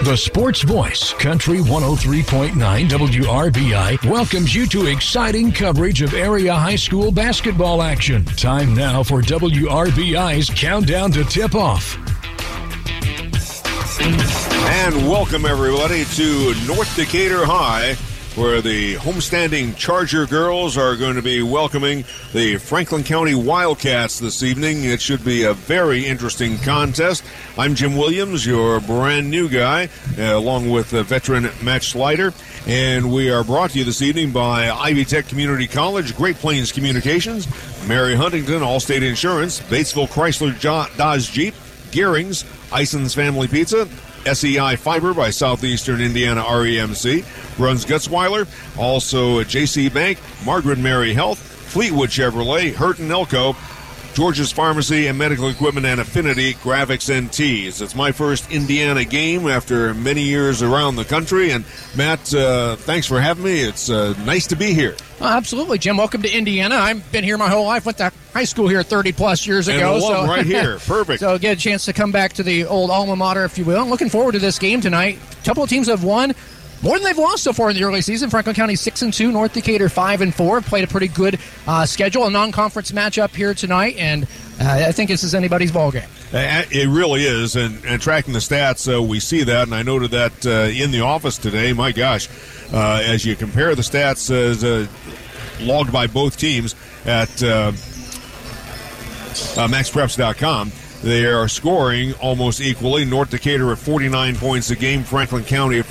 The Sports Voice, Country 103.9 WRBI, welcomes you to exciting coverage of area high school basketball action. Time now for WRBI's Countdown to Tip-Off. And welcome, everybody, to North Decatur High, where the homestanding Charger girls are going to be welcoming the Franklin County Wildcats this evening. It should be a very interesting contest. I'm Jim Williams, your brand new guy, along with veteran Matt Slider. And we are brought to you this evening by Ivy Tech Community College, Great Plains Communications, Mary Huntington, Allstate Insurance, Batesville Chrysler Dodge Jeep, Gearing's, Ison's Family Pizza, SEI Fiber by Southeastern Indiana REMC, Bruns Gutzweiler, also JC Bank, Margaret Mary Health, Fleetwood Chevrolet, Hurt and Elko, George's Pharmacy and Medical Equipment and Affinity Graphics and Tees. It's my first Indiana game after many years around the country. And Matt, thanks for having me. It's nice to be here. Absolutely, Jim. Welcome to Indiana. I've been here my whole life. Went to high school here 30-plus years ago. And so right here. Perfect. So get a chance to come back to the old alma mater, if you will. I'm looking forward to this game tonight. A couple of teams have won more than they've lost so far in the early season. Franklin County 6-2, North Decatur 5-4. Played a pretty good schedule, a non-conference matchup here tonight, and I think this is anybody's ball game. It really is, and tracking the stats, we see that, and I noted that in the office today. My gosh, as you compare the stats logged by both teams at MaxPreps.com, they are scoring almost equally. North Decatur at 49 points a game, Franklin County at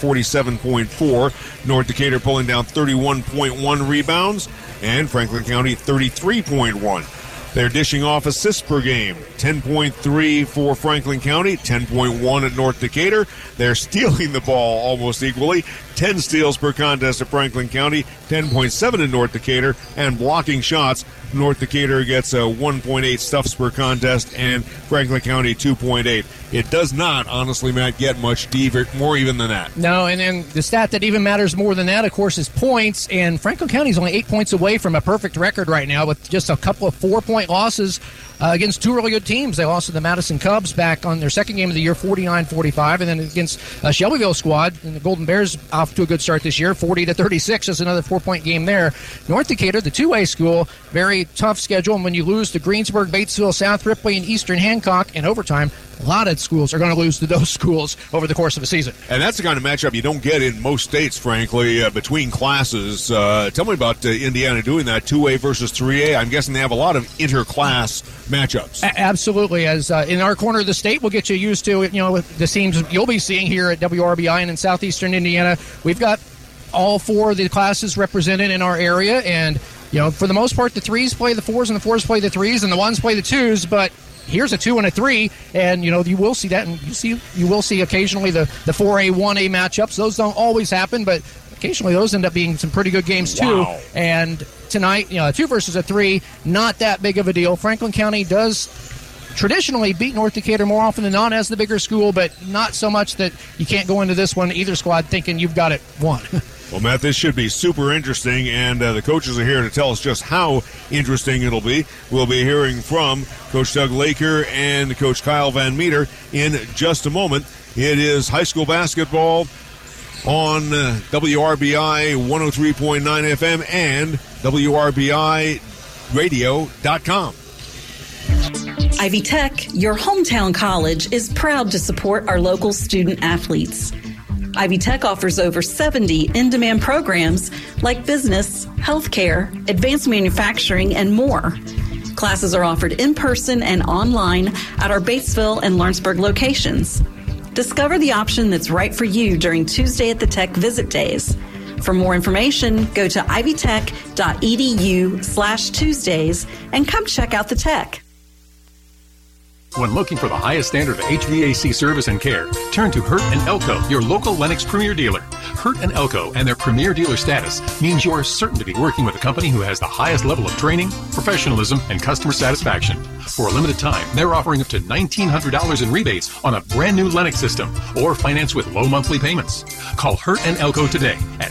47.4. North Decatur pulling down 31.1 rebounds, and Franklin County 33.1. They're dishing off assists per game, 10.3 for Franklin County, 10.1 at North Decatur. They're stealing the ball almost equally, 10 steals per contest at Franklin County, 10.7 at North Decatur, and blocking shots. North Decatur gets 1.8 stuffs per contest, and Franklin County 2.8. It does not, honestly, Matt, get much more even than that. No, and then the stat that even matters more than that, of course, is points. And Franklin County is only 8 points away from a perfect record right now with just a couple of 4-point losses against two really good teams. They lost to the Madison Cubs back on their second game of the year, 49-45, and then against Shelbyville squad. And the Golden Bears off to a good start this year, 40-36. Just another 4-point game there. North Decatur, the two-way school, very tough schedule. And when you lose to Greensburg, Batesville, South Ripley, and Eastern Hancock in overtime, a lot of schools are going to lose to those schools over the course of a season. And that's the kind of matchup you don't get in most states, frankly, between classes. Tell me about Indiana doing that, 2A versus 3A. I'm guessing they have a lot of inter-class matchups. Absolutely. As in our corner of the state, we'll get you used to, the teams you'll be seeing here at WRBI and in southeastern Indiana. We've got all four of the classes represented in our area, and for the most part, the 3s play the 4s and the 4s play the 3s and the 1s play the 2s, but here's a 2 and a 3, and you will see that, and you will see occasionally the 4A 1A matchups. Those don't always happen, but occasionally those end up being some pretty good games too. Wow. And tonight, a 2 versus a 3, not that big of a deal. Franklin County does traditionally beat North Decatur more often than not as the bigger school, but not so much that you can't go into this one, either squad, thinking you've got it won. Well, Matt, this should be super interesting, and the coaches are here to tell us just how interesting it'll be. We'll be hearing from Coach Doug Laker and Coach Kyle Van Meter in just a moment. It is high school basketball on WRBI 103.9 FM and WRBIRadio.com. Ivy Tech, your hometown college, is proud to support our local student athletes. Ivy Tech offers over 70 in-demand programs like business, healthcare, advanced manufacturing, and more. Classes are offered in person and online at our Batesville and Lawrenceburg locations. Discover the option that's right for you during Tuesday at the Tech Visit Days. For more information, go to ivytech.edu/Tuesdays and come check out the Tech. When looking for the highest standard of HVAC service and care, turn to Hurt & Elko, your local Lennox Premier dealer. Hurt & Elko and their Premier dealer status means you are certain to be working with a company who has the highest level of training, professionalism, and customer satisfaction. For a limited time, they're offering up to $1,900 in rebates on a brand new Lennox system or finance with low monthly payments. Call Hurt & Elko today at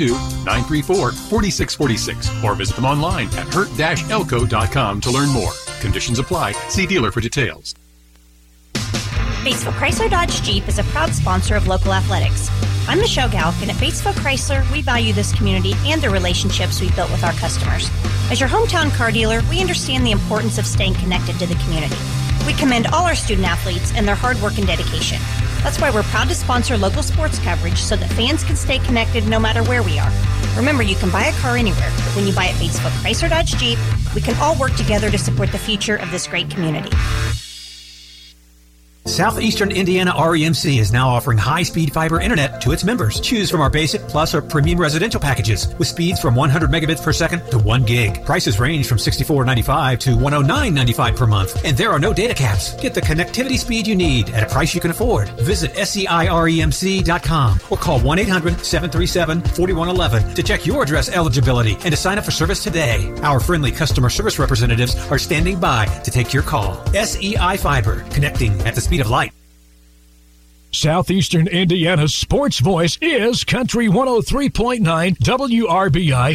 812-934-4646 or visit them online at hurt-elko.com to learn more. Conditions apply. See dealer for details. Batesville Chrysler Dodge Jeep is a proud sponsor of local athletics. I'm Michelle Galk, and at Batesville Chrysler, we value this community and the relationships we've built with our customers. As your hometown car dealer, we understand the importance of staying connected to the community. We commend all our student athletes and their hard work and dedication. That's why we're proud to sponsor local sports coverage so that fans can stay connected no matter where we are. Remember, you can buy a car anywhere, but when you buy at Batesville Chrysler Dodge Jeep, we can all work together to support the future of this great community. Southeastern Indiana REMC is now offering high-speed fiber internet to its members. Choose from our basic, plus, or premium residential packages with speeds from 100 megabits per second to 1 gig. Prices range from $64.95 to $109.95 per month, and there are no data caps. Get the connectivity speed you need at a price you can afford. Visit SCIREMC.com or call 1-800-737-4111 to check your address eligibility and to sign up for service today. Our friendly customer service representatives are standing by to take your call. SEI Fiber, connecting at the speed of light. Southeastern Indiana's sports voice is Country 103.9 WRBI.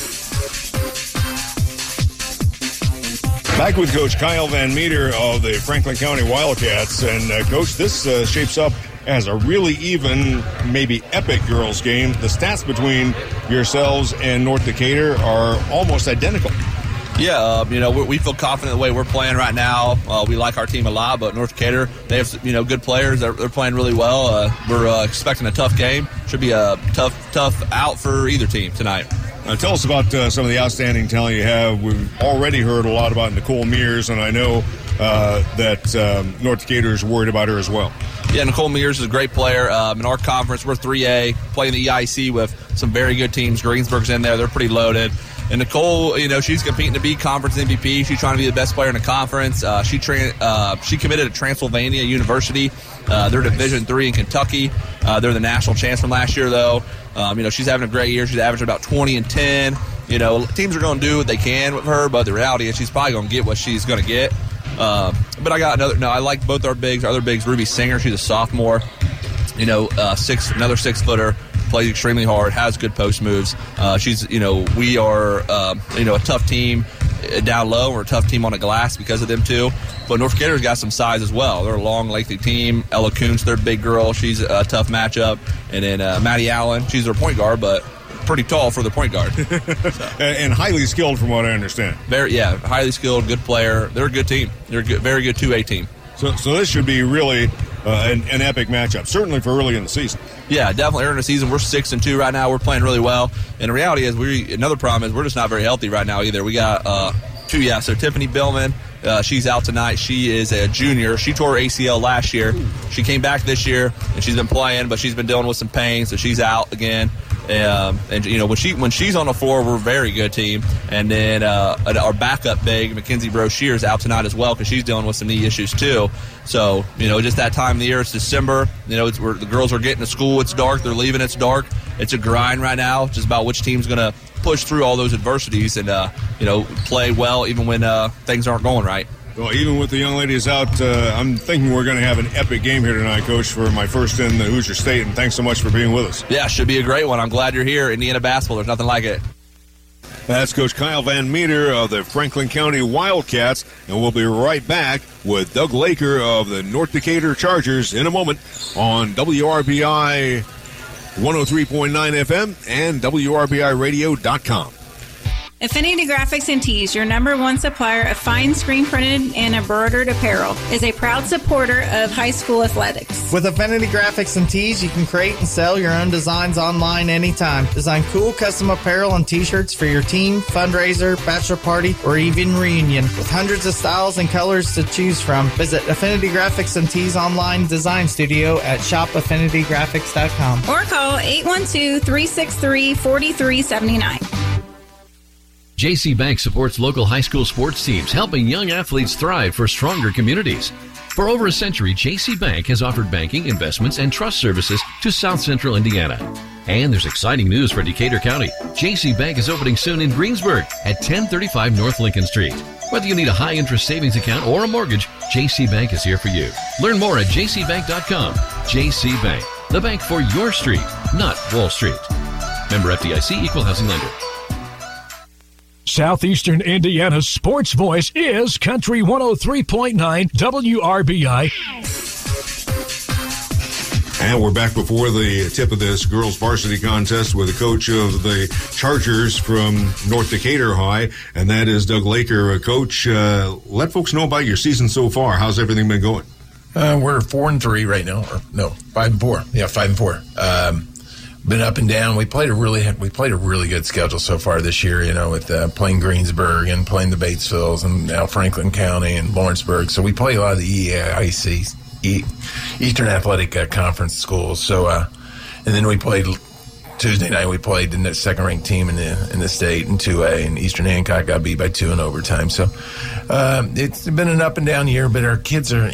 Back with Coach Kyle Van Meter of the Franklin County Wildcats. And, Coach, this shapes up as a really even, maybe epic girls game. The stats between yourselves and North Decatur are almost identical. Yeah, we feel confident in the way we're playing right now. We like our team a lot, but North Decatur, they have, good players. They're playing really well. We're expecting a tough game. Should be a tough out for either team tonight. Now tell us about some of the outstanding talent you have. We've already heard a lot about Nicole Mears, and I know that North Decatur is worried about her as well. Yeah, Nicole Mears is a great player. In our conference, we're 3A, playing the EIC with some very good teams. Greensburg's in there. They're pretty loaded. And Nicole, she's competing to be conference MVP. She's trying to be the best player in the conference. She committed to Transylvania University. They're Division III in Kentucky. They're the national champs from last year, though. She's having a great year. She's averaging about 20 and 10. Teams are going to do what they can with her, but the reality is she's probably going to get what she's going to get. But I got I like both our bigs. Our other bigs, Ruby Singer, she's a sophomore. Another 6-footer. Plays extremely hard, has good post moves. We are, a tough team down low. We're a tough team on the glass because of them, too. But North Decatur's got some size as well. They're a long, lengthy team. Ella Coons, their big girl. She's a tough matchup. And then Maddie Allen, she's their point guard, but pretty tall for the point guard. And highly skilled from what I understand. Highly skilled, good player. They're a good team. They're a very good 2A team. So this should be really an epic matchup, certainly for early in the season. Yeah, definitely early in the season. We're 6-2 right now. We're playing really well. And the reality is, another problem is we're just not very healthy right now either. We got so Tiffany Billman, she's out tonight. She is a junior. She tore her ACL last year. She came back this year, and she's been playing, but she's been dealing with some pain, so she's out again. When she's on the floor, we're a very good team. And then our backup big, Mackenzie Broshier, is out tonight as well because she's dealing with some knee issues too. So just that time of the year, it's December. The girls are getting to school. It's dark. They're leaving. It's dark. It's a grind right now. Just about which team's going to push through all those adversities and play well even when things aren't going right. Well, even with the young ladies out, I'm thinking we're going to have an epic game here tonight, Coach, for my first in the Hoosier State, and thanks so much for being with us. Yeah, should be a great one. I'm glad you're here. Indiana basketball, there's nothing like it. That's Coach Kyle Van Meter of the Franklin County Wildcats, and we'll be right back with Doug Laker of the North Decatur Chargers in a moment on WRBI 103.9 FM and WRBIRadio.com. Affinity Graphics and Tees, your #1 supplier of fine screen printed and embroidered apparel, is a proud supporter of high school athletics. With Affinity Graphics and Tees, you can create and sell your own designs online anytime. Design cool custom apparel and t-shirts for your team, fundraiser, bachelor party, or even reunion. With hundreds of styles and colors to choose from, visit Affinity Graphics and Tees online design studio at shopaffinitygraphics.com. Or call 812-363-4379. JC Bank supports local high school sports teams, helping young athletes thrive for stronger communities. For over a century, JC Bank has offered banking, investments, and trust services to South Central Indiana. And there's exciting news for Decatur County. JC Bank is opening soon in Greensburg at 1035 North Lincoln Street. Whether you need a high-interest savings account or a mortgage, JC Bank is here for you. Learn more at jcbank.com. JC Bank, the bank for your street, not Wall Street. Member FDIC, Equal Housing Lender. Southeastern Indiana's sports voice is Country 103.9 WRBI. And we're back before the tip of this girls varsity contest with the coach of the Chargers from North Decatur High, and that is Doug Laker. Coach, let folks know about your season so far. How's everything been going? We're 4-3 right now. Or no, 5-4. Yeah, 5-4. Been up and down. We played a really good schedule so far this year, with playing Greensburg and playing the Batesvilles and now Franklin County and Lawrenceburg. So we play a lot of the EAIC, Eastern Athletic Conference schools. So, and then we played Tuesday night. We played the second-ranked team in the state in 2A, and Eastern Hancock got beat by 2 in overtime. So, it's been an up and down year, but our kids are,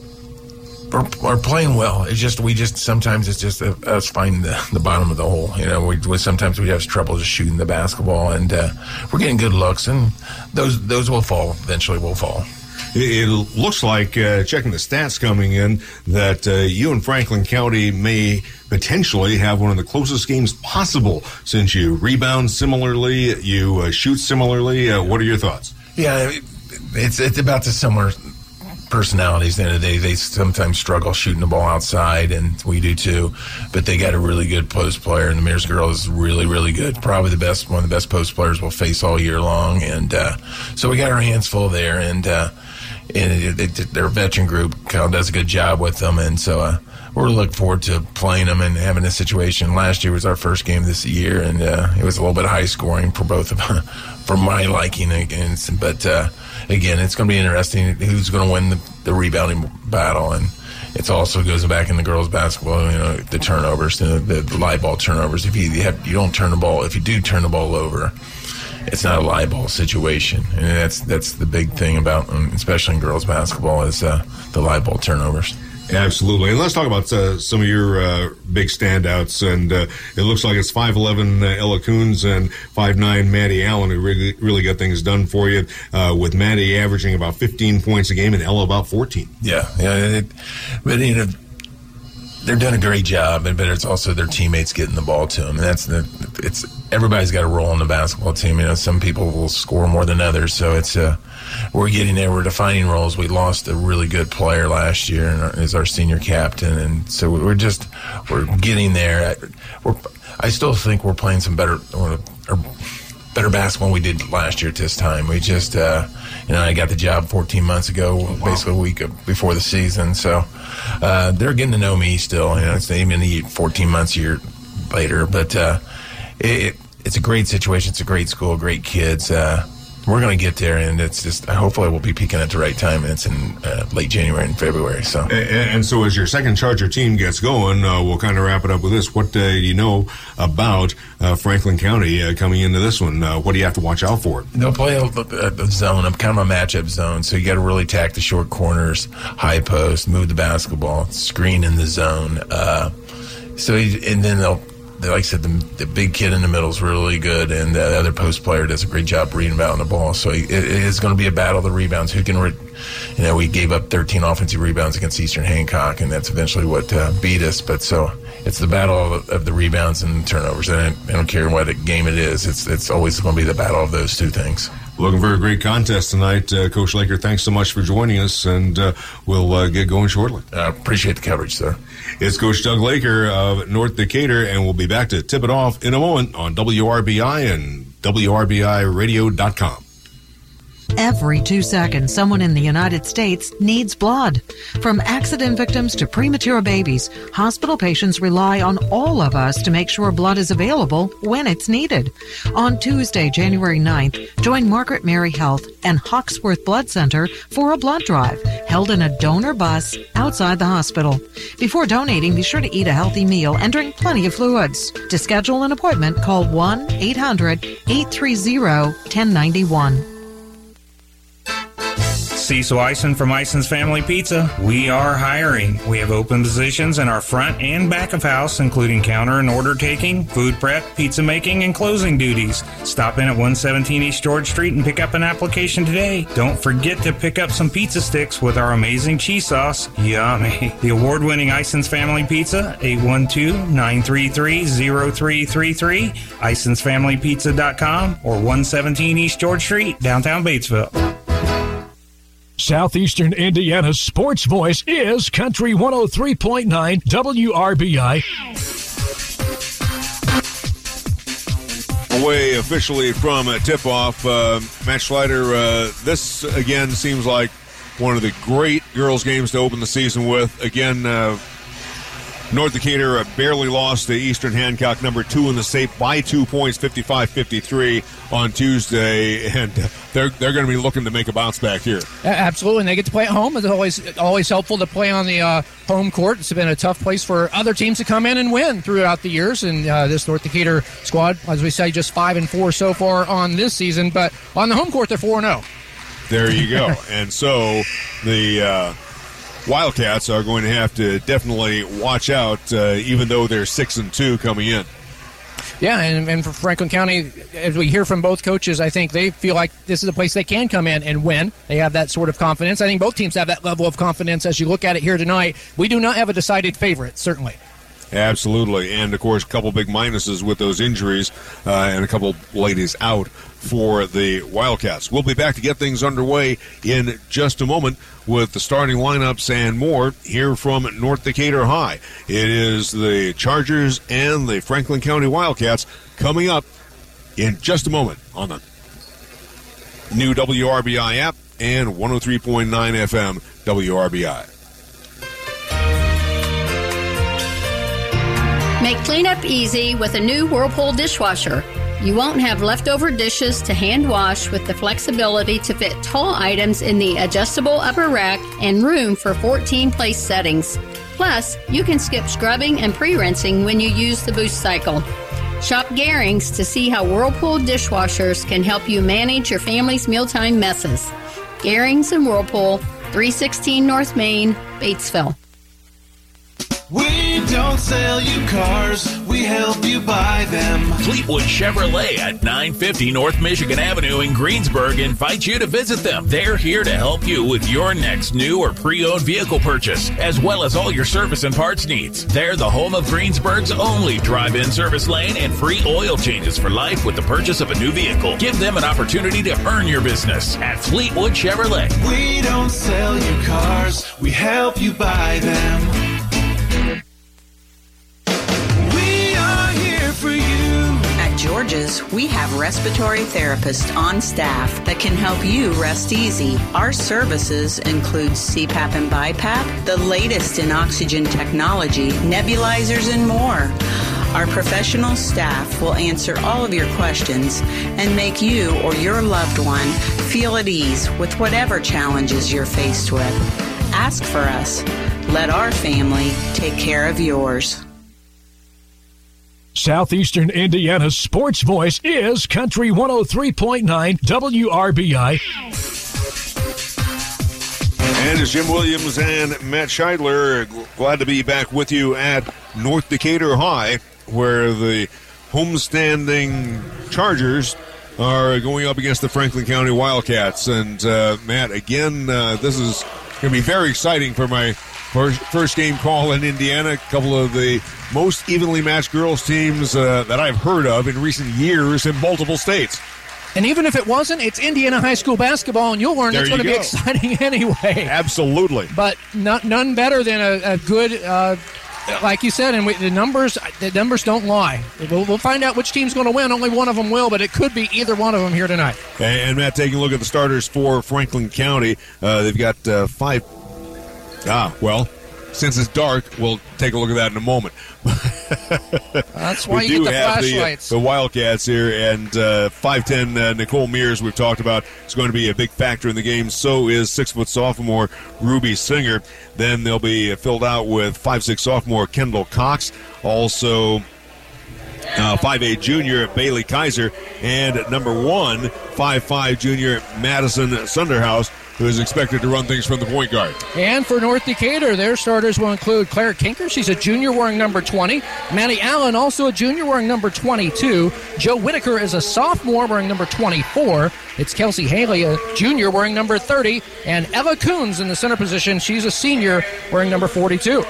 are playing well. Sometimes it's just us finding the bottom of the hole. Sometimes we have trouble just shooting the basketball, and we're getting good looks, and those will fall. Eventually, will fall. It looks like, checking the stats coming in, that you and Franklin County may potentially have one of the closest games possible, since you rebound similarly, you shoot similarly. What are your thoughts? Yeah, it's about the similar personalities. At the end of the day, they sometimes struggle shooting the ball outside, and we do too. But they got a really good post player, and the Mears girl is really, really good. Probably one of the best post players we'll face all year long. And so we got our hands full there, and their veteran group kind of does a good job with them, and so we're looking forward to playing them and having a situation. Last year was our first game this year, and it was a little bit high scoring for both of them, for my liking. But again, it's going to be interesting who's going to win the rebounding battle, and it also goes back in the girls' basketball. The turnovers, the live ball turnovers. If you don't turn the ball, if you do turn the ball over, it's not a live ball situation, and that's the big thing about, especially in girls basketball, is the live ball turnovers. Absolutely. And let's talk about some of your big standouts. And it looks like it's 5'11" Ella Coons and 5'9" Maddie Allen who really got things done for you, with Maddie averaging about 15 points a game and Ella about 14. Yeah. But they're doing a great job, but it's also their teammates getting the ball to them. And everybody's got a role in the basketball team. Some people will score more than others, so it's we're getting there. We're defining roles. We lost a really good player last year as our senior captain, and so we're getting there. I still think we're playing some better basketball than we did last year at this time. We just I got the job 14 months ago, basically a week before the season, so they're getting to know me still. It's even 14 months a year later, but it's a great situation. It's a great school, great kids. We're going to get there, and it's just hopefully we'll be peaking at the right time. And it's in late January and February. So and so as your second Charger team gets going, we'll kind of wrap it up with this. What do you know about Franklin County coming into this one? What do you have to watch out for? They'll play a zone, kind of a matchup zone. So you got to really attack the short corners, high post, move the basketball, screen in the zone. And then like I said, the big kid in the middle is really good, and the other post player does a great job rebounding the ball. So it is going to be a battle of the rebounds. Who can, we gave up 13 offensive rebounds against Eastern Hancock, and that's eventually what beat us. But so it's the battle of the rebounds and turnovers. And I don't care what game it is. It's always going to be the battle of those two things. Looking for a great contest tonight. Coach Laker, thanks so much for joining us, and we'll get going shortly. Appreciate the coverage, sir. It's Coach Doug Laker of North Decatur, and we'll be back to tip it off in a moment on WRBI and WRBIRadio.com. Every 2 seconds, someone in the United States needs blood. From accident victims to premature babies, hospital patients rely on all of us to make sure blood is available when it's needed. On Tuesday, January 9th, join Margaret Mary Health and Hawksworth Blood Center for a blood drive held in a donor bus outside the hospital. Before donating, be sure to eat a healthy meal and drink plenty of fluids. To schedule an appointment, call 1-800-830-1091. Cecil Eisen from Eisen's Family Pizza. We are hiring. We have open positions in our front and back of house, including counter and order taking, food prep, pizza making, and closing duties. Stop in at 117 East George Street and pick up an application today. Don't forget to pick up some pizza sticks with our amazing cheese sauce. Yummy. The award-winning Eisen's Family Pizza, 812-933-0333, EisensFamilyPizza.com, or 117 East George Street, downtown Batesville. Southeastern Indiana's sports voice is Country 103.9 WRBI. Away officially from a tip-off, Matt Schleider, this again seems like one of the great girls' games to open the season with. Again, North Decatur barely lost to Eastern Hancock, number 2 in the state, by 2 points, 55-53 on Tuesday, and they're going to be looking to make a bounce back here. Absolutely, and they get to play at home. It's always helpful to play on the home court. It's been a tough place for other teams to come in and win throughout the years, and this North Decatur squad, as we say, just 5-4 so far on this season, but on the home court, they're 4-0. There you go. And so the Wildcats are going to have to definitely watch out, even though they're 6-2 coming in. Yeah, and for Franklin County, as we hear from both coaches, I think they feel like this is a place they can come in and win. They have that sort of confidence. I think both teams have that level of confidence as you look at it here tonight. We do not have a decided favorite, certainly. Absolutely. And, of course, a couple big minuses with those injuries and a couple ladies out for the Wildcats. We'll be back to get things underway in just a moment with the starting lineups and more here from North Decatur High. It is the Chargers and the Franklin County Wildcats coming up in just a moment on the new WRBI app and 103.9 FM WRBI. Make cleanup easy with a new Whirlpool dishwasher. You won't have leftover dishes to hand wash with the flexibility to fit tall items in the adjustable upper rack and room for 14 place settings. Plus, you can skip scrubbing and pre-rinsing when you use the boost cycle. Shop Garings to see how Whirlpool dishwashers can help you manage your family's mealtime messes. Garings and Whirlpool, 316 North Main, Batesville. We don't sell you cars, we help you buy them. Fleetwood Chevrolet at 950 North Michigan Avenue in Greensburg invites you to visit them. They're here to help you with your next new or pre-owned vehicle purchase, as well as all your service and parts needs. They're the home of Greensburg's only drive-in service lane and free oil changes for life with the purchase of a new vehicle. Give them an opportunity to earn your business at Fleetwood Chevrolet. We don't sell you cars, we help you buy them. At George's, we have respiratory therapists on staff that can help you rest easy. Our services include CPAP and BiPAP, the latest in oxygen technology, nebulizers, and more. Our professional staff will answer all of your questions and make you or your loved one feel at ease with whatever challenges you're faced with. Ask for us. Let our family take care of yours. Southeastern Indiana's sports voice is Country 103.9 WRBI. And it's Jim Williams and Matt Scheidler. Glad to be back with you at North Decatur High, where the homestanding Chargers are going up against the Franklin County Wildcats. And, Matt, again, this is going to be very exciting for my first game call in Indiana. A couple of the most evenly matched girls teams that I've heard of in recent years in multiple states. And even if it wasn't, it's Indiana high school basketball, and you'll learn it's going to be exciting anyway. Absolutely. But none better than a good, like you said, and the numbers don't lie. We'll find out which team's going to win. Only one of them will, but it could be either one of them here tonight. And Matt, taking a look at the starters for Franklin County, they've got 5. Since it's dark, we'll take a look at that in a moment. That's why you get the flashlights. The Wildcats here, and 5'10" Nicole Mears, we've talked about, is going to be a big factor in the game. So is 6-foot sophomore Ruby Singer. Then they'll be filled out with 5'6" sophomore Kendall Cox. Also 5'8" junior Bailey Kaiser, and number 1, 5'5" junior Madison Sunderhouse, who is expected to run things from the point guard. And for North Decatur, their starters will include Claire Kinker. She's a junior wearing number 20. Maddie Allen, also a junior wearing number 22. Joe Whitaker is a sophomore wearing number 24. It's Kelsey Haley, a junior wearing number 30. And Eva Coons in the center position. She's a senior wearing number 42.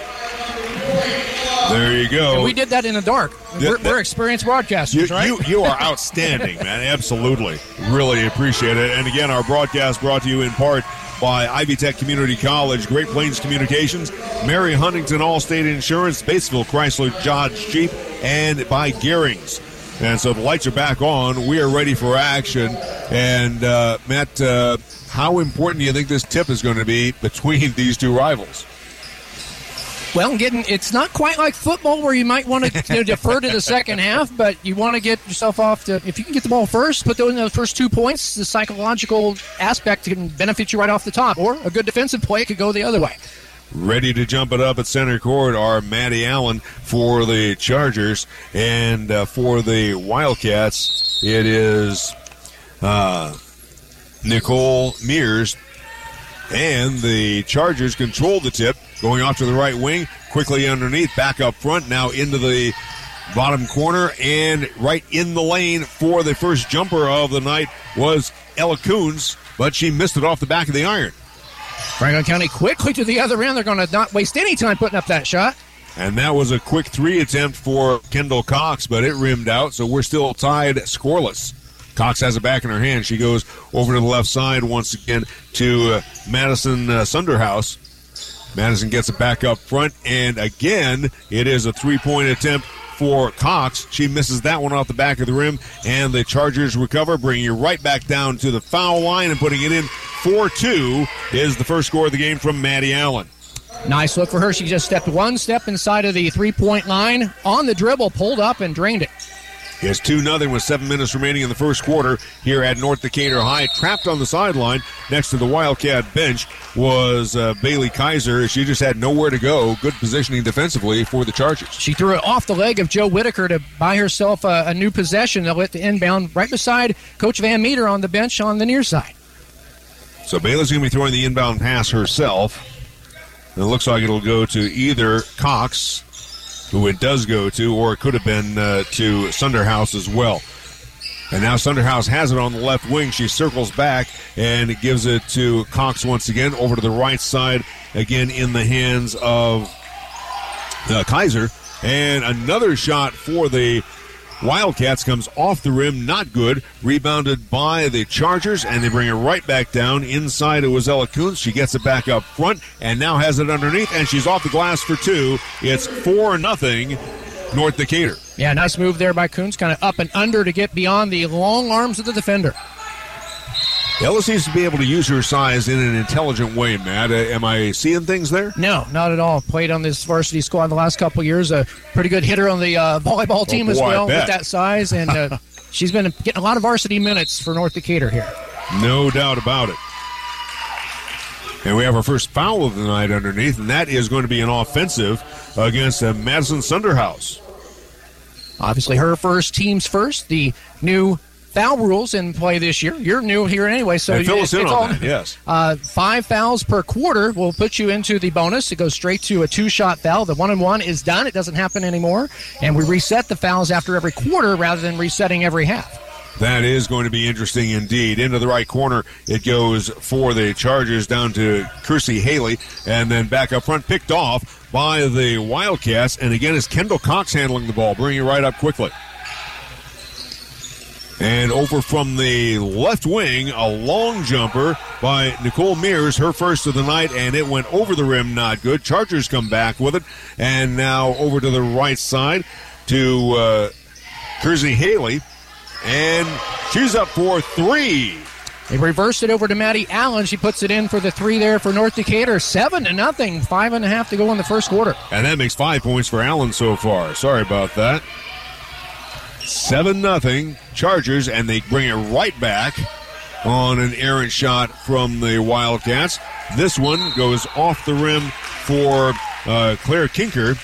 There you go. And we did that in the dark. We're experienced broadcasters, right? You are outstanding, man. Absolutely. Really appreciate it. And again, our broadcast brought to you in part by Ivy Tech Community College, Great Plains Communications, Mary Huntington Allstate Insurance, Batesville Chrysler Dodge Jeep, and by Gehrings. And so the lights are back on. We are ready for action. And, Matt, how important do you think this tip is going to be between these two rivals? Well, it's not quite like football where you might want to defer to the second half, but you want to get yourself off to, if you can get the ball first, put those first 2 points, the psychological aspect can benefit you right off the top, or a good defensive play could go the other way. Ready to jump it up at center court are Maddie Allen for the Chargers, and for the Wildcats, it is Nicole Mears, and the Chargers control the tip. Going off to the right wing, quickly underneath, back up front, now into the bottom corner, and right in the lane for the first jumper of the night was Ella Coons, but she missed it off the back of the iron. Franklin County quickly to the other end. They're going to not waste any time putting up that shot. And that was a quick 3 attempt for Kendall Cox, but it rimmed out, so we're still tied scoreless. Cox has it back in her hand. She goes over to the left side once again to Madison Sunderhouse. Madison gets it back up front, and again, it is a 3-point attempt for Cox. She misses that one off the back of the rim, and the Chargers recover, bringing you right back down to the foul line and putting it in. 4-2 is the first score of the game from Maddie Allen. Nice look for her. She just stepped one step inside of the 3-point line, on the dribble, pulled up and drained it. It's 2-0 with 7 minutes remaining in the first quarter here at North Decatur High. Trapped on the sideline next to the Wildcat bench was Bailey Kaiser. She just had nowhere to go. Good positioning defensively for the Chargers. She threw it off the leg of Joe Whitaker to buy herself a new possession. They'll hit the inbound right beside Coach Van Meter on the bench on the near side. So Bailey's going to be throwing the inbound pass herself. And it looks like it'll go to either Cox, who it does go to, or it could have been to Sunderhouse as well. And now Sunderhouse has it on the left wing. She circles back and gives it to Cox once again, over to the right side, again in the hands of Kaiser. And another shot for the Wildcats comes off the rim, not good. Rebounded by the Chargers, and they bring it right back down. Inside it was Ella Coons. She gets it back up front and now has it underneath, and she's off the glass for 2. It's 4-0 North Decatur. Yeah, nice move there by Coons, kind of up and under to get beyond the long arms of the defender. Ella seems to be able to use her size in an intelligent way, Matt. Am I seeing things there? No, not at all. Played on this varsity squad the last couple of years. A pretty good hitter on the volleyball team as well with that size. And she's been getting a lot of varsity minutes for North Decatur here. No doubt about it. And we have our first foul of the night underneath, and that is going to be an offensive against Madison Sunderhouse. Obviously her first, team's first. The new foul rules in play this year. You're new here anyway, so fill us in on that. Yes. 5 fouls per quarter will put you into the bonus. It goes straight to a 2-shot foul. The 1-and-1 is done. It doesn't happen anymore, and we reset the fouls after every quarter rather than resetting every half. That is going to be interesting indeed. Into the right corner, it goes for the Chargers down to Kersey Haley, and then back up front, picked off by the Wildcats. And again, it's Kendall Cox handling the ball, bringing it right up quickly. And over from the left wing, a long jumper by Nicole Mears, her first of the night, and it went over the rim, not good. Chargers come back with it, and now over to the right side to Kersey Haley, and she's up for 3. They reversed it over to Maddie Allen. She puts it in for the 3 there for North Decatur. 7-0, 5.5 to go in the first quarter. And that makes 5 points for Allen so far. Sorry about that. 7-0 Chargers, and they bring it right back on an errant shot from the Wildcats. This one goes off the rim for Claire Kinker.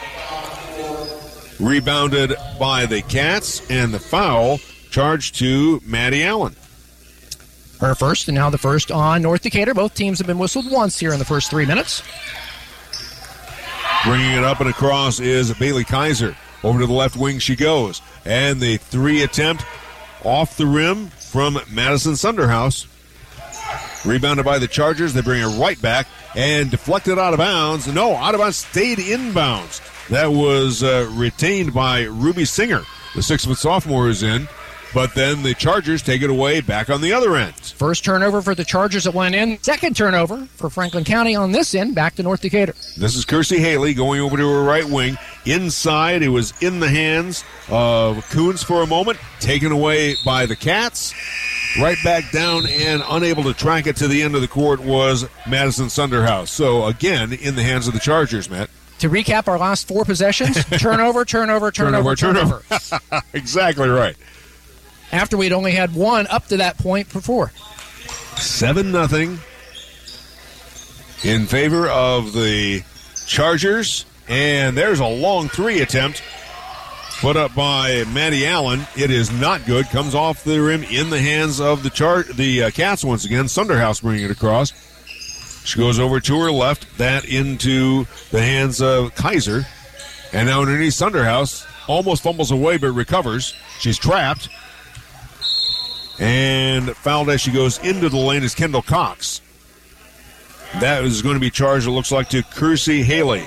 Rebounded by the Cats, and the foul charged to Maddie Allen. Her first, and now the first on North Decatur. Both teams have been whistled once here in the first 3 minutes. Bringing it up and across is Bailey Kaiser. Over to the left wing she goes. And the 3 attempt off the rim from Madison Sunderhouse. Rebounded by the Chargers. They bring it right back and deflected out of bounds. No, out of bounds, stayed inbounds. That was retained by Ruby Singer. The 6-foot sophomore is in. but then the Chargers take it away back on the other end. First turnover for the Chargers that went in. Second turnover for Franklin County on this end, back to North Decatur. This is Kersey Haley going over to her right wing. Inside, it was in the hands of Coons for a moment, taken away by the Cats. Right back down and unable to track it to the end of the court was Madison Sunderhouse. So, again, in the hands of the Chargers, Matt. To recap our last 4 possessions, turnover. Exactly right. After we'd only had 1 up to that point before. 7-0 in favor of the Chargers. And there's a long 3 attempt put up by Maddie Allen. It is not good. Comes off the rim in the hands of the Cats once again. Sunderhouse bringing it across. She goes over to her left. That into the hands of Kaiser. And now underneath Sunderhouse. Almost fumbles away but recovers. She's trapped. And fouled as she goes into the lane is Kendall Cox. That is going to be charged, it looks like, to Kersey Haley.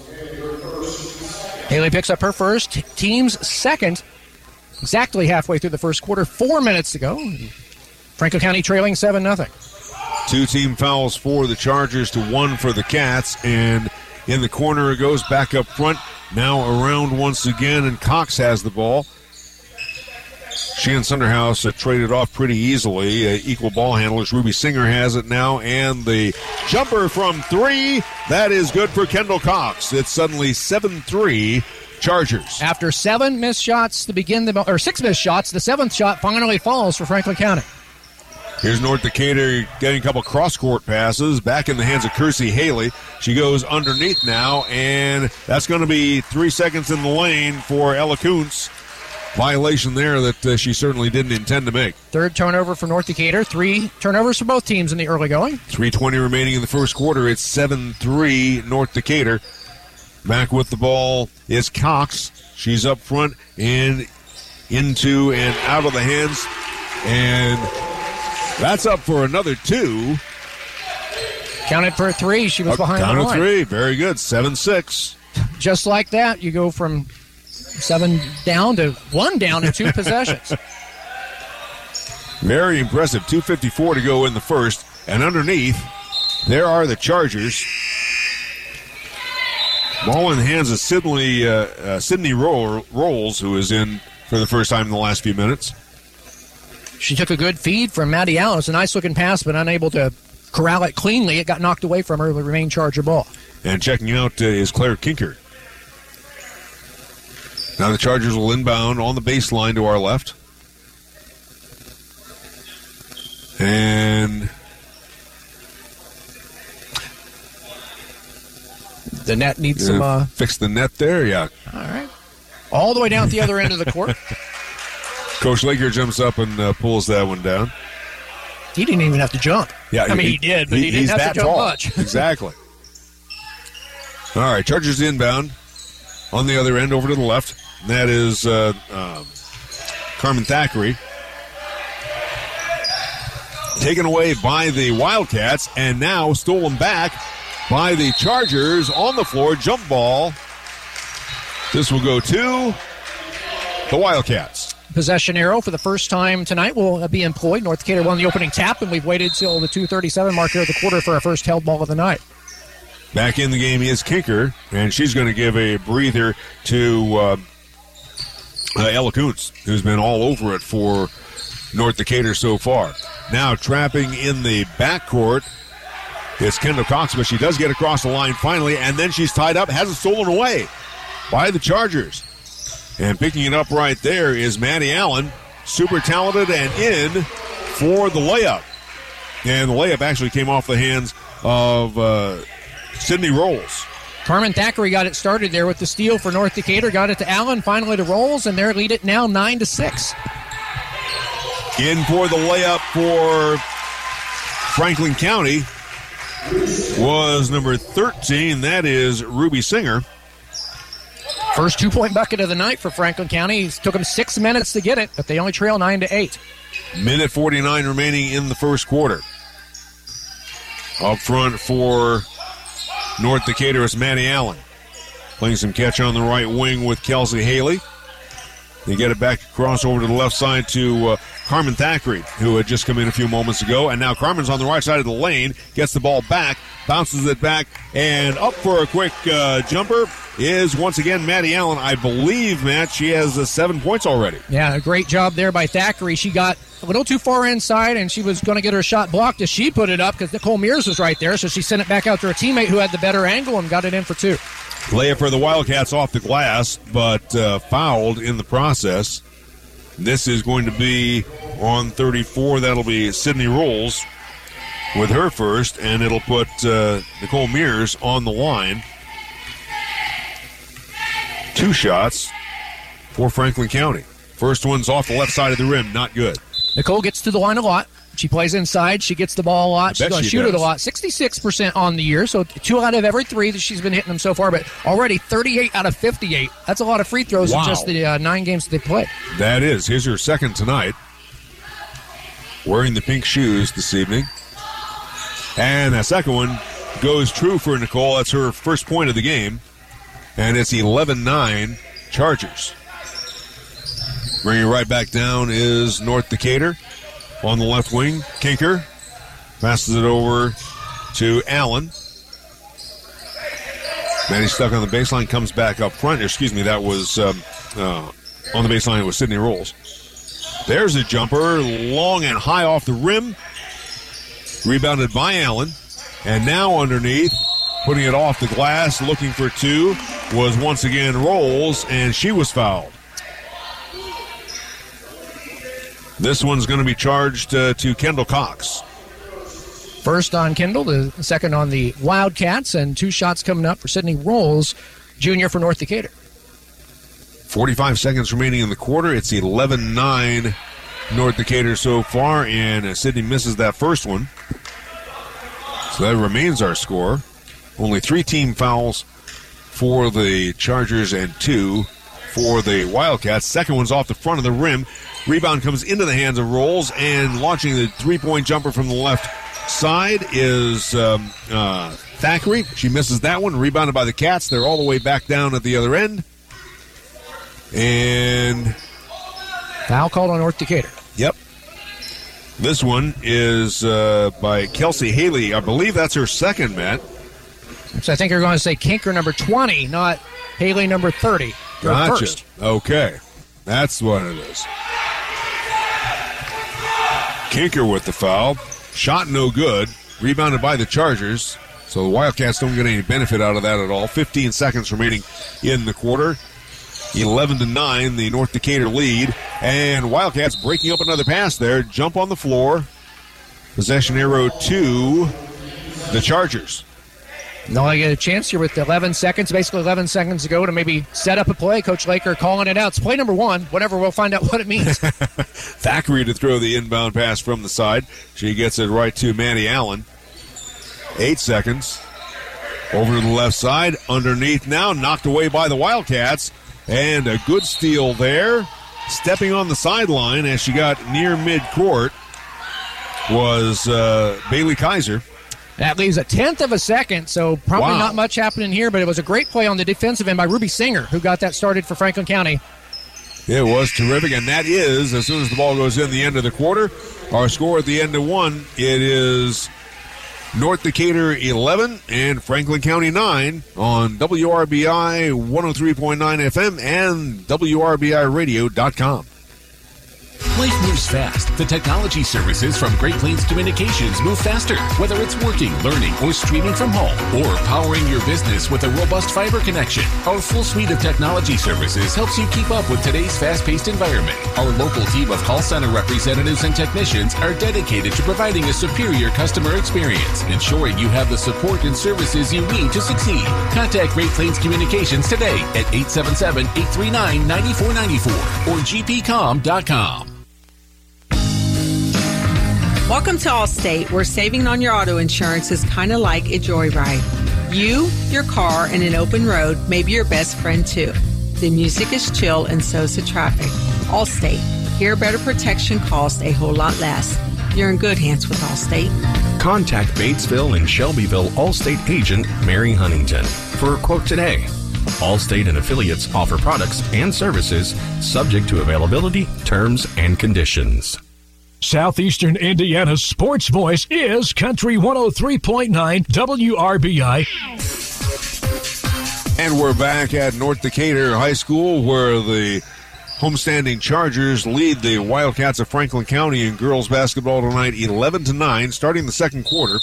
Haley picks up her first, team's second, exactly halfway through the first quarter, 4 minutes to go. Franklin County trailing 7-0. 2 team fouls for the Chargers to 1 for the Cats, and in the corner it goes back up front. Now around once again, and Cox has the ball. She and Sunderhouse traded off pretty easily. Equal ball handlers. Ruby Singer has it now, and the jumper from 3. That is good for Kendall Cox. It's suddenly 7-3 Chargers. After 7 missed shots to begin or 6 missed shots, the 7th shot finally falls for Franklin County. Here's North Decatur getting a couple cross-court passes back in the hands of Kersey Haley. She goes underneath now, and that's going to be 3 seconds in the lane for Ella Kuntz. Violation there that she certainly didn't intend to make. Third turnover for North Decatur. 3 turnovers for both teams in the early going. 3:20 remaining in the first quarter. It's 7-3 North Decatur. Back with the ball is Cox. She's up front and into and out of the hands. And that's up for another 2. Counted for 3. She was behind the line. Counted 3. Very good. 7-6. Just like that, you go from 7 down to 1 down in 2 possessions. Very impressive. 2:54 to go in the first. And underneath, there are the Chargers. Ball in the hands of Sydney Rolls, who is in for the first time in the last few minutes. She took a good feed from Maddie Allen. It's a nice-looking pass, but unable to corral it cleanly. It got knocked away from her. It remained Charger ball. And checking out is Claire Kinker. Now the Chargers will inbound on the baseline to our left. And the net needs some... Fix the net there, yeah. All right. All the way down at the other end of the court. Coach Laker jumps up and pulls that one down. He didn't even have to jump. Yeah, I mean, he did, but he didn't have to jump much. Exactly. All right, Chargers inbound on the other end over to the left. And that is Carmen Thackeray. Taken away by the Wildcats, and now stolen back by the Chargers on the floor. Jump ball. This will go to the Wildcats. Possession arrow for the first time tonight will be employed. North Decatur won the opening tap, and we've waited till the 2:37 mark here of the quarter for our first held ball of the night. Back in the game is Kinker, and she's going to give a breather to Ella Kuntz, who's been all over it for North Decatur so far. Now trapping in the backcourt, it's Kendall Cox, but she does get across the line finally, and then she's tied up, has it stolen away by the Chargers. And picking it up right there is Maddie Allen, super talented and in for the layup. And the layup actually came off the hands of Sydney Rolls. Carmen Thackeray got it started there with the steal for North Decatur, got it to Allen, finally to Rolls, and they lead it now 9-6. In for the layup for Franklin County was number 13. That is Ruby Singer. First 2-point bucket of the night for Franklin County. It took them 6 minutes to get it, but they only trail 9-8. Minute 49 remaining in the first quarter. Up front for North Decatur is Maddie Allen. Playing some catch on the right wing with Kelsey Haley. They get it back across over to the left side to Carmen Thackeray, who had just come in a few moments ago. And now Carmen's on the right side of the lane, gets the ball back, bounces it back, and up for a quick jumper is once again Maddie Allen. I believe, Matt, she has 7 points already. Yeah, a great job there by Thackeray. She got a little too far inside, and she was going to get her shot blocked as she put it up because Nicole Mears was right there, so she sent it back out to her teammate who had the better angle and got it in for 2. Layup for the Wildcats off the glass, but fouled in the process. This is going to be on 34. That'll be Sydney Rolls with her first, and it'll put Nicole Mears on the line. 2 shots for Franklin County. First one's off the left side of the rim, not good. Nicole gets to the line a lot. She plays inside. She gets the ball a lot. She's going to shoot it a lot. 66% on the year, so 2 out of every 3 that she's been hitting them so far, but already 38 out of 58. That's a lot of free throws in just the 9 games that they played. That is. Here's her second tonight. Wearing the pink shoes this evening. And that second one goes true for Nicole. That's her first point of the game. And it's 11-9 Chargers. Bringing it right back down is North Decatur. On the left wing, Kinker passes it over to Allen. Maddie stuck on the baseline, comes back up front. Excuse me, that was on the baseline. It was Sydney Rolls. There's a jumper, long and high off the rim. Rebounded by Allen. And now underneath, putting it off the glass, looking for 2, was once again Rolls, and she was fouled. This one's going to be charged to Kendall Cox. First on Kendall, the second on the Wildcats, and 2 shots coming up for Sydney Rolls, junior for North Decatur. 45 seconds remaining in the quarter. It's 11-9 North Decatur so far, and Sydney misses that first one. So that remains our score. Only 3 team fouls for the Chargers and 2 for the Wildcats. Second one's off the front of the rim. Rebound comes into the hands of Rolls, and launching the 3-point jumper from the left side is Thackeray. She misses that one. Rebounded by the Cats. They're all the way back down at the other end. And foul called on North Decatur. Yep. This one is by Kelsey Haley. I believe that's her second, Matt. So I think you're going to say Kinker number 20, not Haley number 30. Gotcha. First. Okay. That's what it is. Kinker with the foul. Shot no good. Rebounded by the Chargers. So the Wildcats don't get any benefit out of that at all. 15 seconds remaining in the quarter. 11-9, the North Decatur lead. And Wildcats breaking up another pass there. Jump on the floor. Possession arrow to the Chargers. No, I get a chance here with 11 seconds, basically 11 seconds to go to maybe set up a play. Coach Laker calling it out. It's play number 1. Whatever, we'll find out what it means. Thackeray to throw the inbound pass from the side. She gets it right to Maddie Allen. 8 seconds. Over to the left side. Underneath now. Knocked away by the Wildcats. And a good steal there. Stepping on the sideline as she got near midcourt was Bailey Kaiser. That leaves a 1/10 of a second, so probably not much happening here, but it was a great play on the defensive end by Ruby Singer, who got that started for Franklin County. It was terrific, and that is, as soon as the ball goes in the end of the quarter, our score at the end of 1, it is North Decatur 11 and Franklin County 9 on WRBI 103.9 FM and WRBIRadio.com. Life moves fast. The technology services from Great Plains Communications move faster. Whether it's working, learning, or streaming from home, or powering your business with a robust fiber connection, our full suite of technology services helps you keep up with today's fast-paced environment. Our local team of call center representatives and technicians are dedicated to providing a superior customer experience, ensuring you have the support and services you need to succeed. Contact Great Plains Communications today at 877-839-9494 or gpcom.com. Welcome to Allstate, where saving on your auto insurance is kind of like a joyride. You, your car, and an open road may be your best friend too. The music is chill and so's the traffic. Allstate. Here, better protection costs a whole lot less. You're in good hands with Allstate. Contact Batesville and Shelbyville Allstate agent Mary Huntington for a quote today. Allstate and affiliates offer products and services subject to availability, terms, and conditions. Southeastern Indiana's sports voice is Country 103.9 WRBI. And we're back at North Decatur High School, where the homestanding Chargers lead the Wildcats of Franklin County in girls basketball tonight 11-9, starting the second quarter.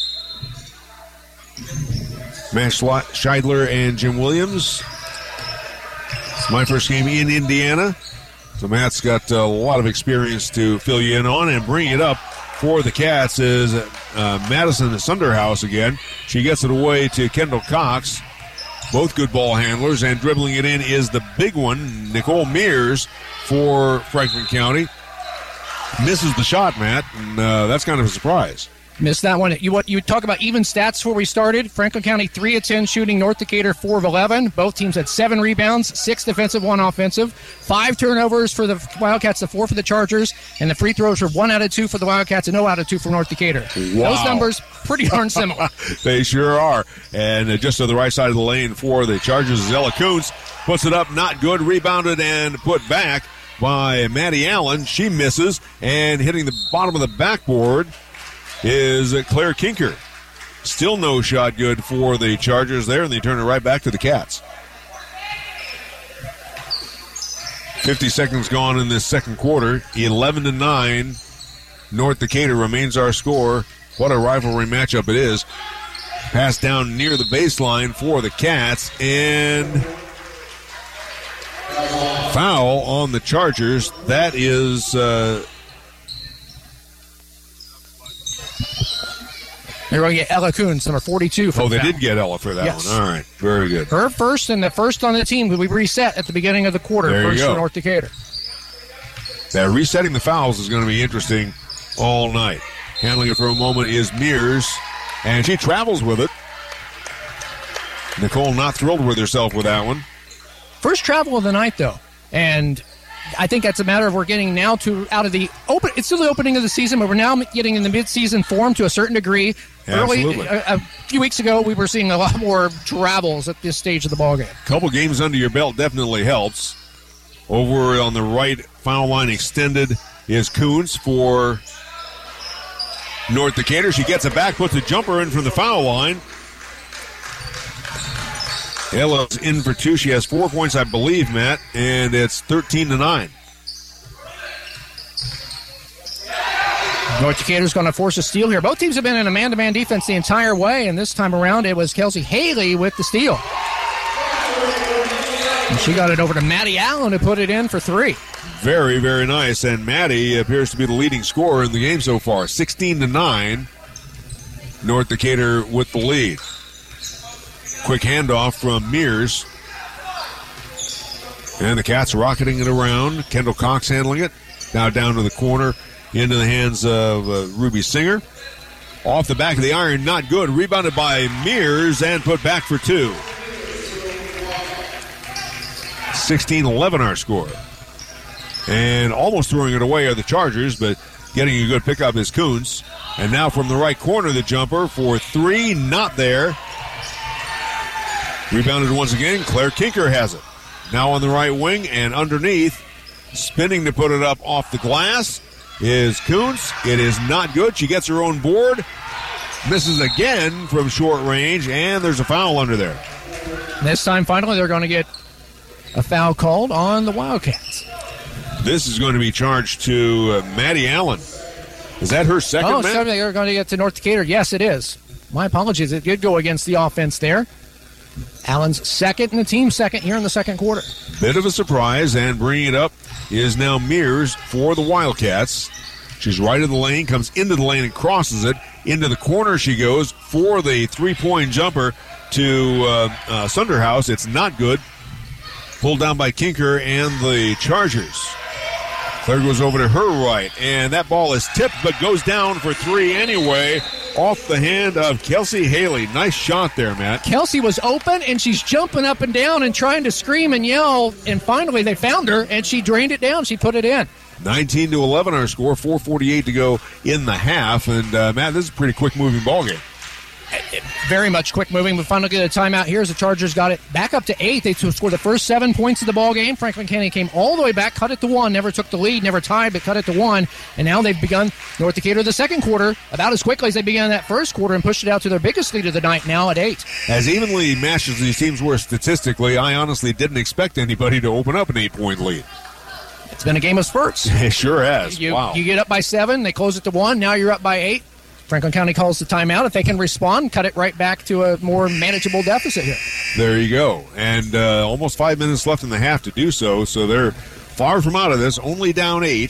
Matt Scheidler and Jim Williams. It's my first game in Indiana. So Matt's got a lot of experience to fill you in on, and bring it up for the Cats is Madison Sunderhouse again. She gets it away to Kendall Cox. Both good ball handlers, and dribbling it in is the big one, Nicole Mears for Franklin County. Misses the shot, Matt, and that's kind of a surprise. Missed that one. You talk about even stats before we started. Franklin County 3 of 10 shooting, North Decatur 4 of 11. Both teams had 7 rebounds, 6 defensive, 1 offensive. 5 turnovers for the Wildcats, the 4 for the Chargers, and the free throws were 1 out of 2 for the Wildcats and 0 out of 2 for North Decatur. Wow. Those numbers pretty darn similar. They sure are. And just to the right side of the lane for the Chargers is Ella Kuntz. Puts it up, not good. Rebounded and put back by Maddie Allen. She misses, and hitting the bottom of the backboard is Claire Kinker. Still no shot good for the Chargers there, and they turn it right back to the Cats. 50 seconds gone in this second quarter. 11-9. North Decatur remains our score. What a rivalry matchup it is. Pass down near the baseline for the Cats, and foul on the Chargers. That is... They're going to get Ella Kuntz, number 42. For they did get Ella for that one. All right, very good. Her first and the first on the team. We reset at the beginning of the quarter. There first you go. for North Decatur. That resetting the fouls is going to be interesting all night. Handling it for a moment is Mears, and she travels with it. Nicole not thrilled with herself with that one. First travel of the night, though, and I think that's a matter of we're getting now out of the open. It's still the opening of the season, but we're now getting in the mid-season form to a certain degree. Absolutely. Early, a few weeks ago, we were seeing a lot more travels at this stage of the ballgame. Couple games under your belt definitely helps. Over on the right foul line extended is Kuntz for North Decatur. She gets it back, puts a jumper in from the foul line. Ella's in for 2. She has 4 points, I believe, Matt, and it's 13-9. North Decatur's going to force a steal here. Both teams have been in a man-to-man defense the entire way, and this time around it was Kelsey Haley with the steal. And she got it over to Maddie Allen to put it in for 3. Very, very nice, and Maddie appears to be the leading scorer in the game so far. 16-9, North Decatur with the lead. Quick handoff from Mears. And the Cats rocketing it around. Kendall Cox handling it. Now down to the corner. Into the hands of Ruby Singer. Off the back of the iron, not good. Rebounded by Mears and put back for 2. 16-11 our score. And almost throwing it away are the Chargers, but getting a good pickup is Kuntz. And now from the right corner, the jumper for 3, not there. Rebounded once again. Claire Kinker has it. Now on the right wing and underneath. Spinning to put it up off the glass is Kuntz. It is not good. She gets her own board. Misses again from short range, and there's a foul under there. This time, finally, they're going to get a foul called on the Wildcats. This is going to be charged to Maddie Allen. Is that her second, Matt? So they're going to get to North Decatur. Yes, it is. My apologies. It did go against the offense there. Allen's second and the team's second here in the second quarter. Bit of a surprise, and bringing it up is now Mears for the Wildcats. She's right in the lane, comes into the lane and crosses it. Into the corner she goes for the three-point jumper to Sunderhouse. It's not good. Pulled down by Kinker and the Chargers. Claire goes over to her right, and that ball is tipped but goes down for 3 anyway. Off the hand of Kelsey Haley. Nice shot there, Matt. Kelsey was open, and she's jumping up and down and trying to scream and yell, and finally they found her, and she drained it down. She put it in. 19-11 our score, 4:48 to go in the half, and Matt, this is a pretty quick-moving ball game. very much quick moving, but finally get a timeout here as the Chargers got it back up to 8. They scored the first 7 points of the ball game. Franklin County came all the way back, cut it to 1, never took the lead, never tied, but cut it to 1. And now they've begun North Decatur the second quarter about as quickly as they began that first quarter and pushed it out to their biggest lead of the night, now at 8. As evenly matched as these teams were statistically, I honestly didn't expect anybody to open up an 8-point lead. It's been a game of spurts. It sure has. Wow. You get up by 7, they close it to 1, now you're up by 8. Franklin County calls the timeout. If they can respond, cut it right back to a more manageable deficit here. There you go. And almost 5 minutes left in the half to do so, so they're far from out of this, only down 8.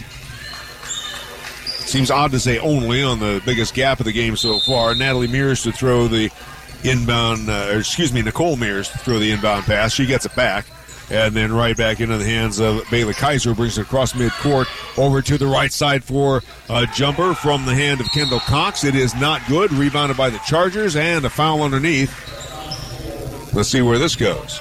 Seems odd to say only on the biggest gap of the game so far. Natalie Mears to throw the inbound, Nicole Mears to throw the inbound pass. She gets it back. And then right back into the hands of Bailey Kaiser, brings it across midcourt over to the right side for a jumper from the hand of Kendall Cox. It is not good. Rebounded by the Chargers and a foul underneath. Let's see where this goes.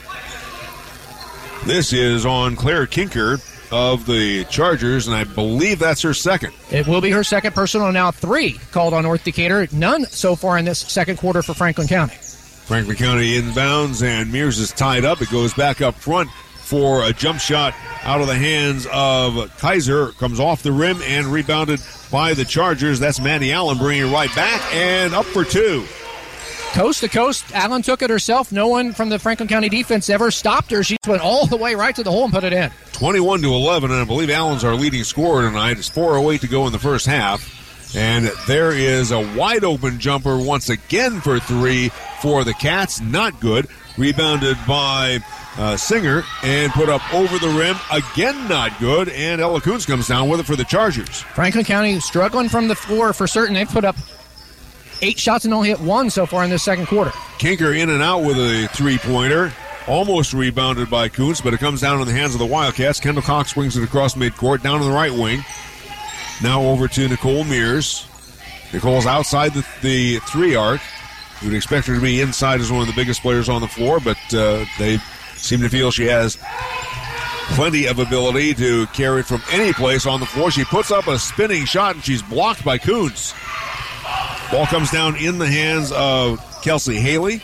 This is on Claire Kinker of the Chargers, and I believe that's her second. It will be her second personal, now 3 called on North Decatur. None so far in this second quarter for Franklin County. Franklin County inbounds, and Mears is tied up. It goes back up front for a jump shot out of the hands of Kaiser. Comes off the rim and rebounded by the Chargers. That's Maddie Allen bringing it right back and up for 2. Coast to coast, Allen took it herself. No one from the Franklin County defense ever stopped her. She went all the way right to the hole and put it in. 21-11, and I believe Allen's our leading scorer tonight. It's 4:08 to go in the first half. And there is a wide-open jumper once again for 3 for the Cats. Not good. Rebounded by Singer and put up over the rim. Again, not good. And Ella Coons comes down with it for the Chargers. Franklin County struggling from the floor for certain. They've put up 8 shots and only hit 1 so far in this second quarter. Kinker in and out with a three-pointer. Almost rebounded by Coons, but it comes down in the hands of the Wildcats. Kendall Cox swings it across midcourt, down to the right wing. Now over to Nicole Mears. Nicole's outside the 3 arc. You would expect her to be inside as one of the biggest players on the floor, but they seem to feel she has plenty of ability to carry it from any place on the floor. She puts up a spinning shot, and she's blocked by Coons. Ball comes down in the hands of Kelsey Haley.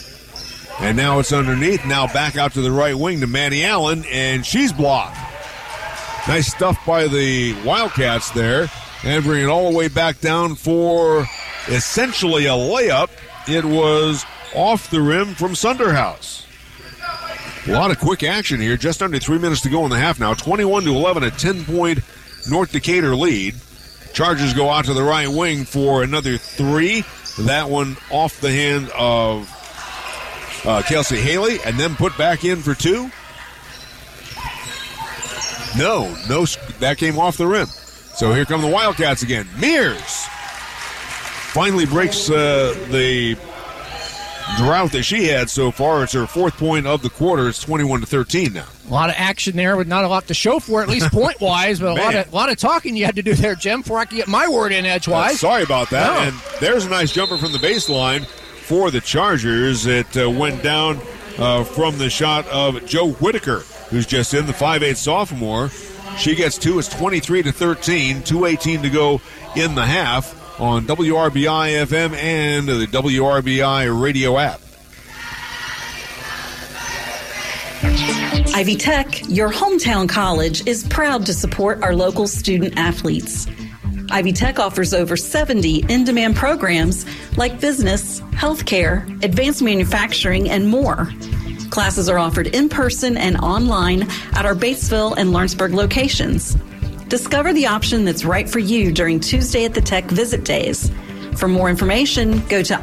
And now it's underneath. Now back out to the right wing to Maddie Allen, and she's blocked. Nice stuff by the Wildcats there. And bring it all the way back down for essentially a layup. It was off the rim from Sunderhouse. A lot of quick action here. Just under 3 minutes to go in the half now. 21-11, a 10-point North Decatur lead. Chargers go out to the right wing for another 3. That one off the hand of Kelsey Haley, and then put back in for 2. No, that came off the rim. So here come the Wildcats again. Mears finally breaks the drought that she had so far. It's her 4th point of the quarter. It's 21-13 now. A lot of action there with not a lot to show for, at least point-wise, but a lot of talking you had to do there, Jim, before I could get my word in edgewise. Sorry about that. No. And there's a nice jumper from the baseline for the Chargers. It went down from the shot of Joe Whitaker, who's just in, the 5'8 sophomore. She gets 2. It's 23-13. 2:18 to go in the half on WRBI FM and the WRBI radio app. Ivy Tech, your hometown college, is proud to support our local student athletes. Ivy Tech offers over 70 in-demand programs like business, healthcare, advanced manufacturing, and more. Classes are offered in person and online at our Batesville and Lawrenceburg locations. Discover the option that's right for you during Tuesday at the Tech Visit Days. For more information, go to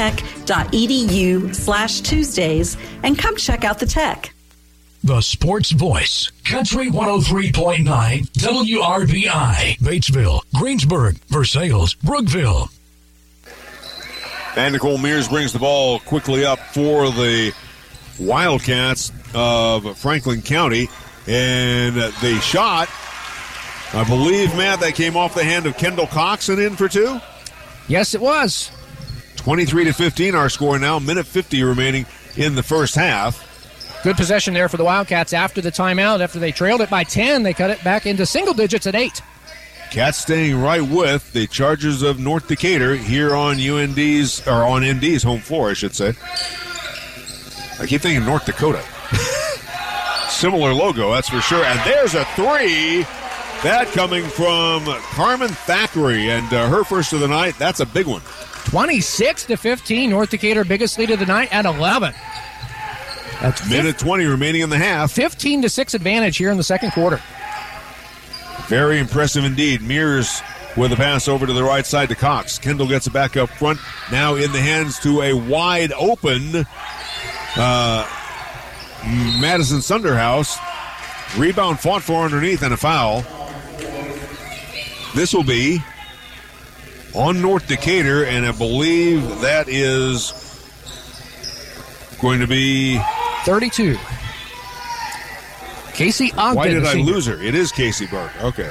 ivytech.edu/Tuesdays and come check out the Tech. The Sports Voice, Country 103.9 WRBI, Batesville, Greensburg, Versailles, Brookville. And Nicole Mears brings the ball quickly up for the Wildcats of Franklin County. And the shot, I believe, Matt, that came off the hand of Kendall Cox and in for 2? Yes, it was. 23-15 our score now. Minute 50 remaining in the first half. Good possession there for the Wildcats after the timeout. After they trailed it by 10, they cut it back into single digits at 8. Cats staying right with the Chargers of North Decatur here on ND's home floor, I should say. I keep thinking North Dakota. Similar logo, that's for sure. And there's a three. That coming from Carmen Thackeray, and her first of the night. That's a big one. 26-15, North Decatur biggest lead of the night at 11. That's minute 20 remaining in the half. 15-6 advantage here in the second quarter. Very impressive indeed. Mears with a pass over to the right side to Cox. Kendall gets it back up front. Now in the hands to a wide open Madison Sunderhouse. Rebound fought for underneath and a foul. This will be on North Decatur, and I believe that is going to be 32. Casey Ogden. Why did I lose her? It is Casey Burke. Okay.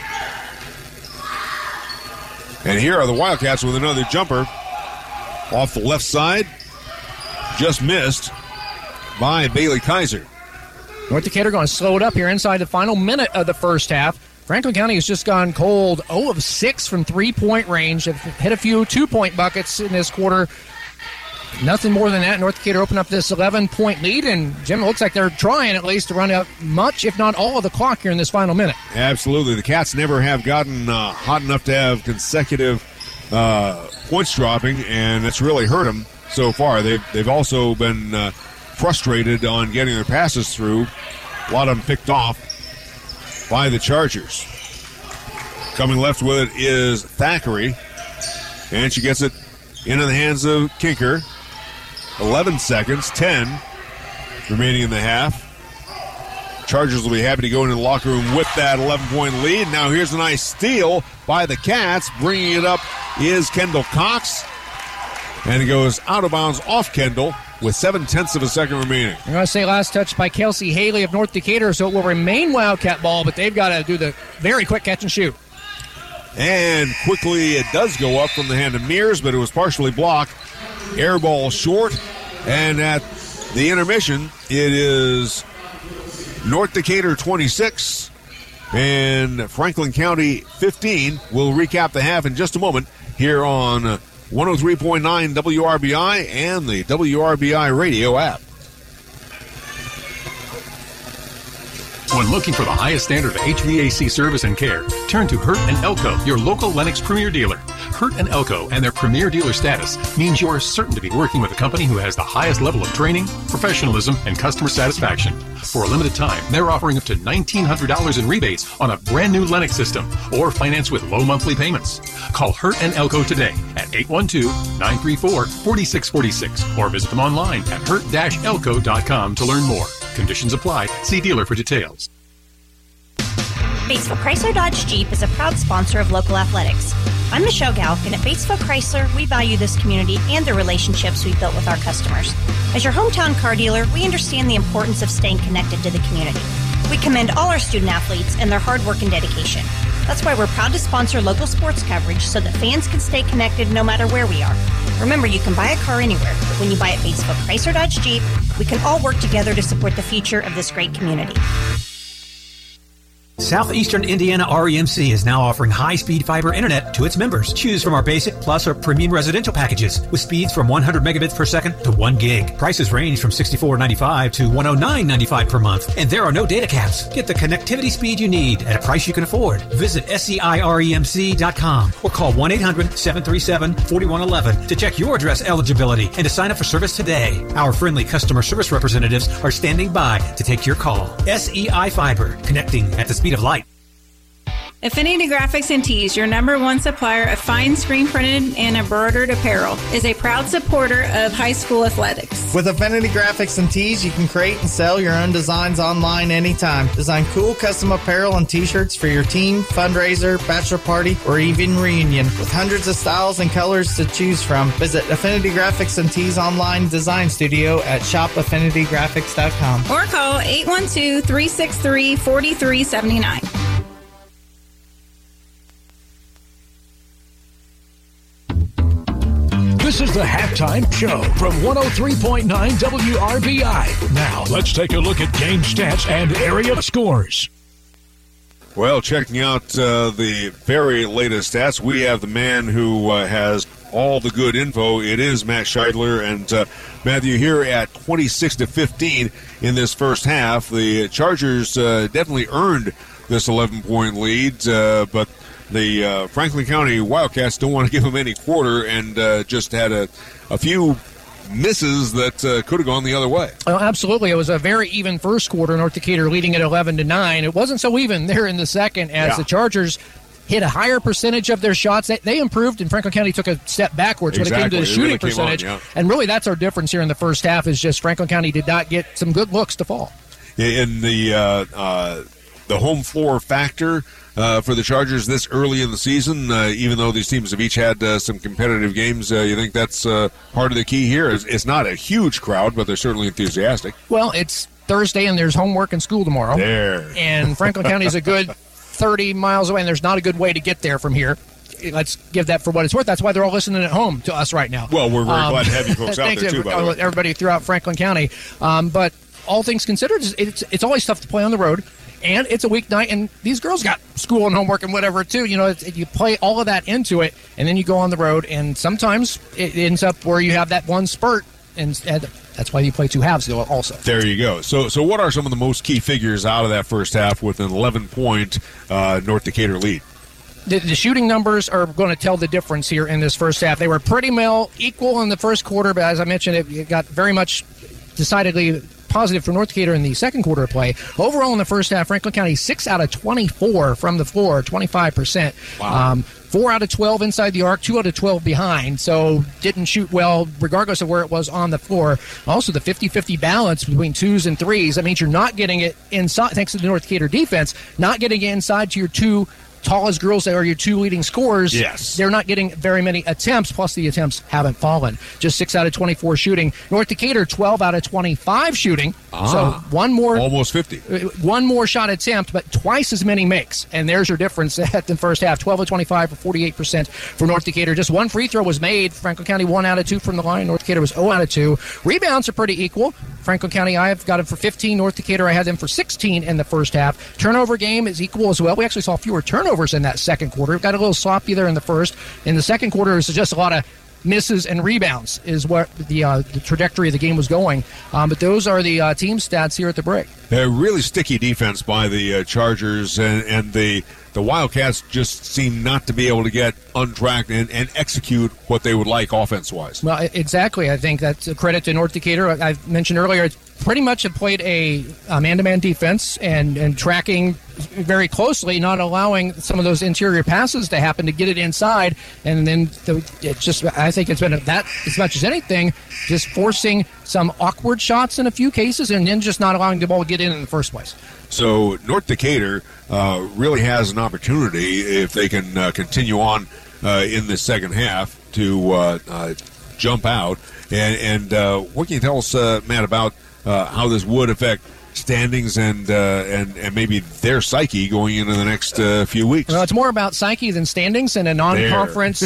And here are the Wildcats with another jumper off the left side. Just missed by Bailey Kaiser. North Decatur going to slow it up here inside the final minute of the first half. Franklin County has just gone cold, 0 of 6 from three-point range. Have hit a few two-point buckets in this quarter. Nothing more than that. North Decatur opened up this 11-point lead, and Jim, it looks like they're trying at least to run out much, if not all, of the clock here in this final minute. Absolutely. The Cats never have gotten hot enough to have consecutive points dropping, and it's really hurt them so far. They've also been frustrated on getting their passes through. A lot of them picked off by the Chargers. Coming left with it is Thackeray, and she gets it into the hands of Kinker. 11 seconds, 10 remaining in the half. Chargers will be happy to go into the locker room with that 11-point lead. Now here's a nice steal by the Cats. Bringing it up is Kendall Cox, and it goes out of bounds off Kendall with 0.7 of a second remaining. I'm going to say last touch by Kelsey Haley of North Decatur, so it will remain Wildcat ball, but they've got to do the very quick catch and shoot. And quickly it does go up from the hand of Mears, but it was partially blocked. Air ball short, and at the intermission, it is North Decatur 26 and Franklin County 15. We'll recap the half in just a moment here on 103.9 WRBI and the WRBI radio app. When looking for the highest standard of HVAC service and care, turn to Hurt and Elko, your local Lennox Premier dealer. Hurt and Elko and their Premier dealer status means you're certain to be working with a company who has the highest level of training, professionalism, and customer satisfaction. For a limited time, they're offering up to $1,900 in rebates on a brand new Lennox system or finance with low monthly payments. Call Hurt and Elko today at 812-934-4646 or visit them online at hurt-elko.com to learn more. Conditions apply. See dealer for details. Batesville Chrysler Dodge Jeep is a proud sponsor of local athletics. I'm Michelle Galk, and at Batesville Chrysler, we value this community and the relationships we've built with our customers. As your hometown car dealer, we understand the importance of staying connected to the community. We commend all our student athletes and their hard work and dedication. That's why we're proud to sponsor local sports coverage so that fans can stay connected no matter where we are. Remember, you can buy a car anywhere, but when you buy at Batesville Chrysler Dodge Jeep, we can all work together to support the future of this great community. Southeastern Indiana REMC is now offering high-speed fiber internet to its members. Choose from our basic, plus, or premium residential packages with speeds from 100 megabits per second to 1 gig. Prices range from $64.95 to $109.95 per month, and there are no data caps. Get the connectivity speed you need at a price you can afford. Visit SCIREMC.com or call 1-800-737-4111 to check your address eligibility and to sign up for service today. Our friendly customer service representatives are standing by to take your call. SEI Fiber, connecting at the speed of light. Affinity Graphics and Tees, your #1 supplier of fine screen printed and embroidered apparel, is a proud supporter of high school athletics. With Affinity Graphics and Tees, you can create and sell your own designs online anytime. Design cool custom apparel and t-shirts for your team, fundraiser, bachelor party, or even reunion. With hundreds of styles and colors to choose from, visit Affinity Graphics and Tees online design studio at shopaffinitygraphics.com. Or call 812-363-4379. This is the Halftime Show from 103.9 WRBI. Now, let's take a look at game stats and area scores. Well, checking out the very latest stats, we have the man who has all the good info. It is Matt Scheidler. And Matthew, here at 26-15 in this first half, the Chargers definitely earned this 11-point lead, but the Franklin County Wildcats don't want to give them any quarter and just had a few misses that could have gone the other way. Well, absolutely. It was a very even first quarter. North Decatur leading at 11-9. It wasn't so even there in the second as the Chargers hit a higher percentage of their shots. They improved, and Franklin County took a step backwards when it came to the shooting percentage. And really, that's our difference here in the first half is just Franklin County did not get some good looks to fall. In the home floor factor for the Chargers this early in the season, even though these teams have each had some competitive games, you think that's part of the key here? It's not a huge crowd, but they're certainly enthusiastic. Well, it's Thursday, and there's homework and school tomorrow. There. And Franklin County is a good 30 miles away, and there's not a good way to get there from here. Let's give that for what it's worth. That's why they're all listening at home to us right now. Well, we're very glad to have you folks out there, too, by the way. Everybody throughout Franklin County. But all things considered, it's always tough to play on the road. And it's a weeknight, and these girls got school and homework and whatever, too. You know, you play all of that into it, and then you go on the road, and sometimes it ends up where you have that one spurt, and that's why you play two halves also. There you go. So what are some of the most key figures out of that first half with an 11-point North Decatur lead? The shooting numbers are going to tell the difference here in this first half. They were pretty well equal in the first quarter, but as I mentioned, it got very much decidedly positive for North Decatur in the second quarter of play. Overall in the first half, Franklin County 6 out of 24 from the floor, 25%. Wow. 4 out of 12 inside the arc, 2 out of 12 behind, so didn't shoot well regardless of where it was on the floor. Also, the 50-50 balance between twos and threes. That means you're not getting it inside, thanks to the North Decatur defense, not getting it inside to your two tallest girls that are your two leading scorers. Yes. They're not getting very many attempts, plus the attempts haven't fallen. Just 6 out of 24 shooting. North Decatur, 12 out of 25 shooting. So one more. Almost 50. One more shot attempt, but twice as many makes. And there's your difference at the first half. 12 of 25 for 48% for North Decatur. Just one free throw was made. Franklin County 1 out of 2 from the line. North Decatur was 0 out of 2. Rebounds are pretty equal. Franklin County, I've got them for 15. North Decatur, I had them for 16 in the first half. Turnover game is equal as well. We actually saw fewer turnovers in that second quarter. It got a little sloppy there in the first. In the second quarter, it was just a lot of misses and rebounds is what the trajectory of the game was going. But those are the team stats here at the break. A really sticky defense by the Chargers, and the Wildcats just seem not to be able to get untracked and execute what they would like offense-wise. Well, exactly. I think that's a credit to North Decatur. I mentioned earlier, pretty much have played a man-to-man defense and tracking very closely, not allowing some of those interior passes to happen to get it inside. And then I think it's been that as much as anything, just forcing some awkward shots in a few cases and then just not allowing the ball to get in the first place. So North Decatur really has an opportunity if they can continue on in the second half to jump out. And what can you tell us, Matt, about how this would affect standings and maybe their psyche going into the next few weeks? Well, it's more about psyche than standings and a non-conference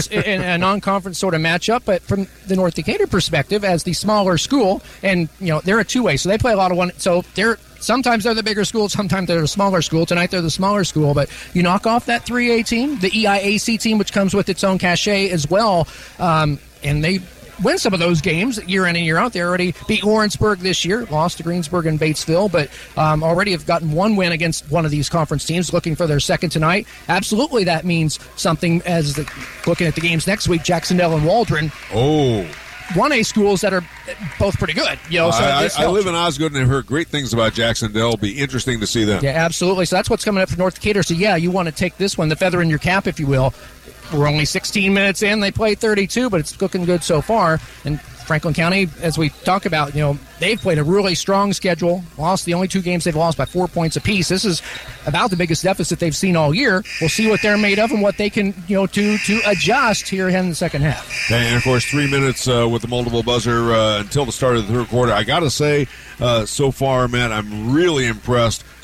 sort of matchup. But from the North Decatur perspective, as the smaller school, and they're a two-way, so they play a lot of one. So sometimes they're the bigger school, sometimes they're the smaller school. Tonight they're the smaller school, but you knock off that 3A team, the EIAC team, which comes with its own cachet as well, and they win some of those games year in and year out. They already beat Lawrenceburg this year, lost to Greensburg and Batesville, but already have gotten one win against one of these conference teams, looking for their second tonight. Absolutely, that means something as looking at the games next week, Jacksonville and Waldron. Oh. 1A schools that are both pretty good. I live in Osgood and I've heard great things about Jacksonville. It'll be interesting to see them. Yeah, absolutely. So that's what's coming up for North Decatur. So, you want to take this one, the feather in your cap, if you will. We're only 16 minutes in. They played 32, but it's looking good so far. And Franklin County, as we talk about, they've played a really strong schedule. Lost the only 2 games they've lost by 4 points apiece. This is about the biggest deficit they've seen all year. We'll see what they're made of and what they can, to adjust here in the second half. And of course, 3 minutes with the multiple buzzer until the start of the third quarter. I got to say, so far, Matt, I'm really impressed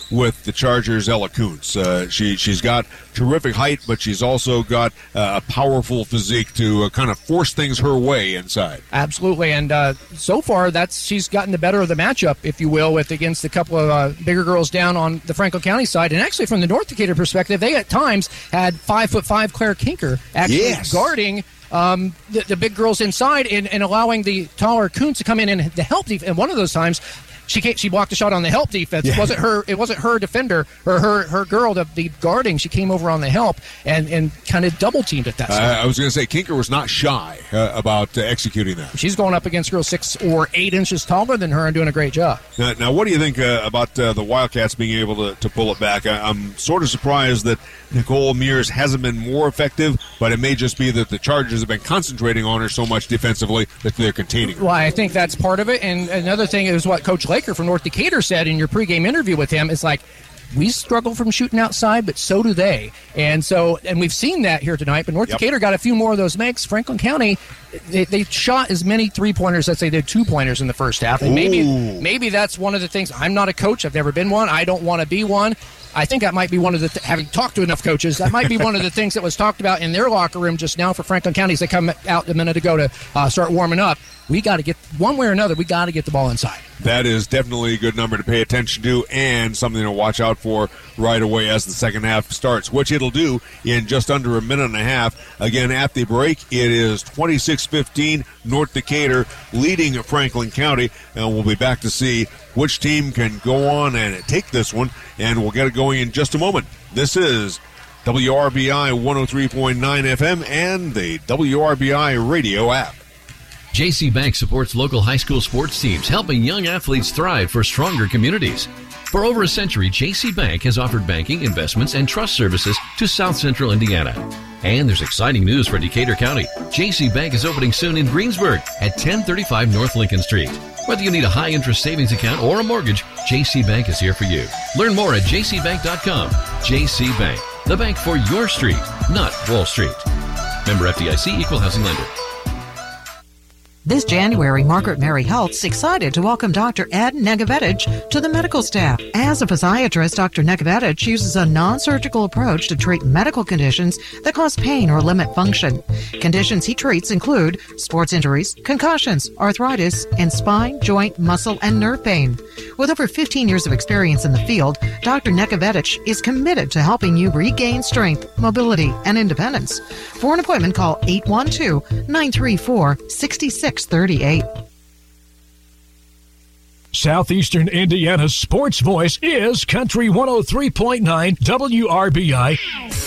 with the Chargers' Ella Kuntz. She's got terrific height, but she's also got a powerful physique to kind of force things her way inside. Absolutely, and so far she's gotten the better of the matchup, if you will, against a couple of bigger girls down on the Franklin County side. And actually, from the North Decatur perspective, they at times had 5'5" Claire Kinker actually guarding the big girls inside and allowing the taller Kuntz to come in and the help defense. And one of those times, she blocked a shot on the help defense. Yeah. It wasn't her defender or her girl, the guarding. She came over on the help and kind of double teamed at that time. I was going to say Kinker was not shy about executing that. She's going up against girls 6 or 8 inches taller than her and doing a great job. Now what do you think about the Wildcats being able to pull it back? I'm sort of surprised that Nicole Mears hasn't been more effective, but it may just be that the Chargers have been concentrating on her so much defensively that they're containing her. Well, I think that's part of it. And another thing is what Coach Laker from North Decatur said in your pregame interview with him. It's like, we struggle from shooting outside, but so do they. And we've seen that here tonight, but North Decatur got a few more of those makes. Franklin County, they shot as many three-pointers as they did two-pointers in the first half. And maybe that's one of the things. I'm not a coach. I've never been one. I don't want to be one. I think that might be one of the, having talked to enough coaches, that might be one of the things that was talked about in their locker room just now for Franklin County as they come out a minute ago to start warming up. We got to get, one way or another, we got to get the ball inside. That is definitely a good number to pay attention to and something to watch out for right away as the second half starts, which it'll do in just under a minute and a half. Again, at the break, it is 26-15, North Decatur leading Franklin County, and we'll be back to see which team can go on and take this one, and we'll get it going in just a moment. This is WRBI 103.9 FM and the WRBI radio app. JC Bank supports local high school sports teams, helping young athletes thrive for stronger communities. For over a century, JC Bank has offered banking, investments, and trust services to South Central Indiana. And there's exciting news for Decatur County. JC Bank is opening soon in Greensburg at 1035 North Lincoln Street. Whether you need a high-interest savings account or a mortgage, JC Bank is here for you. Learn more at jcbank.com. JC Bank, the bank for your street, not Wall Street. Member FDIC, Equal Housing Lender. This January, Margaret Mary Health's excited to welcome Dr. Ed Negavetich to the medical staff. As a physiatrist, Dr. Negavetich uses a non-surgical approach to treat medical conditions that cause pain or limit function. Conditions he treats include sports injuries, concussions, arthritis, and spine, joint, muscle, and nerve pain. With over 15 years of experience in the field, Dr. Negavetich is committed to helping you regain strength, mobility, and independence. For an appointment, call 812-934-6638. Southeastern Indiana's sports voice is Country 103.9 WRBI.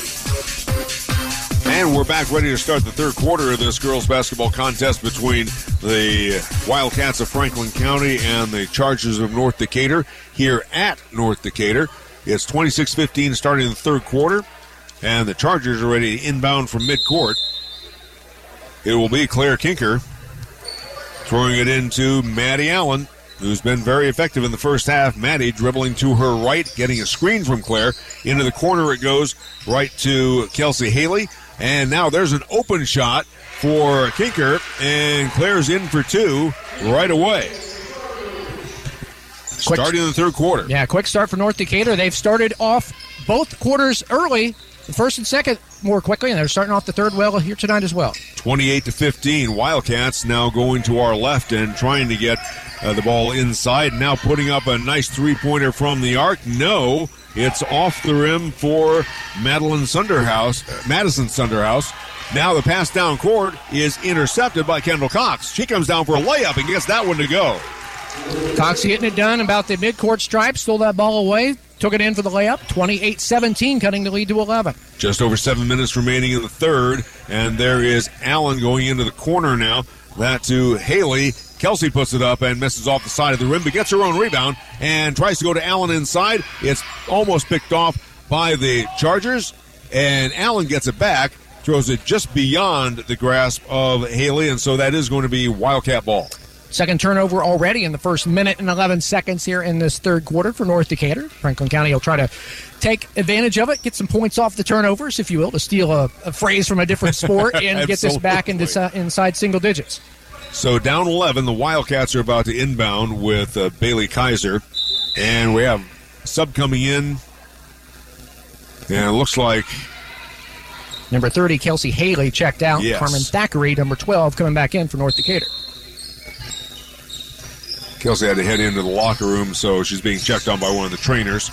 And we're back ready to start the third quarter of this girls basketball contest between the Wildcats of Franklin County and the Chargers of North Decatur here at North Decatur. It's 26-15 starting in the third quarter, and the Chargers are ready to inbound from midcourt. It will be Claire Kinker throwing it into Maddie Allen, who's been very effective in the first half. Maddie dribbling to her right, getting a screen from Claire. Into the corner it goes, right to Kelsey Haley. And now there's an open shot for Kinker, and Claire's in for two right away. Starting in the third quarter. Yeah, quick start for North Decatur. They've started off both quarters early, the first and second more quickly, and they're starting off the third well here tonight as well. 28-15. Wildcats now going to our left and trying to get the ball inside. Now putting up a nice three-pointer from the arc. No, it's off the rim for Madison Sunderhouse. Now the pass down court is intercepted by Kendall Cox. She comes down for a layup and gets that one to go. Cox getting it done about the midcourt stripe, stole that ball away, took it in for the layup. 28-17, cutting the lead to 11. Just over 7 minutes remaining in the third, and there is Allen going into the corner now. That to Haley. Kelsey puts it up and misses off the side of the rim, but gets her own rebound and tries to go to Allen inside. It's almost picked off by the Chargers, and Allen gets it back, throws it just beyond the grasp of Haley, and so that is going to be Wildcat ball. Second turnover already in the first minute and 11 seconds here in this third quarter for North Decatur. Franklin County will try to take advantage of it, get some points off the turnovers, if you will, to steal a phrase from a different sport and get this back inside single digits. So down 11, the Wildcats are about to inbound with Bailey Kaiser. And we have sub coming in. And it looks like number 30, Kelsey Haley, checked out. Yes. Carmen Thackeray, number 12, coming back in for North Decatur. Kelsey had to head into the locker room, so she's being checked on by one of the trainers.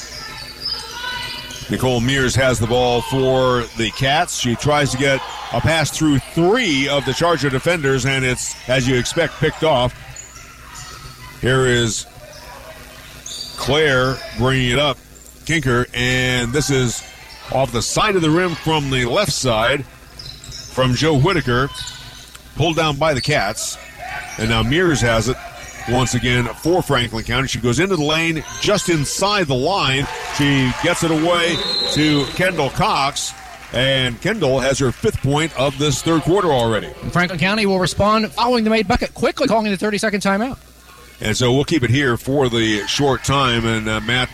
Nicole Mears has the ball for the Cats. She tries to get a pass through 3 of the Charger defenders, and it's, as you expect, picked off. Here is Claire bringing it up. Kinker, and this is off the side of the rim from the left side from Joe Whitaker. Pulled down by the Cats. And now Mears has it once again for Franklin County. She goes into the lane just inside the line. She gets it away to Kendall Cox. And Kendall has her 5th point of this third quarter already. And Franklin County will respond following the made bucket, quickly calling the 30-second timeout. And so we'll keep it here for the short time. And Matt,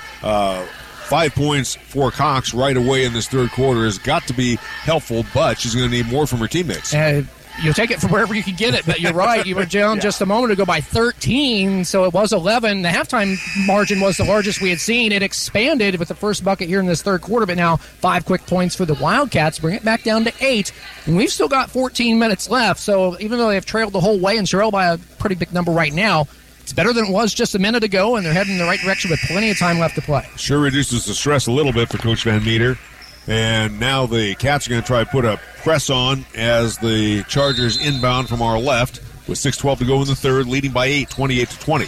5 points for Cox right away in this third quarter has got to be helpful, but she's going to need more from her teammates. You'll take it from wherever you can get it, but you're right. You were down just a moment ago by 13, so it was 11. The halftime margin was the largest we had seen. It expanded with the first bucket here in this third quarter, but now 5 quick points for the Wildcats. Bring it back down to 8, and we've still got 14 minutes left, so even though they've trailed the whole way in Sherrill by a pretty big number right now, it's better than it was just a minute ago, and they're heading in the right direction with plenty of time left to play. Sure reduces the stress a little bit for Coach Van Meter. And now the Cats are going to try to put a press on as the Chargers inbound from our left with 6:12 to go in the third, leading by 8, 28-20.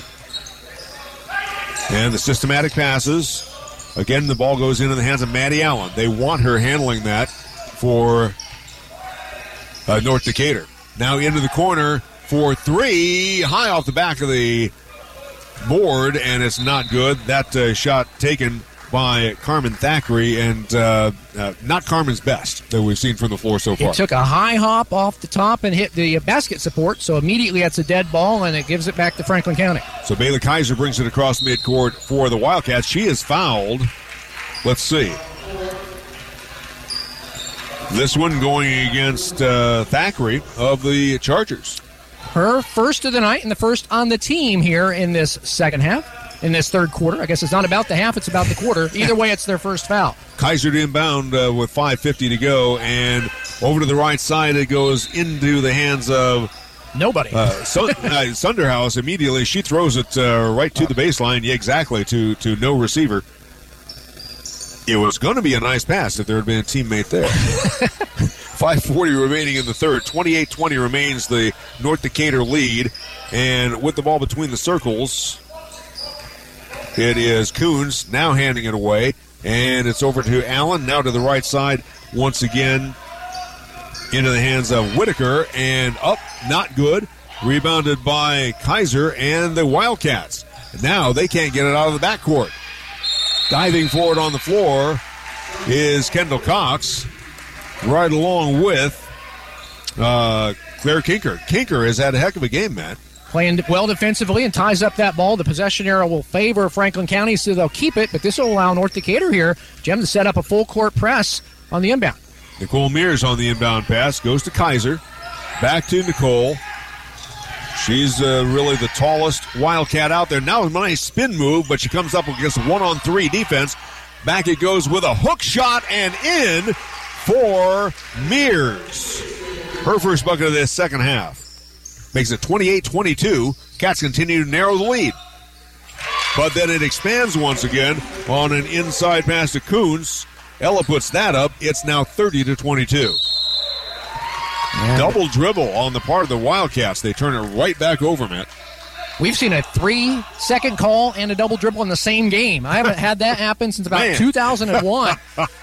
And the systematic passes. Again, the ball goes into the hands of Maddie Allen. They want her handling that for North Decatur. Now into the corner for 3, high off the back of the board, and it's not good. That shot taken by Carmen Thackeray, and not Carmen's best that we've seen from the floor so far. It took a high hop off the top and hit the basket support, so immediately that's a dead ball, and it gives it back to Franklin County. So Bailey Kaiser brings it across midcourt for the Wildcats. She is fouled. Let's see. This one going against Thackeray of the Chargers. Her first of the night and the first on the team here in this second half. In this third quarter. I guess it's not about the half, it's about the quarter. Either way, it's their first foul. Kaiser to inbound with 5:50 to go, and over to the right side, it goes into the hands of nobody. Sunderhouse immediately. She throws it right to the baseline. Yeah, exactly, to no receiver. It was going to be a nice pass if there had been a teammate there. 5:40 remaining in the third. 28-20 remains the North Decatur lead, and with the ball between the circles, it is Coons now handing it away, and it's over to Allen, now to the right side once again into the hands of Whitaker, and up, not good. Rebounded by Kaiser and the Wildcats. Now they can't get it out of the backcourt. Diving forward on the floor is Kendall Cox, right along with Claire Kinker. Kinker has had a heck of a game, Matt. Playing well defensively and ties up that ball. The possession arrow will favor Franklin County, so they'll keep it, but this will allow North Decatur here, Jim, to set up a full court press on the inbound. Nicole Mears on the inbound pass, goes to Kaiser. Back to Nicole. She's really the tallest Wildcat out there. Now a nice spin move, but she comes up against a 1-on-3 defense. Back it goes with a hook shot and in for Mears. Her first bucket of this second half. Makes it 28-22. Cats continue to narrow the lead. But then it expands once again on an inside pass to Coons. Ella puts that up. It's now 30-22. Double dribble on the part of the Wildcats. They turn it right back over, Matt. We've seen a 3-second call and a double dribble in the same game. I haven't had that happen since about 2001.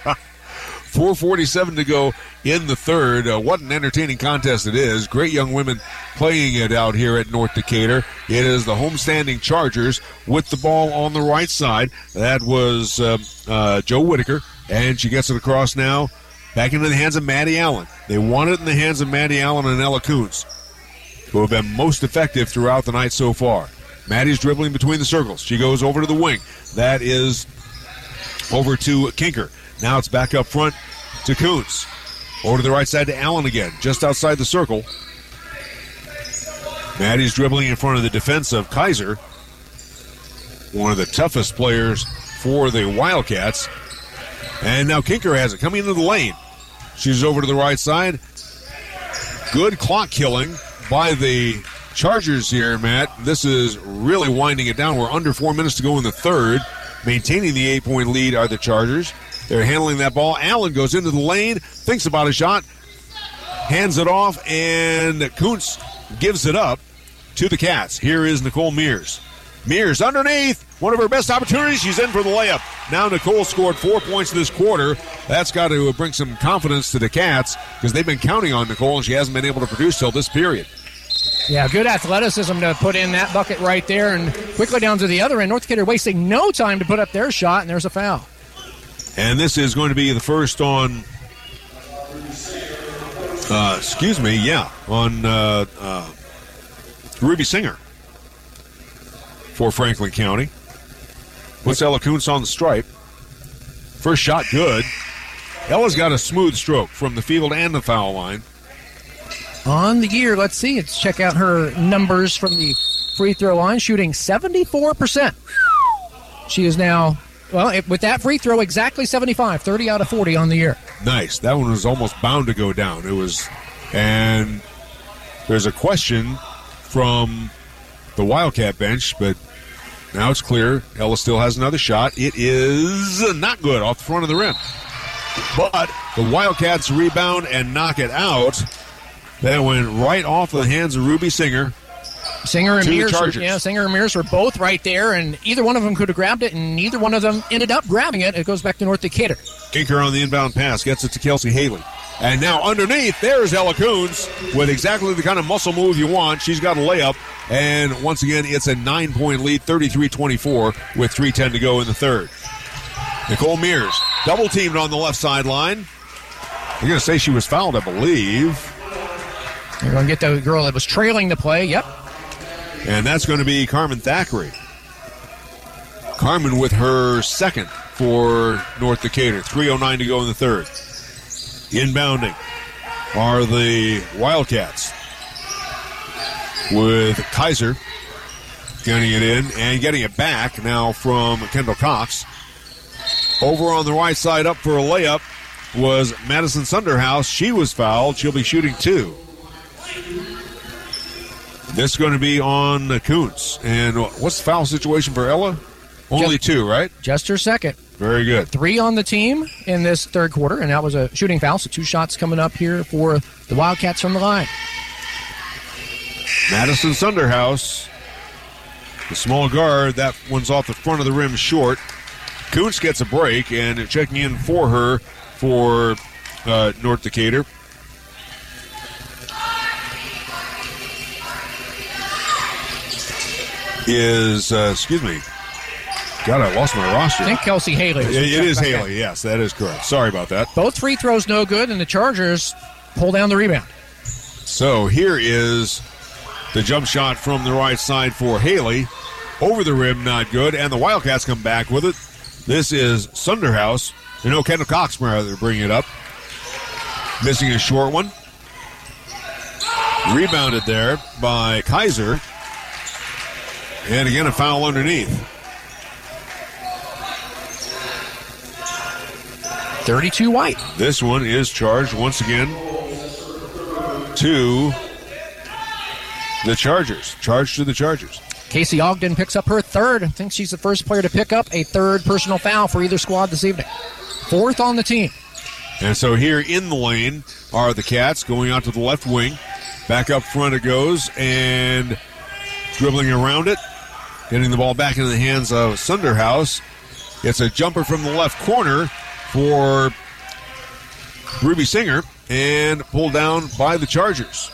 4:47 to go in the third. What an entertaining contest it is. Great young women playing it out here at North Decatur. It is the homestanding Chargers with the ball on the right side. That was Joe Whitaker, and she gets it across now back into the hands of Maddie Allen. They want it in the hands of Maddie Allen and Ella Coons, who have been most effective throughout the night so far. Maddie's dribbling between the circles. She goes over to the wing. That is over to Kinker. Now it's back up front to Coons. Over to the right side to Allen again, just outside the circle. Maddie's dribbling in front of the defense of Kaiser. one of the toughest players for the Wildcats. And now Kinker has it coming into the lane. She's over to the right side. Good clock killing by the Chargers here, Matt. This is really winding it down. We're under 4 minutes to go in the third. Maintaining the 8-point lead are the Chargers. They're handling that ball. Allen goes into the lane, thinks about a shot, hands it off, and Kuntz gives it up to the Cats. Here is Nicole Mears. Mears underneath. One of her best opportunities. She's in for the layup. Now Nicole scored 4 points this quarter. That's got to bring some confidence to the Cats because they've been counting on Nicole, and she hasn't been able to produce till this period. Yeah, good athleticism to put in that bucket right there. And quickly down to the other end. North Decatur wasting no time to put up their shot, and there's a foul. And this is going to be the first on, on Ruby Singer for Franklin County. Puts Ella Kuntz on the stripe. First shot good. Ella's got a smooth stroke from the field and the foul line. On the year, let's see. Let's check out her numbers from the free throw line. Shooting 74%. She is now, with that free throw, exactly 75. 30 out of 40 on the year. Nice. That one was almost bound to go down. And there's a question from the Wildcat bench, but now it's clear. Ella still has another shot. It is not good off the front of the rim. But the Wildcats rebound and knock it out. That went right off the hands of Ruby Singer. Singer and Mears were both right there, and either one of them could have grabbed it, and neither one of them ended up grabbing it. It goes back to North Decatur. Kinker on the inbound pass gets it to Kelsey Haley. And now underneath, there's Ella Kuntz with exactly the kind of muscle move you want. She's got a layup, and once again, it's a 9-point lead, 33-24, with 3:10 to go in the third. Nicole Mears, double-teamed on the left sideline. You're going to say she was fouled, I believe. You're going to get the girl that was trailing the play, yep. And that's going to be Carmen Thackeray. Carmen with her second for North Decatur. 3:09 to go in the third. Inbounding are the Wildcats with Kaiser getting it in and getting it back now from Kendall Cox. Over on the right side up for a layup was Madison Sunderhouse. She was fouled. She'll be shooting two. This is going to be on Kuntz. And what's the foul situation for Ella? Only two, right? Just her second. Very good. 3 on the team in this third quarter, and that was a shooting foul, so 2 shots coming up here for the Wildcats from the line. Madison Sunderhouse, the small guard, that one's off the front of the rim short. Kuntz gets a break, and checking in for her for North Decatur. God, I lost my roster. I think Kelsey Haley. It is Haley, yes, that is correct. Sorry about that. Both free throws no good, and the Chargers pull down the rebound. So here is the jump shot from the right side for Haley. Over the rim, not good, and the Wildcats come back with it. This is Sunderhouse. Kendall Cox, rather, bring it up. Missing a short one. Rebounded there by Kaiser. And again, a foul underneath. 32 White. This one is charged once again to the Chargers. Charged to the Chargers. Casey Ogden picks up her third. I think she's the first player to pick up a third personal foul for either squad this evening. 4th on the team. And so here in the lane are the Cats going out to the left wing. Back up front it goes, and dribbling around it. Getting the ball back into the hands of Sunderhouse. It's a jumper from the left corner for Ruby Singer, and pulled down by the Chargers.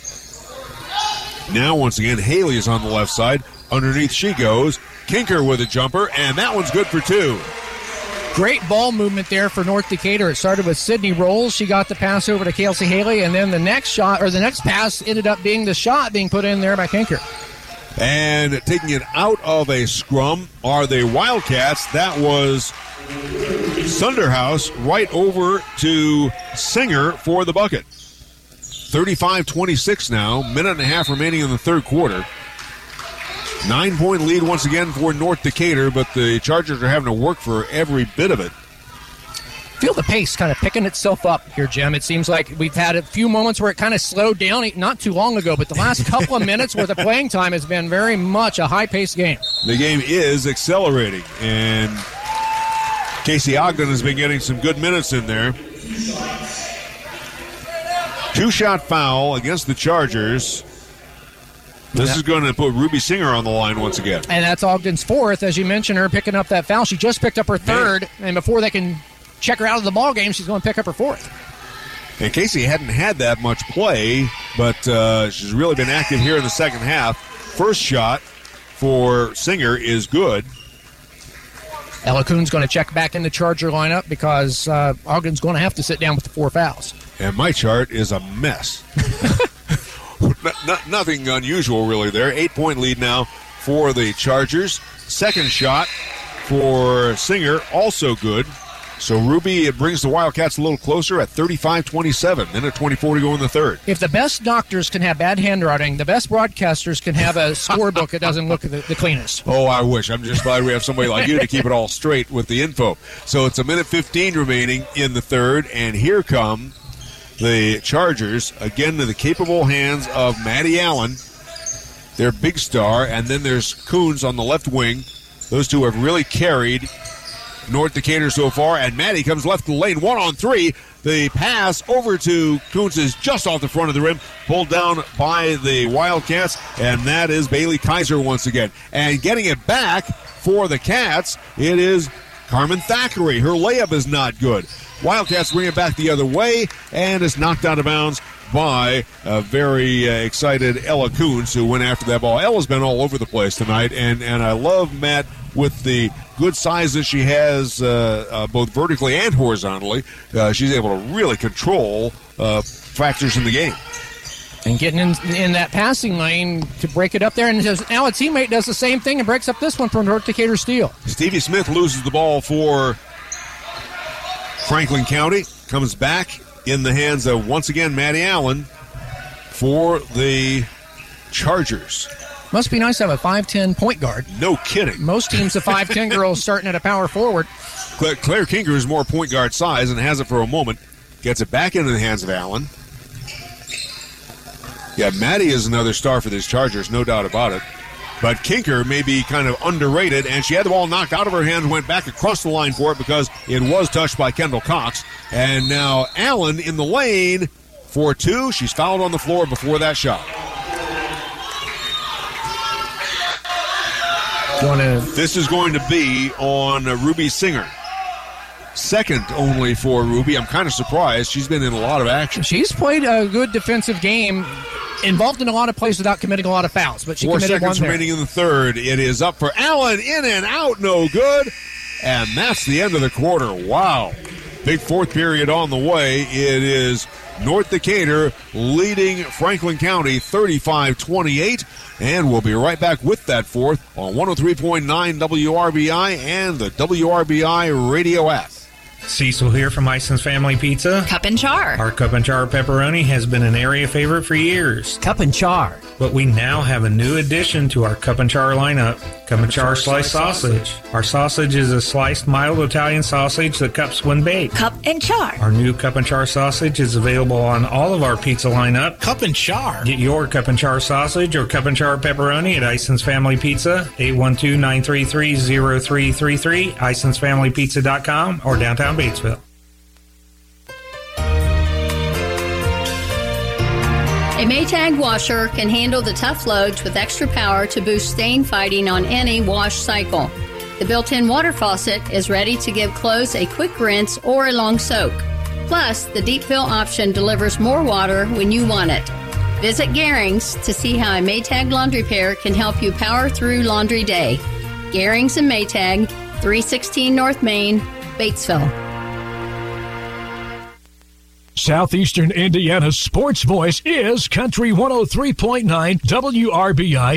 Now, once again, Haley is on the left side. Underneath she goes. Kinker with a jumper, and that one's good for 2. Great ball movement there for North Decatur. It started with Sydney Rolls. She got the pass over to Kelsey Haley, and then the next pass ended up being the shot being put in there by Kinker. And taking it out of a scrum are the Wildcats. That was Sunderhouse right over to Singer for the bucket. 35-26 now. Minute and a half remaining in the third quarter. 9-point lead once again for North Decatur, but the Chargers are having to work for every bit of it. Feel the pace kind of picking itself up here, Jim. It seems like we've had a few moments where it kind of slowed down not too long ago, but the last couple of minutes where the playing time has been very much a high-paced game. The game is accelerating, and Casey Ogden has been getting some good minutes in there. 2-shot foul against the Chargers. This is going to put Ruby Singer on the line once again. And that's Ogden's fourth. As you mentioned, her picking up that foul. She just picked up her third, and before they can check her out of the ball game, she's going to pick up her fourth. And Casey hadn't had that much play, but she's really been active here in the second half. First shot for Singer is good. Ella Kuhn's going to check back in the Charger lineup because Ogden's going to have to sit down with the 4 fouls. And my chart is a mess. Nothing unusual really there. 8-point lead now for the Chargers. Second shot for Singer, also good. So Ruby, it brings the Wildcats a little closer at 35-27. Then at 24 to go in the third. If the best doctors can have bad handwriting, the best broadcasters can have a scorebook that doesn't look the cleanest. Oh, I wish. I'm just glad we have somebody like you to keep it all straight with the info. So it's 1:15 remaining in the third, and here come the Chargers, again to the capable hands of Maddie Allen, their big star, and then there's Coons on the left wing. Those two have really carried North Decatur so far, and Maddie comes left of the lane, 1-on-3. The pass over to Coons is just off the front of the rim, pulled down by the Wildcats, and that is Bailey Kaiser once again. And getting it back for the Cats, it is Carmen Thackeray. Her layup is not good. Wildcats bring it back the other way, and it's knocked out of bounds by a very excited Ella Coons, who went after that ball. Ella's been all over the place tonight, and I love Matt with the good size that she has both vertically and horizontally. She's able to really control factors in the game. And getting in that passing lane to break it up there. And now a teammate does the same thing and breaks up this one from North Decatur Steel. Stevie Smith loses the ball for Franklin County. Comes back in the hands of, once again, Maddie Allen for the Chargers. Must be nice to have a 5'10" point guard. No kidding. Most teams, the 5'10" girls starting at a power forward. Claire Kinker is more point guard size and has it for a moment. Gets it back into the hands of Allen. Yeah, Maddie is another star for these Chargers, no doubt about it. But Kinker may be kind of underrated, and she had the ball knocked out of her hands, went back across the line for it because it was touched by Kendall Cox. And now Allen in the lane for 2. She's fouled on the floor before that shot. This is going to be on Ruby Singer. Second only for Ruby. I'm kind of surprised. She's been in a lot of action. She's played a good defensive game, involved in a lot of plays without committing a lot of fouls, but she committed 4 one seconds there. remaining in the third. It is up for Allen, in and out, no good. And that's the end of the quarter. Wow. Big fourth period on the way. It is North Decatur leading Franklin County 35-28. And we'll be right back with that fourth on 103.9 WRBI and the WRBI radio app. Cecil here from Ison's Family Pizza. Cup and Char. Our Cup and Char pepperoni has been an area favorite for years. Cup and Char. But we now have a new addition to our Cup and Char lineup, Cup and Char sliced sausage. Our sausage is a sliced mild Italian sausage that cups when baked. Cup and Char. Our new Cup and Char sausage is available on all of our pizza lineup. Cup and Char. Get your Cup and Char sausage or Cup and Char pepperoni at Ison's Family Pizza, 812-933-0333, IsonsFamilyPizza.com, or downtown Batesville. A Maytag washer can handle the tough loads with extra power to boost stain fighting on any wash cycle. The built-in water faucet is ready to give clothes a quick rinse or a long soak. Plus, the deep fill option delivers more water when you want it. Visit Gehring's to see how a Maytag laundry pair can help you power through laundry day. Gehring's and Maytag, 316 North Main, Batesville. Southeastern Indiana's sports voice is Country 103.9 WRBI.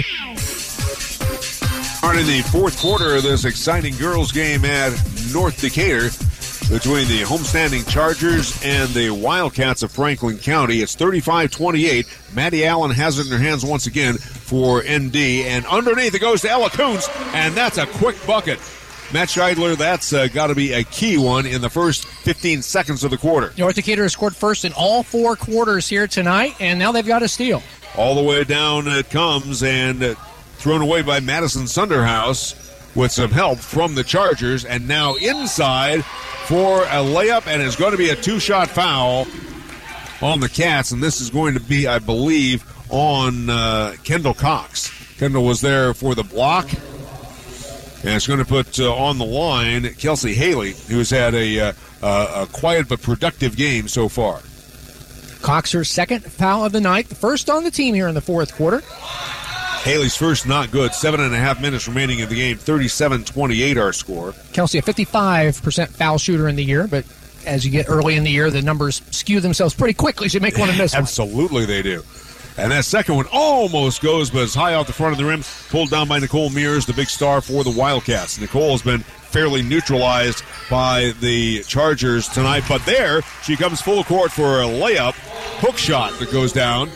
In the fourth quarter of this exciting girls game at North Decatur, between the homestanding Chargers and the Wildcats of Franklin County. It's 35-28. Maddie Allen has it in her hands once again for ND. And underneath it goes to Ella Kuntz, and that's a quick bucket. Matt Scheidler, that's got to be a key one in the first 15 seconds of the quarter. North Decatur has scored first in all 4 quarters here tonight, and now they've got a steal. All the way down it comes, and thrown away by Madison Sunderhouse with some help from the Chargers, and now inside for a layup, and it's going to be a 2-shot foul on the Cats, and this is going to be, I believe, on Kendall Cox. Kendall was there for the block, and it's going to put on the line Kelsey Haley, who's had a quiet but productive game so far. Cox, her second foul of the night, the first on the team here in the fourth quarter. Haley's first not good. 7.5 minutes remaining in the game. 37-28 our score. Kelsey, a 55% foul shooter in the year, but as you get early in the year, the numbers skew themselves pretty quickly, so you make one and miss one. Absolutely they do. And that second one almost goes, but it's high out the front of the rim. Pulled down by Nicole Mears, the big star for the Wildcats. Nicole has been fairly neutralized by the Chargers tonight, but there she comes full court for a layup. Hook shot that goes down.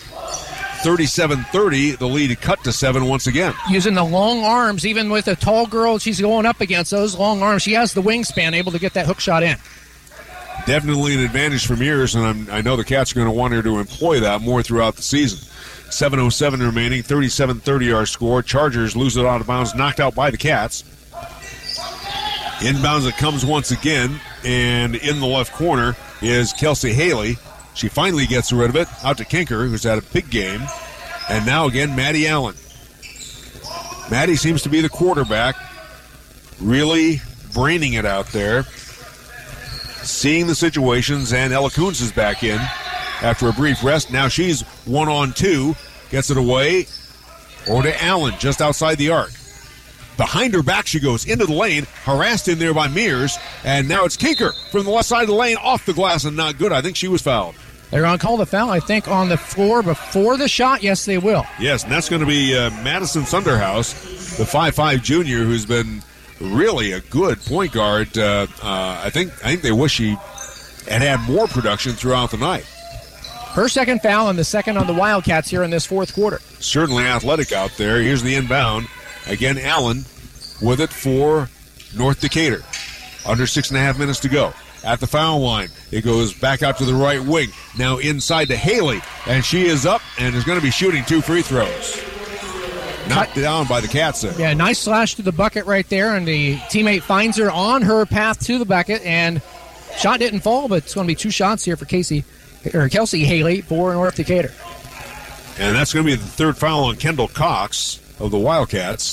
37-30, the lead cut to 7 once again. Using the long arms, even with a tall girl she's going up against, those long arms, she has the wingspan, able to get that hook shot in. Definitely an advantage for Mears, and I know the Cats are going to want her to employ that more throughout the season. 7:07 remaining, 37-30 our score. Chargers lose it out of bounds, knocked out by the Cats. Inbounds it comes once again, and in the left corner is Kelsey Haley. She finally gets rid of it, out to Kinker, who's had a big game. And now again, Maddie Allen. Maddie seems to be the quarterback, really braining it out there, seeing the situations, and Ella Kuntz is back in after a brief rest. Now she's 1-on-2, gets it away, over to Allen, just outside the arc. Behind her back she goes into the lane, harassed in there by Mears, and now it's Kinker from the left side of the lane, off the glass and not good. I think she was fouled. They're going to call the foul, I think, on the floor before the shot. Yes, they will. Yes, and that's going to be Madison Sunderhouse, the 5'5 junior, who's been really a good point guard. I think they wish she had more production throughout the night. Her second foul and the second on the Wildcats here in this fourth quarter. Certainly athletic out there. Here's the inbound. Again, Allen with it for North Decatur. Under 6.5 minutes to go. At the foul line, it goes back out to the right wing. Now inside to Haley, and she is up and is going to be shooting 2 free throws. Knocked down by the Cats there. Yeah, nice slash to the bucket right there, and the teammate finds her on her path to the bucket, and shot didn't fall, but it's going to be 2 shots here for Kelsey Haley for North Decatur. And that's going to be the third foul on Kendall Cox of the Wildcats.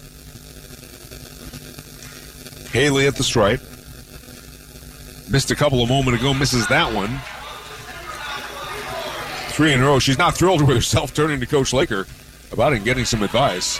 Haley at the stripe. Missed a couple a moment ago, misses that one. 3 in a row. She's not thrilled with herself, turning to Coach Laker about it and getting some advice.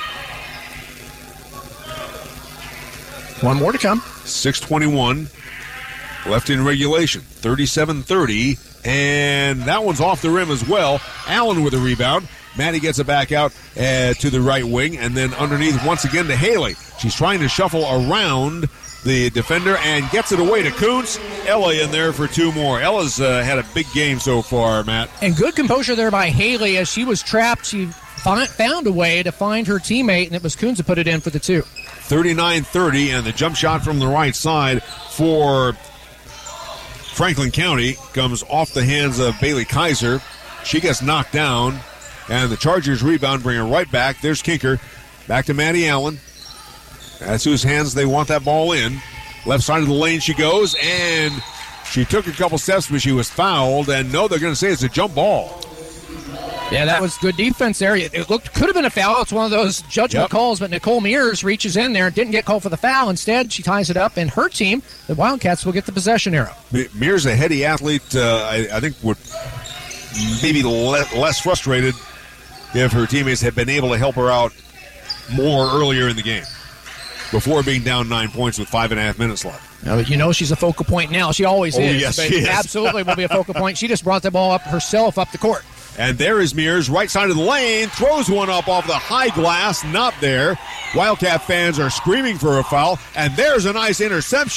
One more to come. 6:21 left in regulation. 37-30, and that one's off the rim as well. Allen with a rebound. Maddie gets it back out to the right wing, and then underneath once again to Haley. She's trying to shuffle around the defender and gets it away to Kuntz. Ella in there for 2 more. Ella's had a big game so far, Matt. And good composure there by Haley. As she was trapped, she found a way to find her teammate, and it was Kuntz who put it in for the 2. 39-30, and the jump shot from the right side for Franklin County comes off the hands of Bailey Kaiser. She gets knocked down, and the Chargers rebound, bring her right back. There's Kinker. Back to Maddie Allen. That's whose hands they want that ball in. Left side of the lane she goes, and she took a couple steps, but she was fouled, and no, they're going to say it's a jump ball. Yeah, that was good defense there. It could have been a foul. It's one of those judgment calls, but Nicole Mears reaches in there and didn't get called for the foul. Instead, she ties it up, and her team, the Wildcats, will get the possession arrow. Mears, a heady athlete, I think would maybe less frustrated if her teammates had been able to help her out more earlier in the game, before being down 9 points with 5.5 minutes left. Now, you know she's a focal point now. She always is. Yes, but she is. Absolutely will be a focal point. She just brought the ball up herself up the court. And there is Mears, right side of the lane, throws one up off the high glass, not there. Wildcat fans are screaming for a foul, and there's a nice interception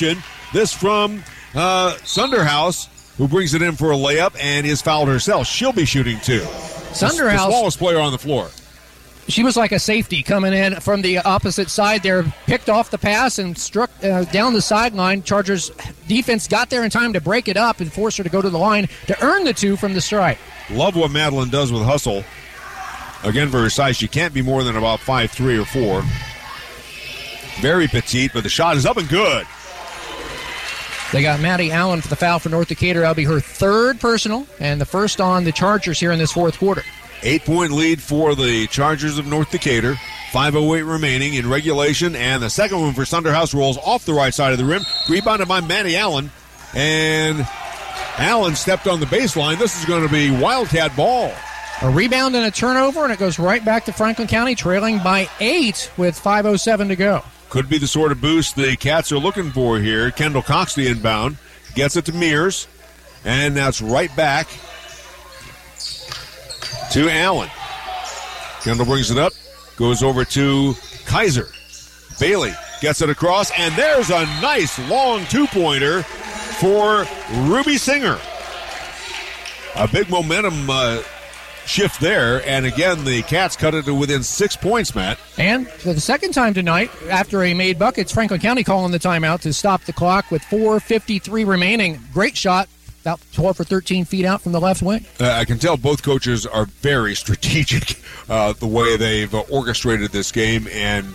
This from Sunderhouse, who brings it in for a layup and is fouled herself. She'll be shooting too. Sunderhouse, the smallest player on the floor. She was like a safety coming in from the opposite side there, picked off the pass and struck down the sideline. Chargers defense got there in time to break it up and force her to go to the line to earn the 2 from the strike. Love what Madeline does with hustle. Again, for her size, she can't be more than about 5'3" or 4. Very petite, but the shot is up and good. They got Maddie Allen for the foul for North Decatur. That'll be her 3rd personal and the first on the Chargers here in this 4th quarter. 8-point lead for the Chargers of North Decatur. 5:08 remaining in regulation, and the second one for Sunderhouse rolls off the right side of the rim. Rebounded by Maddie Allen, and Allen stepped on the baseline. This is going to be Wildcat ball. A rebound and a turnover, and it goes right back to Franklin County, trailing by 8 with 5:07 to go. Could be the sort of boost the Cats are looking for here. Kendall Cox, the inbound, gets it to Mears, and that's right back to Allen. Kendall brings it up, goes over to Kaiser. Bailey gets it across, and there's a nice long 2-pointer for Ruby Singer. A big momentum shift there, and again, the Cats cut it to within 6 points, Matt. And for the second time tonight, after a made buckets, Franklin County calling the timeout to stop the clock with 4:53 remaining. Great shot. About 12 or 13 feet out from the left wing. I can tell both coaches are very strategic the way they've orchestrated this game, and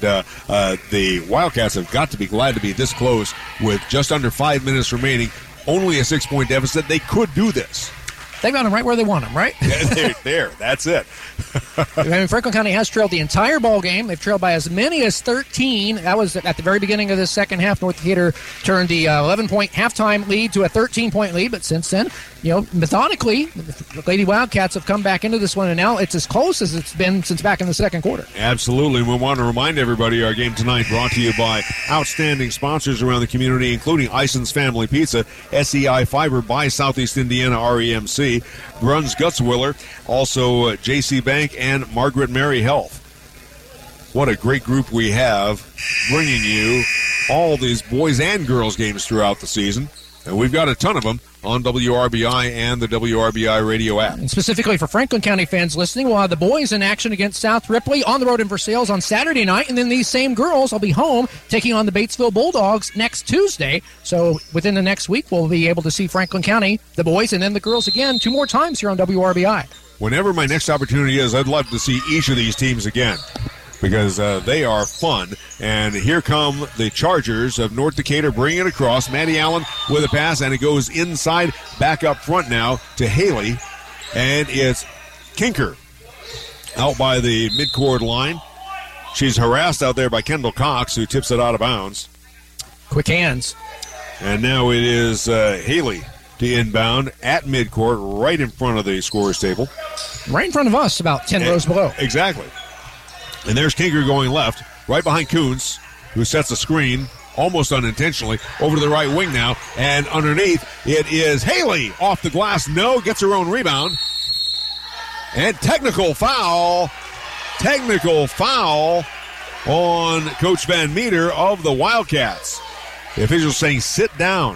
the Wildcats have got to be glad to be this close with just under 5 minutes remaining, only a 6-point deficit. They could do this. They've got them right where they want them, right? there. That's it. I mean, Franklin County has trailed the entire ball game. They've trailed by as many as 13. That was at the very beginning of the second half. North Decatur turned the 11-point halftime lead to a 13-point lead. But since then, methodically, the Lady Wildcats have come back into this one, and now it's as close as it's been since back in the second quarter. Absolutely. We want to remind everybody our game tonight brought to you by outstanding sponsors around the community, including Ison's Family Pizza, SEI Fiber by Southeast Indiana REMC, Bruns Gutzwiller, also J.C. Bank, and Margaret Mary Health. What a great group we have bringing you all these boys and girls games throughout the season. And we've got a ton of them on WRBI and the WRBI radio app. And specifically for Franklin County fans listening, we'll have the boys in action against South Ripley on the road in Versailles on Saturday night. And then these same girls will be home taking on the Batesville Bulldogs next Tuesday. So within the next week, we'll be able to see Franklin County, the boys, and then the girls again 2 more times here on WRBI. Whenever my next opportunity is, I'd love to see each of these teams again, because they are fun. And here come the Chargers of North Decatur bringing it across. Maddie Allen with a pass, and it goes inside, back up front now to Haley. And it's Kinker out by the midcourt line. She's harassed out there by Kendall Cox, who tips it out of bounds. Quick hands. And now it is Haley to inbound at midcourt, right in front of the scorer's table. Right in front of us, about 10 rows below. Exactly. And there's Kinker going left, right behind Coons, who sets a screen, almost unintentionally, over to the right wing now. And underneath, it is Haley off the glass. No, gets her own rebound. And technical foul on Coach Van Meter of the Wildcats. The official saying sit down.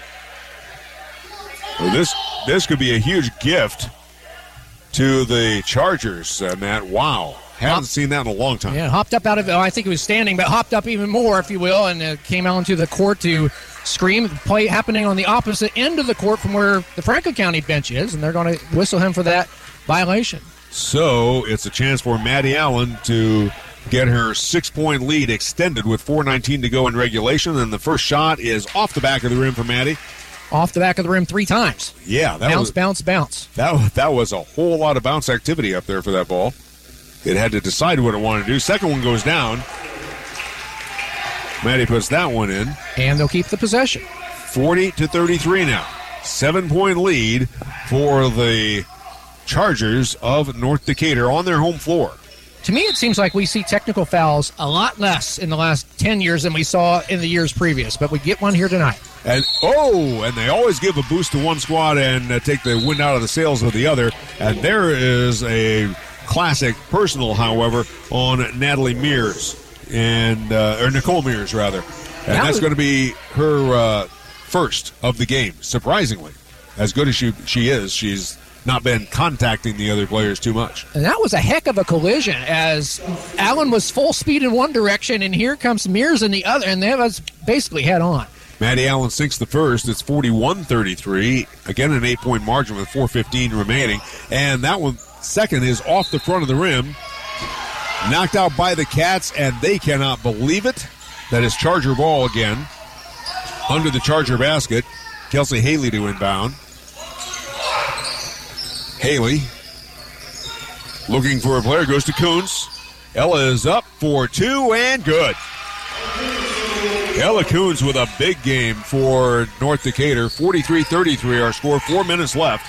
Well, this could be a huge gift to the Chargers, Matt. Wow. Haven't seen that in a long time. Yeah, hopped up out of, I think he was standing, but hopped up even more, if you will, and came out onto the court to scream. Play happening on the opposite end of the court from where the Franklin County bench is, and they're going to whistle him for that violation. So it's a chance for Maddie Allen to get her 6-point lead extended with 4:19 to go in regulation, and the first shot is off the back of the rim for Maddie. Off the back of the rim 3 times. Yeah. Bounce. That was a whole lot of bounce activity up there for that ball. It had to decide what it wanted to do. Second one goes down. Maddie puts that one in. And they'll keep the possession. 40-33 now. 7-point lead for the Chargers of North Decatur on their home floor. To me, it seems like we see technical fouls a lot less in the last 10 years than we saw in the years previous, but we get one here tonight. And they always give a boost to one squad and take the wind out of the sails of the other. And there is a classic personal, however, on Natalie Mears, or Nicole Mears, rather. And that's going to be her first of the game, surprisingly. As good as she is, she's not been contacting the other players too much. And that was a heck of a collision as Allen was full speed in one direction, and here comes Mears in the other, and that was basically head on. Maddie Allen sinks the first. It's 41-33. Again, an 8-point margin with 4:15 remaining. And that one, second, is off the front of the rim. Knocked out by the Cats, and they cannot believe it. That is Charger ball again. Under the Charger basket. Kelsey Haley to inbound. Haley looking for a player, goes to Coons. Ella is up for two and good. Ella Coons with a big game for North Decatur. 43-33 our score, 4 minutes left.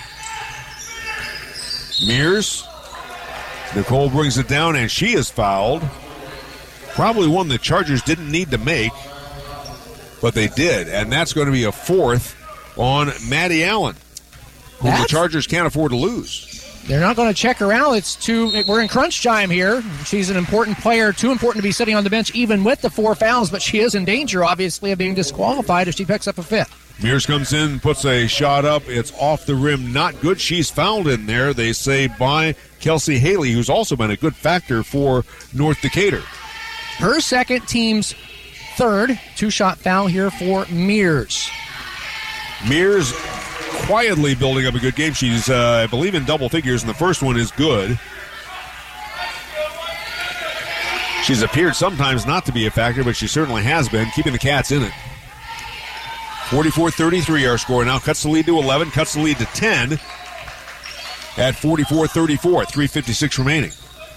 Mears. Nicole brings it down and she is fouled. Probably one the Chargers didn't need to make, but they did. And that's going to be a fourth on Maddie Allen, who the Chargers can't afford to lose. They're not going to check her out. We're in crunch time here. She's an important player, too important to be sitting on the bench even with the 4 fouls, but she is in danger, obviously, of being disqualified if she picks up a fifth. Mears comes in, puts a shot up. It's off the rim, not good. She's fouled in there, they say, by Kelsey Haley, who's also been a good factor for North Decatur. Her second, team's third 2-shot foul here for Mears. Mears quietly building up a good game. She's, I believe, in double figures, and the first one is good. She's appeared sometimes not to be a factor, but she certainly has been, keeping the Cats in it. 44-33 our score now. Cuts the lead to 11, cuts the lead to 10 at 44-34, 3:56 remaining.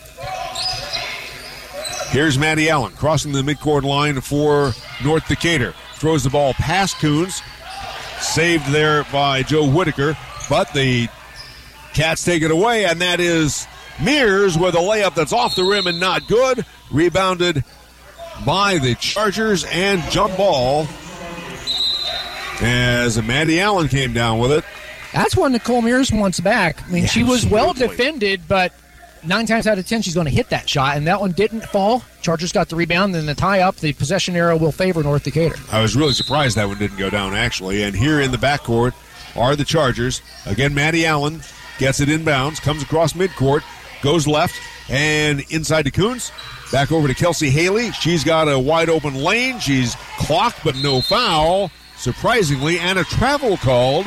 Here's Maddie Allen crossing the midcourt line for North Decatur. Throws the ball past Coons. Saved there by Joe Whitaker, but the Cats take it away, and that is Mears with a layup that's off the rim and not good. Rebounded by the Chargers, and jump ball as Maddie Allen came down with it. That's what Nicole Mears wants back. I mean, she was well defended, but 9 times out of 10, she's going to hit that shot, and that one didn't fall. Chargers got the rebound, and the tie-up, the possession arrow will favor North Decatur. I was really surprised that one didn't go down, actually. And here in the backcourt are the Chargers. Again, Maddie Allen gets it inbounds, comes across midcourt, goes left, and inside to Coons. Back over to Kelsey Haley. She's got a wide-open lane. She's clocked, but no foul, surprisingly, and a travel called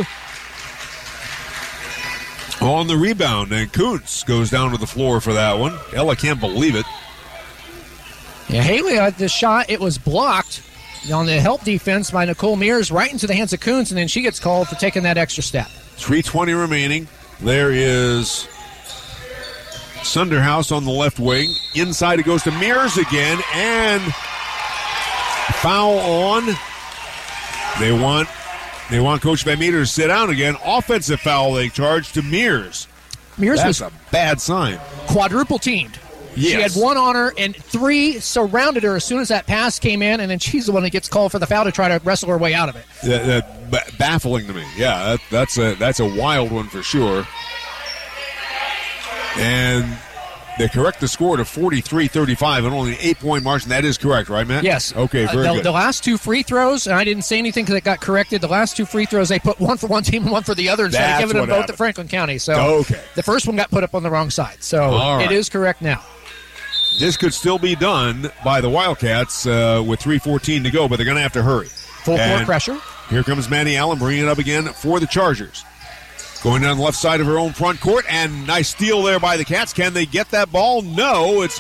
on the rebound, and Kuntz goes down to the floor for that one. Ella can't believe it. Yeah, Haley had the shot. It was blocked on the help defense by Nicole Mears right into the hands of Kuntz, and then she gets called for taking that extra step. 3:20 remaining. There is Sunderhouse on the left wing. Inside it goes to Mears again, and foul on. They want Coach Van Meter to sit down again. Offensive foul they charge to Mears. Mears That's was a bad sign. Quadruple teamed. Yes. She had one on her, and 3 surrounded her as soon as that pass came in, and then she's the one that gets called for the foul to try to wrestle her way out of it. Baffling to me. Yeah, that's a wild one for sure. And they correct the score to 43-35 and only an 8-point margin. That is correct, right, Matt? Yes. Okay, very good. The last 2 free throws, and I didn't say anything because it got corrected. The last 2 free throws, they put one for one team and one for the other instead of giving them both to Franklin County. So the first one got put up on the wrong side. So It is correct now. This could still be done by the Wildcats with 3:14 to go, but they're going to have to hurry. Full court pressure. Here comes Maddie Allen bringing it up again for the Chargers. Going down the left side of her own front court, and nice steal there by the Cats. Can they get that ball? No. It's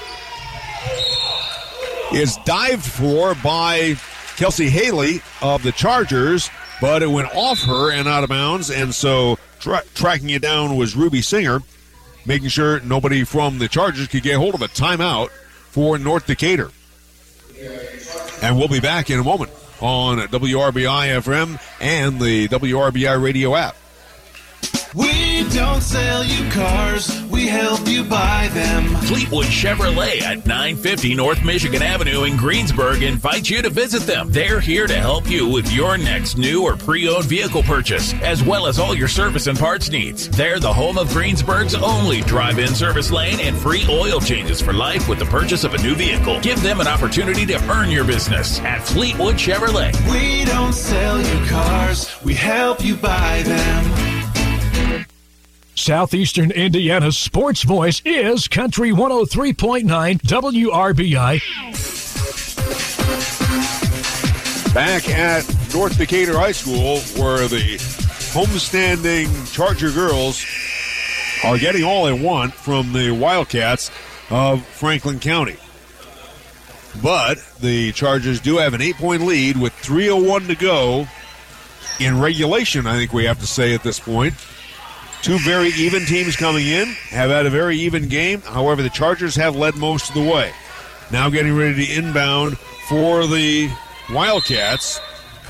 dived for by Kelsey Haley of the Chargers, but it went off her and out of bounds, and so tracking it down was Ruby Singer, making sure nobody from the Chargers could get hold of a timeout for North Decatur. And we'll be back in a moment on WRBI FM and the WRBI radio app. We don't sell you cars, we help you buy them. Fleetwood Chevrolet at 950 North Michigan Avenue in Greensburg invites you to visit them. They're here to help you with your next new or pre-owned vehicle purchase, as well as all your service and parts needs. They're the home of Greensburg's only drive-in service lane and free oil changes for life with the purchase of a new vehicle. Give them an opportunity to earn your business at Fleetwood Chevrolet. We don't sell you cars, we help you buy them. Southeastern Indiana's sports voice is Country 103.9 WRBI. Back at North Decatur High School, where the homestanding Charger girls are getting all they want from the Wildcats of Franklin County. But the Chargers do have an 8-point lead with 3:01 to go in regulation, I think we have to say at this point. Two very even teams coming in, have had a very even game. However, the Chargers have led most of the way. Now getting ready to inbound for the Wildcats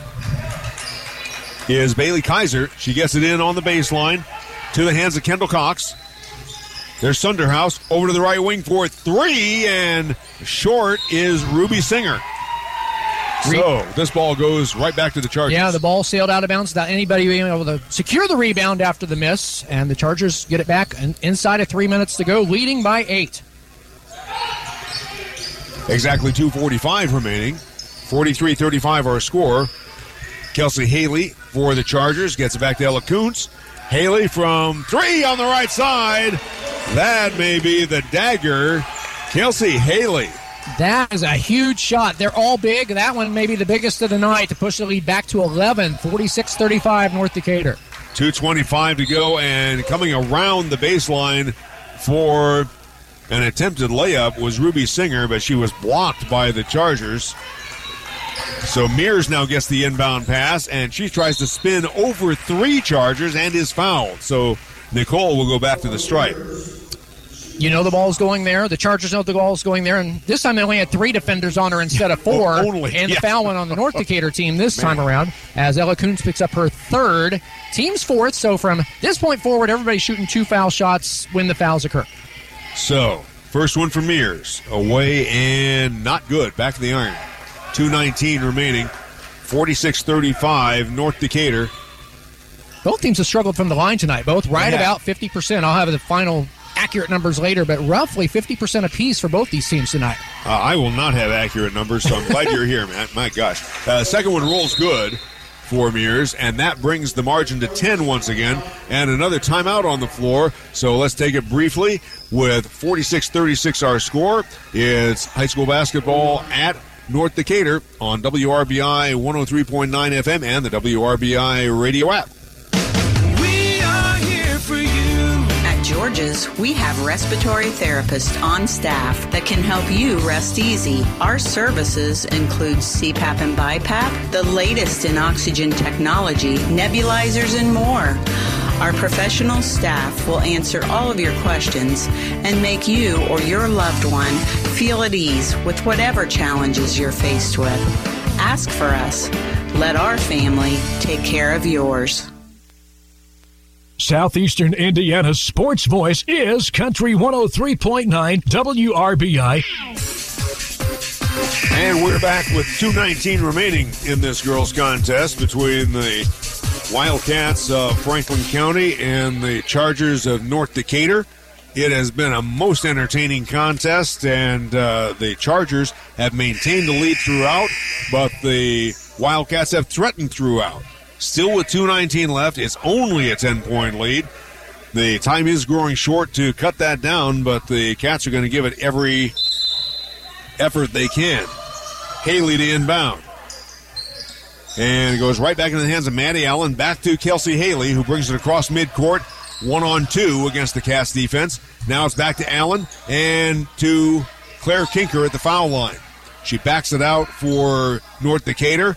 is Bailey Kaiser. She gets it in on the baseline to the hands of Kendall Cox. There's Sunderhouse over to the right wing for three, and short is Ruby Singer. So this ball goes right back to the Chargers. Yeah, the ball sailed out of bounds without anybody being able to secure the rebound after the miss, and the Chargers get it back inside of 3 minutes to go, leading by 8. Exactly 2:45 remaining. 43-35 our score. Kelsey Haley for the Chargers gets it back to Ella Kuntz. Haley from three on the right side. That may be the dagger. Kelsey Haley. That is a huge shot. They're all big. That one may be the biggest of the night to push the lead back to 11. 46-35 North Decatur. 2:25 to go, and coming around the baseline for an attempted layup was Ruby Singer, but she was blocked by the Chargers. So Mears now gets the inbound pass, and she tries to spin over three Chargers and is fouled. So Nicole will go back to the stripe. You know the ball's going there. The Chargers know the ball's going there. And this time they only had 3 defenders on her instead of 4. And the foul went on the North Decatur team this time around as Ella Kuntz picks up her 3rd. Team's 4th. So from this point forward, everybody's shooting 2 foul shots when the fouls occur. So first one for Mears. Away and not good. Back to the iron. 2:19 remaining. 46-35 North Decatur. Both teams have struggled from the line tonight. Both right about 50%. I'll have the final accurate numbers later, but roughly 50% apiece for both these teams tonight. I will not have accurate numbers, so I'm glad you're here, man. My gosh. Second one rolls good for Mears, and that brings the margin to 10 once again, and another timeout on the floor. So let's take it briefly. With 46-36 our score, it's high school basketball at North Decatur on WRBI 103.9 FM and the WRBI radio app. We are here for you. At George's, we have respiratory therapists on staff that can help you rest easy. Our services include CPAP and BiPAP, the latest in oxygen technology, nebulizers, and more. Our professional staff will answer all of your questions and make you or your loved one feel at ease with whatever challenges you're faced with. Ask for us. Let our family take care of yours. Southeastern Indiana's sports voice is Country 103.9 WRBI. And we're back with 2:19 remaining in this girls' contest between the Wildcats of Franklin County and the Chargers of North Decatur. It has been a most entertaining contest, and the Chargers have maintained the lead throughout, but the Wildcats have threatened throughout. Still with 2:19 left, it's only a 10-point lead. The time is growing short to cut that down, but the Cats are going to give it every effort they can. Haley to inbound. And it goes right back into the hands of Maddie Allen. Back to Kelsey Haley, who brings it across midcourt. 1-on-2 against the Cats defense. Now it's back to Allen and to Claire Kinker at the foul line. She backs it out for North Decatur.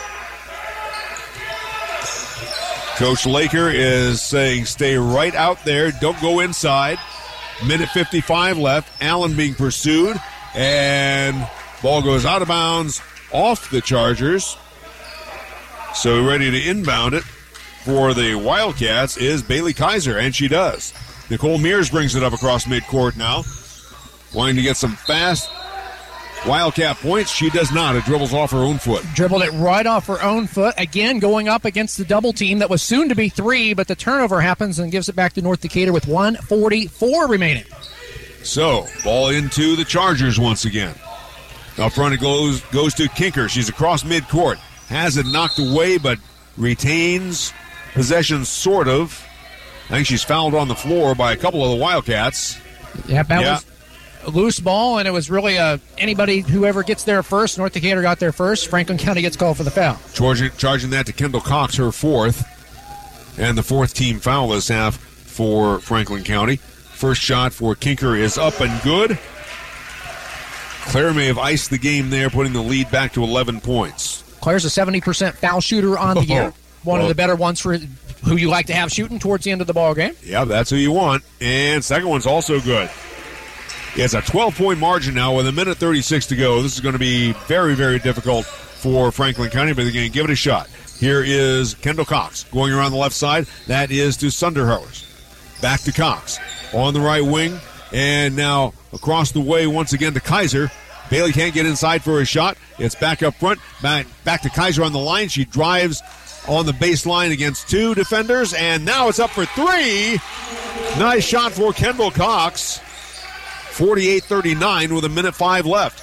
Coach Laker is saying stay right out there. Don't go inside. Minute 55 left. Allen being pursued. And ball goes out of bounds off the Chargers. So ready to inbound it for the Wildcats is Bailey Kaiser, and she does. Nicole Mears brings it up across midcourt now. Wanting to get some fast Wildcat points. She does not. It dribbles off her own foot. Dribbled it right off her own foot. Again, going up against the double team that was soon to be 3, but the turnover happens and gives it back to North Decatur with 1:44 remaining. So, ball into the Chargers once again. Up front it goes to Kinker. She's across midcourt. Has it knocked away, but retains possession, sort of. I think she's fouled on the floor by a couple of the Wildcats. Yeah, that was a loose ball, and it was really anybody, whoever gets there first. North Decatur got there first. Franklin County gets called for the foul. Charging that to Kendall Cox, her 4th. And the 4th team foul this half for Franklin County. First shot for Kinker is up and good. Claire may have iced the game there, putting the lead back to 11 points. Claire's a 70% foul shooter on the year. One of the better ones for who you like to have shooting towards the end of the ball game. Yeah, that's who you want. And second one's also good. It's a 12-point margin now with 1:36 to go. This is going to be very, very difficult for Franklin County, but they're going to give it a shot. Here is Kendall Cox going around the left side. That is to Sunderhauser. Back to Cox on the right wing. And now across the way once again to Kaiser. Bailey can't get inside for a shot. It's back up front. Back to Kaiser on the line. She drives on the baseline against 2 defenders. And now it's up for 3. Nice shot for Kendall Cox. 48-39 with 1:05 left.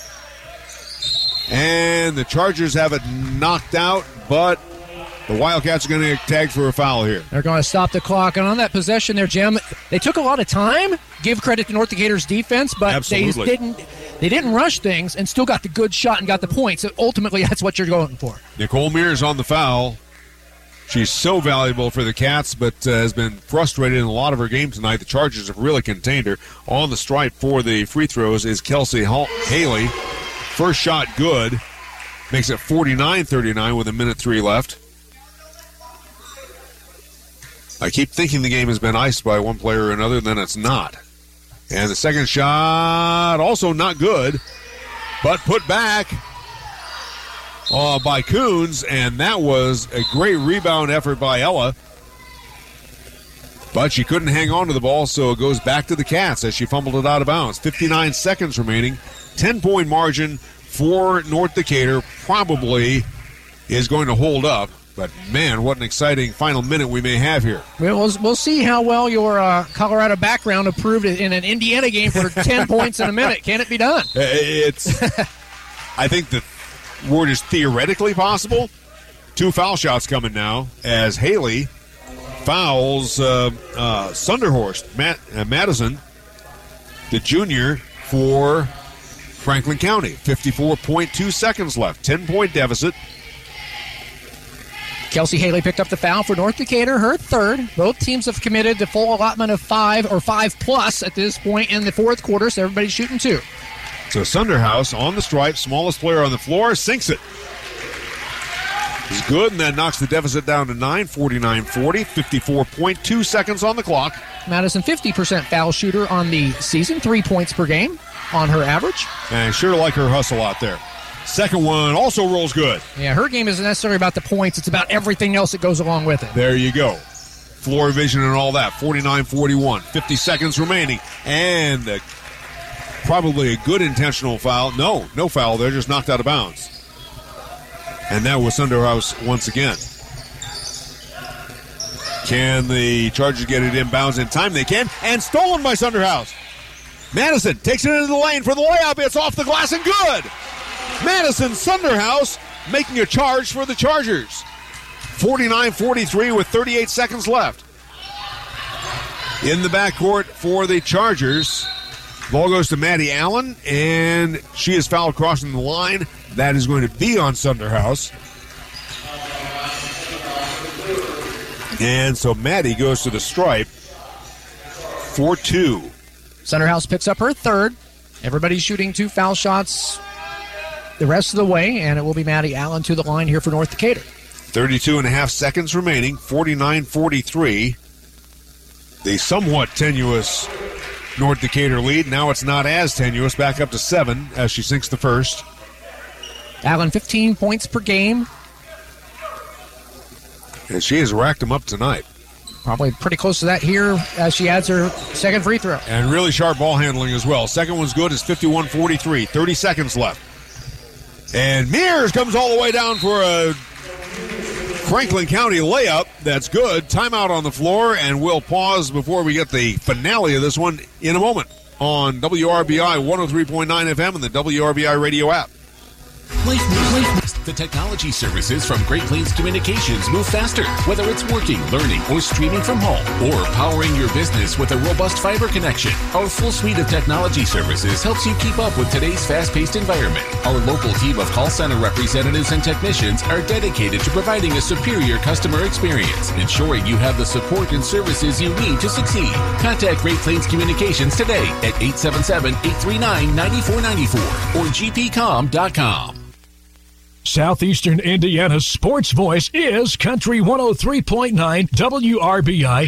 And the Chargers have it knocked out, but the Wildcats are going to get tagged for a foul here. They're going to stop the clock. And on that possession there, Jim, they took a lot of time. Give credit to North Decatur's defense, but they didn't rush things and still got the good shot and got the points. So ultimately, that's what you're going for. Nicole Mears on the foul. She's so valuable for the Cats, but has been frustrated in a lot of her games tonight. The Chargers have really contained her. On the stripe for the free throws is Kelsey Haley. First shot good. Makes it 49-39 with 1:03 left. I keep thinking the game has been iced by one player or another, then it's not. And the second shot, also not good, but put back by Coons, and that was a great rebound effort by Ella. But she couldn't hang on to the ball, so it goes back to the Cats as she fumbled it out of bounds. 59 seconds remaining. 10-point margin for North Decatur. Probably is going to hold up. But, man, what an exciting final minute we may have here. We'll see how well your Colorado background approved in an Indiana game for 10 points in a minute. Can it be done? I think the word is theoretically possible. 2 foul shots coming now as Haley fouls Sunderhorst, Madison, the junior for Franklin County. 54.2 seconds left. 10-point deficit. Kelsey Haley picked up the foul for North Decatur, her 3rd. Both teams have committed the full allotment of 5 or 5+ at this point in the 4th quarter, so everybody's shooting 2. So Sunderhouse on the stripe, smallest player on the floor, sinks it. It's good, and that knocks the deficit down to 9, 49-40, 54.2 seconds on the clock. Madison, 50% foul shooter on the season, 3 points per game on her average. And I sure like her hustle out there. Second one also rolls good. Yeah, her game isn't necessarily about the points. It's about everything else that goes along with it. There you go. Floor vision and all that. 49-41. 50 seconds remaining. And probably a good intentional foul. No foul. They're just knocked out of bounds. And that was Sunderhouse once again. Can the Chargers get it inbounds in time? They can. And stolen by Sunderhouse. Madison takes it into the lane for the layup. It's off the glass and good. Madison Sunderhouse making a charge for the Chargers. 49-43 with 38 seconds left. In the backcourt for the Chargers, ball goes to Maddie Allen, and she is fouled crossing the line. That is going to be on Sunderhouse. And so Maddie goes to the stripe for 2. Sunderhouse picks up her 3rd. Everybody's shooting 2 foul shots the rest of the way, and it will be Maddie Allen to the line here for North Decatur. 32.5 seconds remaining, 49-43. The somewhat tenuous North Decatur lead. Now it's not as tenuous, back up to 7 as she sinks the first. Allen, 15 points per game. And she has racked them up tonight. Probably pretty close to that here as she adds her second free throw. And really sharp ball handling as well. Second one's good. It's 51-43. 30 seconds left. And Mears comes all the way down for a Franklin County layup. That's good. Timeout on the floor, and we'll pause before we get the finale of this one in a moment on WRBI 103.9 FM and the WRBI radio app. The technology services from Great Plains Communications move faster, whether it's working, learning, or streaming from home, or powering your business with a robust fiber connection. Our full suite of technology services helps you keep up with today's fast-paced environment. Our local team of call center representatives and technicians are dedicated to providing a superior customer experience, ensuring you have the support and services you need to succeed. Contact Great Plains Communications today at 877-839-9494 or gpcom.com. Southeastern Indiana's sports voice is Country 103.9 WRBI.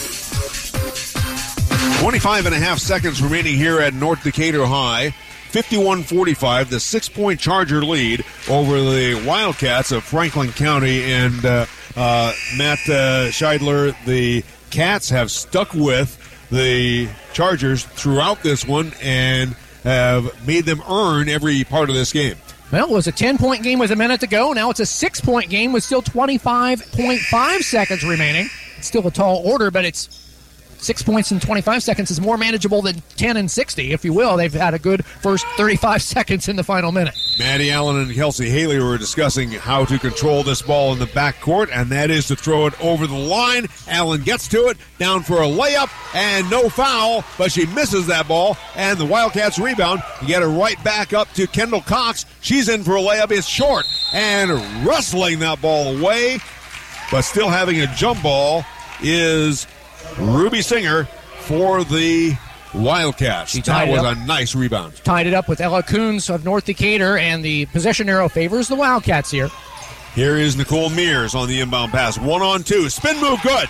25 and a half seconds remaining here at North Decatur High. 51-45, the 6-point Charger lead over the Wildcats of Franklin County. And Matt Scheidler, the Cats have stuck with the Chargers throughout this one and have made them earn every part of this game. Well, it was a 10-point game with a minute to go. Now it's a 6-point game with still 25.5 seconds remaining. It's still a tall order, but it's 6 points in 25 seconds is more manageable than 10 and 60, if you will. They've had a good first 35 seconds in the final minute. Maddie Allen and Kelsey Haley were discussing how to control this ball in the backcourt, and that is to throw it over the line. Allen gets to it, down for a layup, and no foul, but she misses that ball, and the Wildcats rebound. You get it right back up to Kendall Cox. She's in for a layup. It's short, and wrestling that ball away, but still having a jump ball is Ruby Singer for the Wildcats. That was a nice rebound. Tied it up with Ella Coons of North Decatur, and the possession arrow favors the Wildcats here. Here is Nicole Mears on the inbound pass. 1-on-2. Spin move good.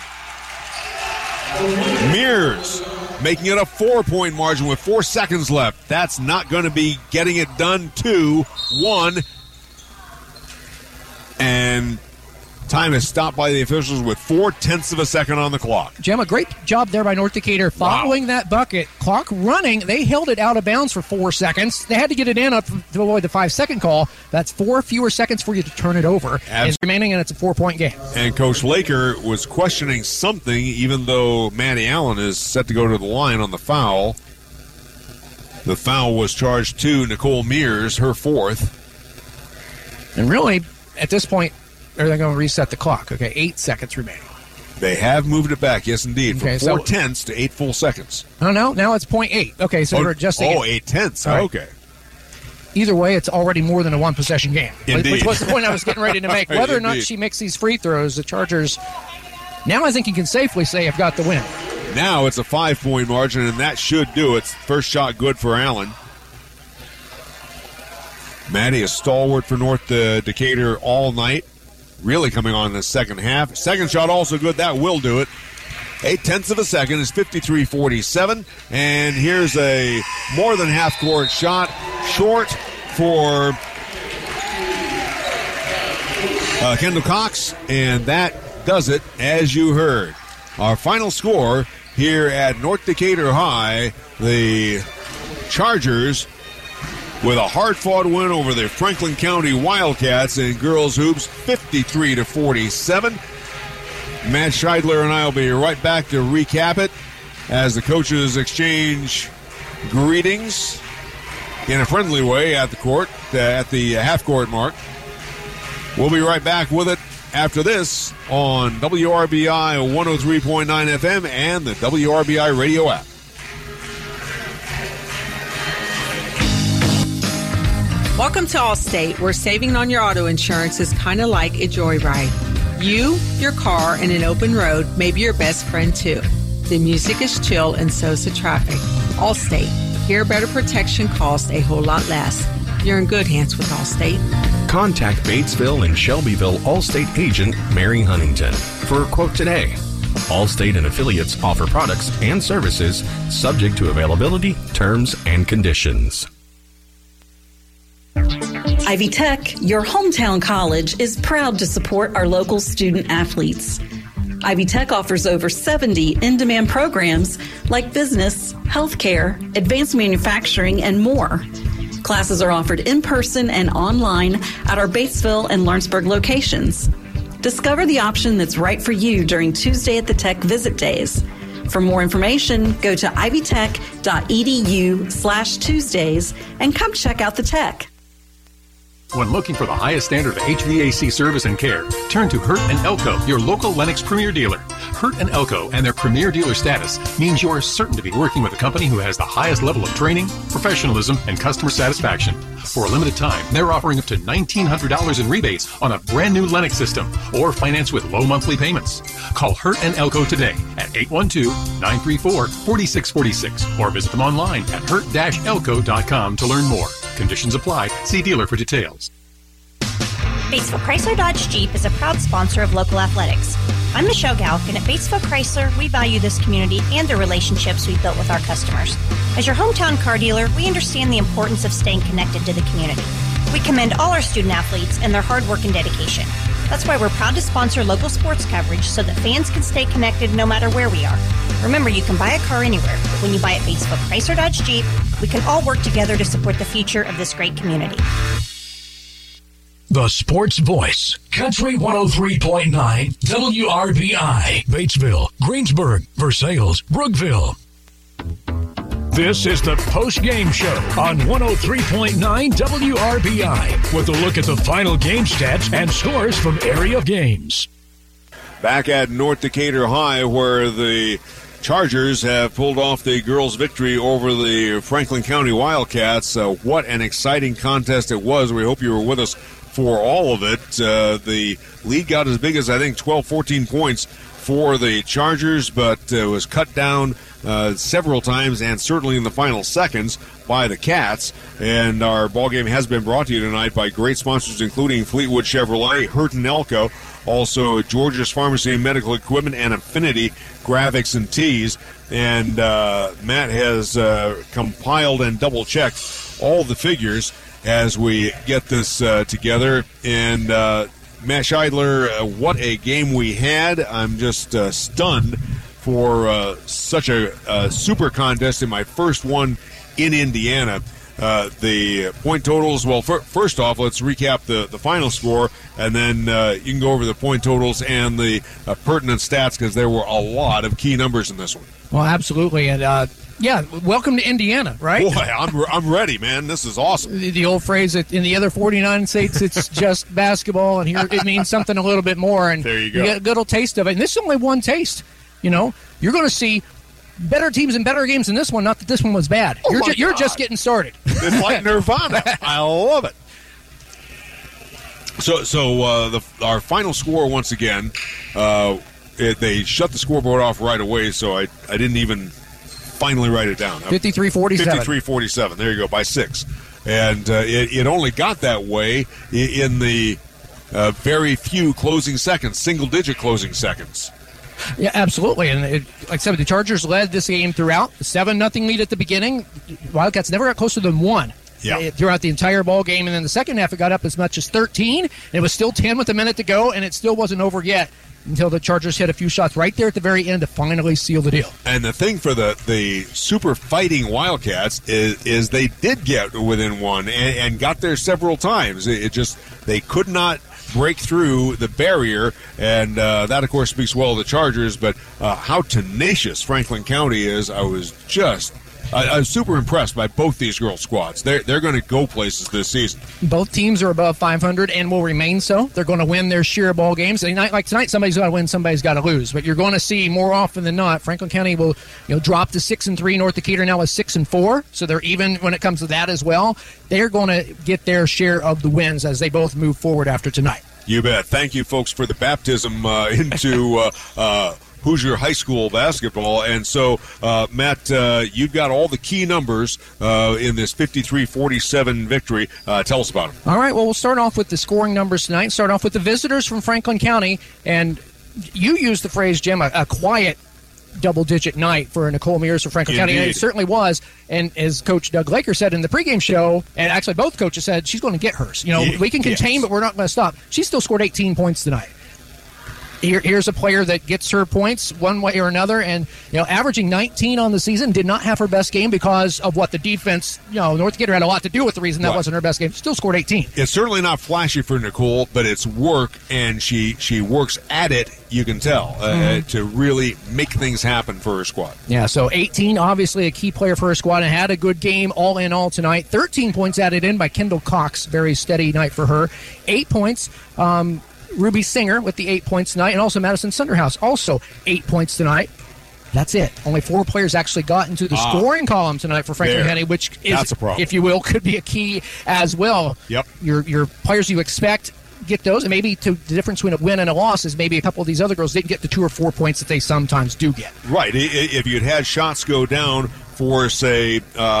Mears making it a 4-point margin with 4 seconds left. That's not going to be getting it done. 2-1. And time is stopped by the officials with 0.4 of a second on the clock. Jim, a great job there by North Decatur following that bucket. Clock running. They held it out of bounds for 4 seconds. They had to get it in up to avoid the 5-second call. That's 4 fewer seconds for you to turn it over. It's remaining, and it's a 4-point game. And Coach Laker was questioning something, even though Maddie Allen is set to go to the line on the foul. The foul was charged to Nicole Mears, her 4th. And really, at this point, they're going to reset the clock. Okay, 8 seconds remaining. They have moved it back, yes, indeed, from Okay, 4/10 to 8 full seconds. Oh, no, now it's 0.8. Okay, so we're adjusting it. 8/10. All right. Okay. Either way, it's already more than a one-possession game. Indeed. Which was the point I was getting ready to make. Whether or not Indeed. she makes these free throws, the Chargers, now I think you can safely say have got the win. Now it's a 5-point margin, and that should do it. First shot good for Allen. Maddie, a stalwart for North Decatur all night. Really coming on in the second half. Second shot also good. That will do it. 0.8 of a second is 53-47. And here's a more than half-court shot. Short for Kendall Cox. And that does it, as you heard. Our final score here at North Decatur High, the Chargers with a hard-fought win over the Franklin County Wildcats in girls hoops, 53-47. Matt Scheidler and I will be right back to recap it as the coaches exchange greetings in a friendly way at the court, at the half-court mark. We'll be right back with it after this on WRBI 103.9 FM and the WRBI radio app. Welcome to Allstate, where saving on your auto insurance is kind of like a joyride. You, your car, and an open road may be your best friend, too. The music is chill, and so's the traffic. Allstate. Here, better protection costs a whole lot less. You're in good hands with Allstate. Contact Batesville and Shelbyville Allstate agent Mary Huntington for a quote today. Allstate and affiliates offer products and services subject to availability, terms, and conditions. Ivy Tech, your hometown college, is proud to support our local student athletes. Ivy Tech offers over 70 in-demand programs like business, healthcare, advanced manufacturing, and more. Classes are offered in person and online at our Batesville and Lawrenceburg locations. Discover the option that's right for you during Tuesday at the Tech Visit Days. For more information, go to ivytech.edu/Tuesdays and come check out the Tech. When looking for the highest standard of HVAC service and care, turn to Hurt and Elko, your local Lennox Premier dealer. Hurt and Elko and their Premier dealer status means you're certain to be working with a company who has the highest level of training, professionalism, and customer satisfaction. For a limited time, they're offering up to $1,900 in rebates on a brand new Lennox system or finance with low monthly payments. Call Hurt and Elko today at 812-934-4646 or visit them online at hurt-elko.com to learn more. Conditions apply. See dealer for details. Batesville Chrysler Dodge Jeep is a proud sponsor of local athletics. I'm Michelle Galk, and at Batesville Chrysler, we value this community and the relationships we've built with our customers. As your hometown car dealer, we understand the importance of staying connected to the community. We commend all our student athletes and their hard work and dedication. That's why we're proud to sponsor local sports coverage so that fans can stay connected no matter where we are. Remember, you can buy a car anywhere, but when you buy at Batesville Chrysler Dodge Jeep, we can all work together to support the future of this great community. The Sports Voice, Country 103.9 WRBI, Batesville, Greensburg, Versailles, Brookville. This is the post-game show on 103.9 WRBI with a look at the final game stats and scores from area games. Back at North Decatur High, where the Chargers have pulled off the girls' victory over the Franklin County Wildcats. What an exciting contest it was. We hope you were with us for all of it. The lead got as big as, I think, 12, 14 points for the Chargers, but was cut down several times and certainly in the final seconds by the Cats. And our ball game has been brought to you tonight by great sponsors, including Fleetwood Chevrolet, Hurt and Elko, also George's Pharmacy and Medical Equipment, and Affinity Graphics and Tees. And Matt has compiled and double-checked all the figures as we get this together. And Matt Scheidler, what a game we had. I'm just stunned for such a super contest in my first one in Indiana. The point totals, well, first off, let's recap the final score, and then you can go over the point totals and the pertinent stats, because there were a lot of key numbers in this one. Well, absolutely. And yeah, welcome to Indiana, right? Boy, I'm ready, man. This is awesome. The old phrase that in the other 49 states, it's just basketball, and here it means something a little bit more. And there you go. You get a good old taste of it. And this is only one taste. You know, you're going to see better teams and better games than this one. Not that this one was bad. You're just getting started. It's like Nirvana. I love it. So our final score, once again, they shut the scoreboard off right away, so I didn't even finally write it down. 53-47. 53-47. There you go, by 6. And it only got that way in the very few closing seconds, single-digit closing seconds. Yeah, absolutely. And like I said, the Chargers led this game throughout. 7-0 lead at the beginning. Wildcats never got closer than 1 throughout the entire ball game. And then the second half, it got up as much as 13. It was still 10 with a minute to go, and it still wasn't over yet until the Chargers hit a few shots right there at the very end to finally seal the deal. And the thing for the super fighting Wildcats is they did get within 1 and got there several times. It just, they could not break through the barrier, and that, of course, speaks well of the Chargers, but how tenacious Franklin County is, I was super impressed by both these girls' squads. They're going to go places this season. Both teams are above 500 and will remain so. They're going to win their share of ball games. And like tonight, somebody's got to win, somebody's got to lose. But you're going to see more often than not, Franklin County will drop to 6-3. North Decatur now is 6-4, so they're even when it comes to that as well. They're going to get their share of the wins as they both move forward after tonight. You bet. Thank you, folks, for the baptism into Hoosier High School basketball. And so, Matt, you've got all the key numbers in this 53-47 victory. Tell us about them. All right. Well, we'll start off with the scoring numbers tonight. Start off with the visitors from Franklin County. And you used the phrase, Jim, a quiet double-digit night for Nicole Mears for Franklin County, and it certainly was. And as Coach Doug Laker said in the pregame show, and actually both coaches said she's going to get hers. We can contain, but we're not going to stop. She still scored 18 points tonight. Here's a player that gets her points one way or another, and averaging 19 on the season, did not have her best game because of what the defense. North Decatur had a lot to do with the reason that wasn't her best game. Still scored 18. It's certainly not flashy for Nicole, but it's work, and she works at it. You can tell to really make things happen for her squad. Yeah, so 18, obviously a key player for her squad, and had a good game all in all tonight. 13 points added in by Kendall Cox. Very steady night for her. 8 points. Ruby Singer with the 8 points tonight, and also Madison Sunderhouse, also 8 points tonight. That's it. Only 4 players actually got into the scoring column tonight for Franklin County, which is, if you will, could be a key as well. Yep. Your players you expect get those, and maybe the difference between a win and a loss is maybe a couple of these other girls didn't get the 2 or 4 points that they sometimes do get. Right. If you'd had shots go down for, say,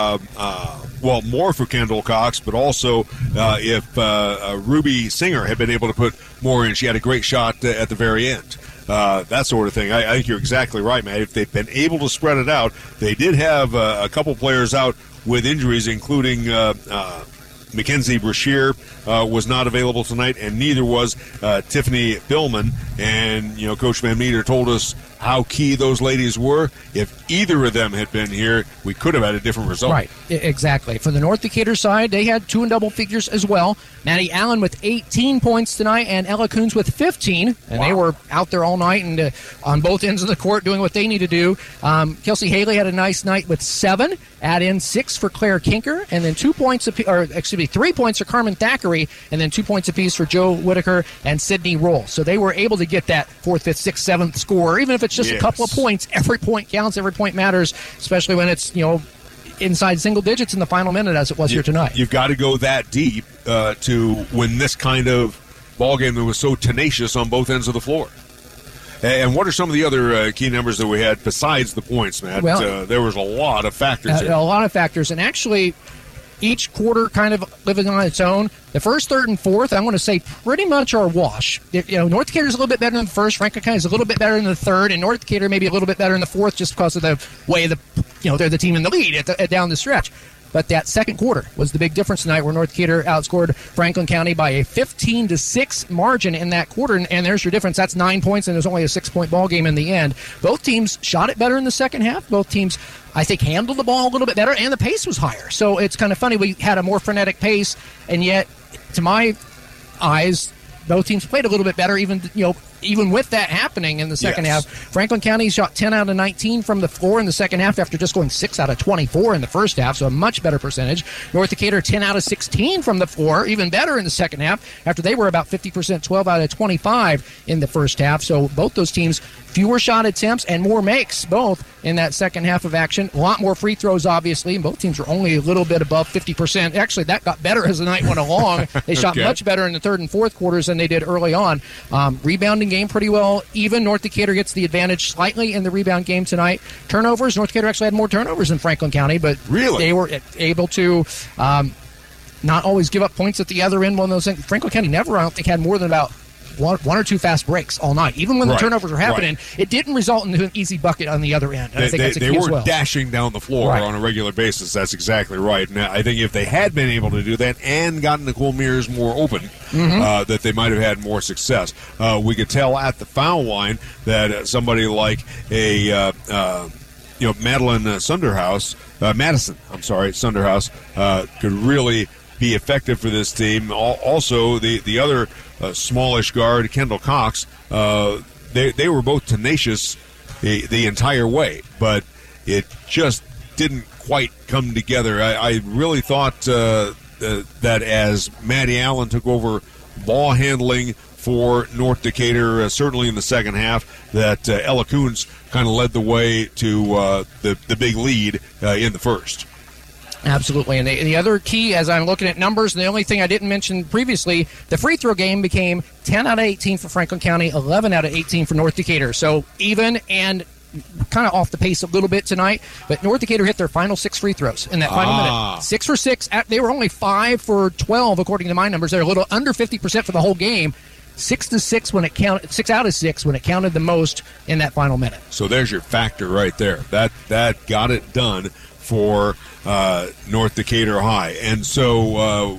more for Kendall Cox, but also if Ruby Singer had been able to put more in, she had a great shot at the very end. That sort of thing. I think you're exactly right, Matt. If they've been able to spread it out, they did have a couple players out with injuries, including Mackenzie Brashear was not available tonight, and neither was Tiffany Billman. And, Coach Van Meter told us how key those ladies were. If either of them had been here, we could have had a different result. Right, exactly. For the North Decatur side, they had 2 in double figures as well. Maddie Allen with 18 points tonight, and Ella Coons with 15. And they were out there all night and on both ends of the court doing what they need to do. Kelsey Haley had a nice night with 7. Add in 6 for Claire Kinker, and then 3 points for Carmen Thackeray, and then 2 points apiece for Joe Whitaker and Sydney Roll. So they were able to get that 4th, 5th, 6th, 7th score, even if it's just a couple of points. Every point counts, every point matters, especially when it's, inside single digits in the final minute as it was here tonight. You've got to go that deep to win this kind of ball game that was so tenacious on both ends of the floor. And what are some of the other key numbers that we had besides the points, Matt? Well, there was a lot of factors. A lot of factors, and actually each quarter kind of living on its own. The first, third, and fourth, I want to say pretty much are wash. North Decatur is a little bit better in the first. Franklin County is a little bit better in the third, and North Decatur maybe a little bit better in the fourth, just because of the way they're the team in the lead down the stretch. But that second quarter was the big difference tonight, where North Decatur outscored Franklin County by a 15-6 margin in that quarter. And there's your difference. That's 9 points, and there's only a 6-point ball game in the end. Both teams shot it better in the second half. Both teams, I think, handled the ball a little bit better, and the pace was higher. So it's kind of funny. We had a more frenetic pace, and yet, to my eyes, both teams played a little bit better, even with that happening in the second half. Franklin County shot 10 out of 19 from the floor in the second half after just going 6 out of 24 in the first half, so a much better percentage. North Decatur 10 out of 16 from the floor, even better in the second half after they were about 50%, 12 out of 25 in the first half. So both those teams, fewer shot attempts and more makes, both in that second half of action. A lot more free throws, obviously, and both teams were only a little bit above 50%. Actually, that got better as the night went along. They shot much better in the third and fourth quarters than they did early on. Rebounding game pretty well even. North Decatur gets the advantage slightly in the rebound game tonight. Turnovers, North Decatur actually had more turnovers than Franklin County, but they were able to not always give up points at the other end. One of those things. Franklin County never, I don't think, had more than about one or two fast breaks all night. Even when the turnovers were happening, it didn't result in an easy bucket on the other end. And I think that's a key as well. They weren't dashing down the floor on a regular basis. That's exactly right. Now, I think if they had been able to do that and gotten Nicole Mears more open, that they might have had more success. We could tell at the foul line that somebody like Madison Sunderhouse could really be effective for this team. Also, the other smallish guard, Kendall Cox, they were both tenacious the entire way, but it just didn't quite come together. I really thought that as Maddie Allen took over ball handling for North Decatur, certainly in the second half, that Ella Coons kind of led the way to the big lead in the first. Absolutely. And the other key, as I'm looking at numbers, and the only thing I didn't mention previously, the free throw game became 10 out of 18 for Franklin County, 11 out of 18 for North Decatur. So even and kind of off the pace a little bit tonight, but North Decatur hit their final 6 free throws in that final minute. 6 for 6. They were only 5 for 12, according to my numbers. They're a little under 50% for the whole game. 6-6 when it counted, 6 out of 6 when it counted the most in that final minute. So there's your factor right there. That got it done for North Decatur High. And so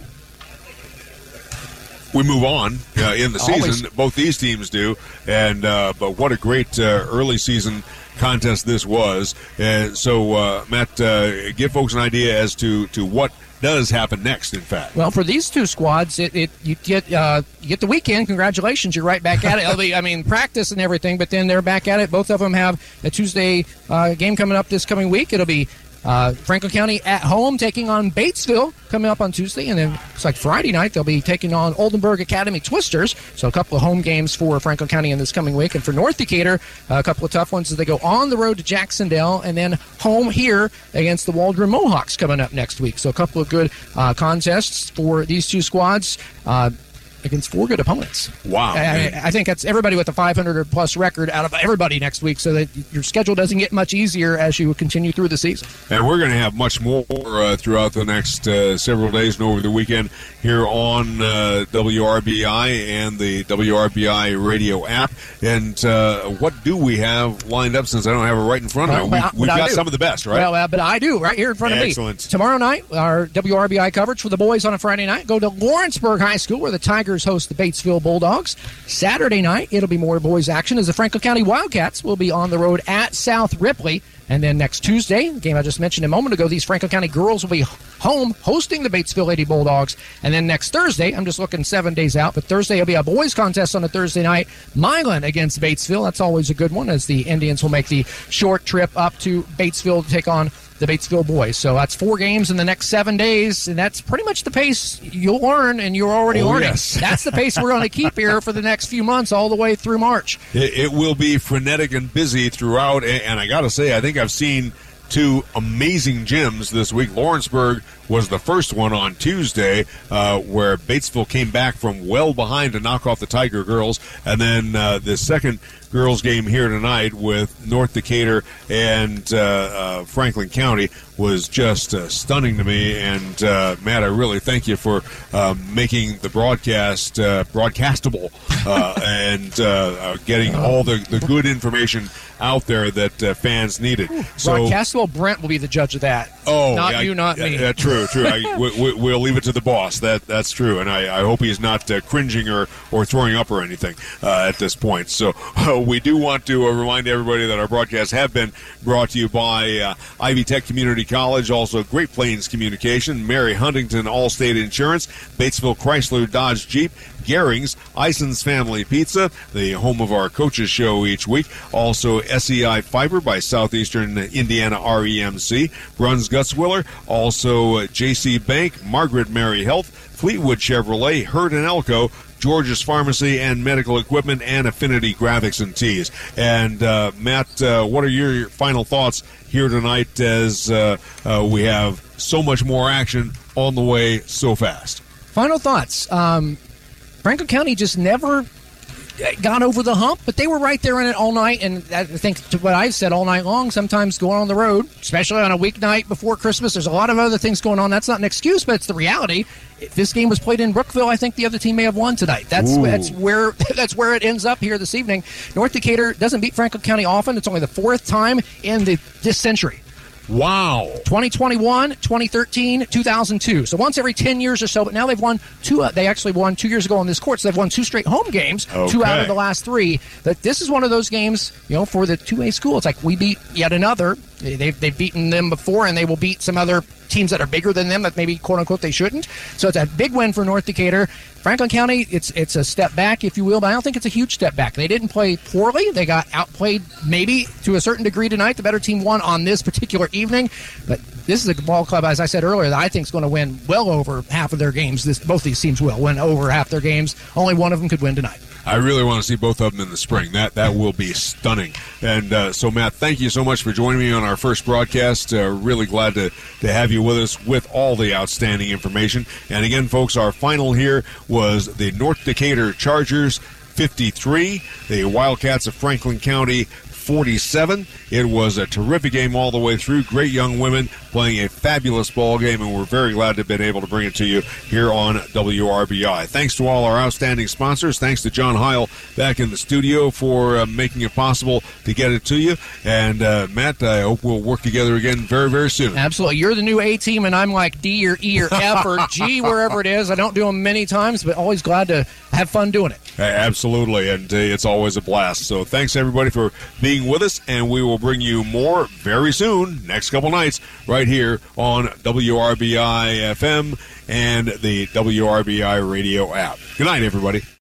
we move on in the season. Both these teams do. And but what a great early season contest this was. And so, Matt, give folks an idea as to what does happen next, in fact. Well, for these two squads, you get the weekend. Congratulations, you're right back at it. It'll be, practice and everything, but then they're back at it. Both of them have a Tuesday game coming up this coming week. It'll be Franklin County at home taking on Batesville coming up on Tuesday, and then it's like Friday night they'll be taking on Oldenburg Academy Twisters. So a couple of home games for Franklin County in this coming week. And for North Decatur, a couple of tough ones as they go on the road to Jacksonville and then home here against the Waldron Mohawks coming up next week. So a couple of good contests for these two squads against 4 good opponents. Wow. I think that's everybody with a 500 or plus record out of everybody next week, so that your schedule doesn't get much easier as you continue through the season. And we're going to have much more throughout the next several days and over the weekend here on WRBI and the WRBI radio app. And what do we have lined up, since I don't have it right in front of me? We've got some of the best, right? Well, but I do, right here in front of me. Excellent. Tomorrow night, our WRBI coverage for the boys on a Friday night. Go to Lawrenceburg High School, where the Tigers host the Batesville Bulldogs. Saturday night, it'll be more boys action as the Franklin County Wildcats will be on the road at South Ripley. And then next Tuesday, the game I just mentioned a moment ago, these Franklin County girls will be home hosting the Batesville Lady Bulldogs. And then next Thursday, I'm just looking 7 days out, but Thursday will be a boys contest on a Thursday night. Milan against Batesville. That's always a good one, as the Indians will make the short trip up to Batesville to take on the Batesville boys. So that's 4 games in the next 7 days, and that's pretty much the pace you'll learn, and you're already learning. Yes. That's the pace we're going to keep here for the next few months, all the way through March. It will be frenetic and busy throughout, and I got to say, I think I've seen 2 amazing gyms this week. Lawrenceburg was the first one on Tuesday, where Batesville came back from well behind to knock off the Tiger girls, and then the second girls game here tonight with North Decatur and Franklin County was just stunning to me. And Matt, I really thank you for making the broadcast broadcastable and getting all the good information out there that fans needed. So broadcastable, Brent will be the judge of that. Oh, not you, not me. True. We'll leave it to the boss. That's true, and I hope he's not cringing or throwing up or anything at this point. So we do want to remind everybody that our broadcasts have been brought to you by Ivy Tech Community College, also Great Plains Communication, Mary Huntington Allstate Insurance, Batesville Chrysler Dodge Jeep, Gehring's, Ison's Family Pizza, the home of our coaches show each week. Also SEI Fiber by Southeastern Indiana REMC, Bruns Gutzwiller, also JC Bank, Margaret Mary Health, Fleetwood Chevrolet, Hurd and Elko, George's Pharmacy and Medical Equipment, and Affinity Graphics and Tees. And Matt, what are your final thoughts here tonight as we have so much more action on the way so fast? Final thoughts. Franklin County just never got over the hump, but they were right there in it all night. And I think to what I've said all night long, sometimes going on the road, especially on a weeknight before Christmas, there's a lot of other things going on. That's not an excuse, but it's the reality. If this game was played in Brookville, I think the other team may have won tonight. That's where it ends up here this evening. North Decatur doesn't beat Franklin County often. It's only the 4th time in this century. Wow. 2021, 2013, 2002. So once every 10 years or so, but now they've won 2. They actually won 2 years ago on this court, so they've won 2 straight home games, 2 out of the last 3. But this is one of those games, for the 2A school. It's like we beat yet another. They've beaten them before, and they will beat some other teams that are bigger than them that maybe, quote-unquote, they shouldn't. So it's a big win for North Decatur. Franklin County, it's a step back, if you will, but I don't think it's a huge step back. They didn't play poorly. They got outplayed maybe to a certain degree tonight. The better team won on this particular evening. But this is a ball club, as I said earlier, that I think is going to win well over half of their games. Both these teams will win over half their games. Only one of them could win tonight. I really want to see both of them in the spring. That will be stunning. And so, Matt, thank you so much for joining me on our first broadcast. Really glad to have you with us with all the outstanding information. And again, folks, our final here was the North Decatur Chargers 53, the Wildcats of Franklin County 47. It was a terrific game all the way through. Great young women playing a fabulous ball game, and we're very glad to have been able to bring it to you here on WRBI. Thanks to all our outstanding sponsors. Thanks to John Heil back in the studio for making it possible to get it to you. And Matt, I hope we'll work together again very, very soon. Absolutely. You're the new A team, and I'm like D or E or F or G, wherever it is. I don't do them many times, but always glad to have fun doing it. Absolutely, and it's always a blast. So thanks, everybody, for being with us, and we will bring you more very soon, next couple nights, right here on WRBI FM and the WRBI radio app. Good night, everybody.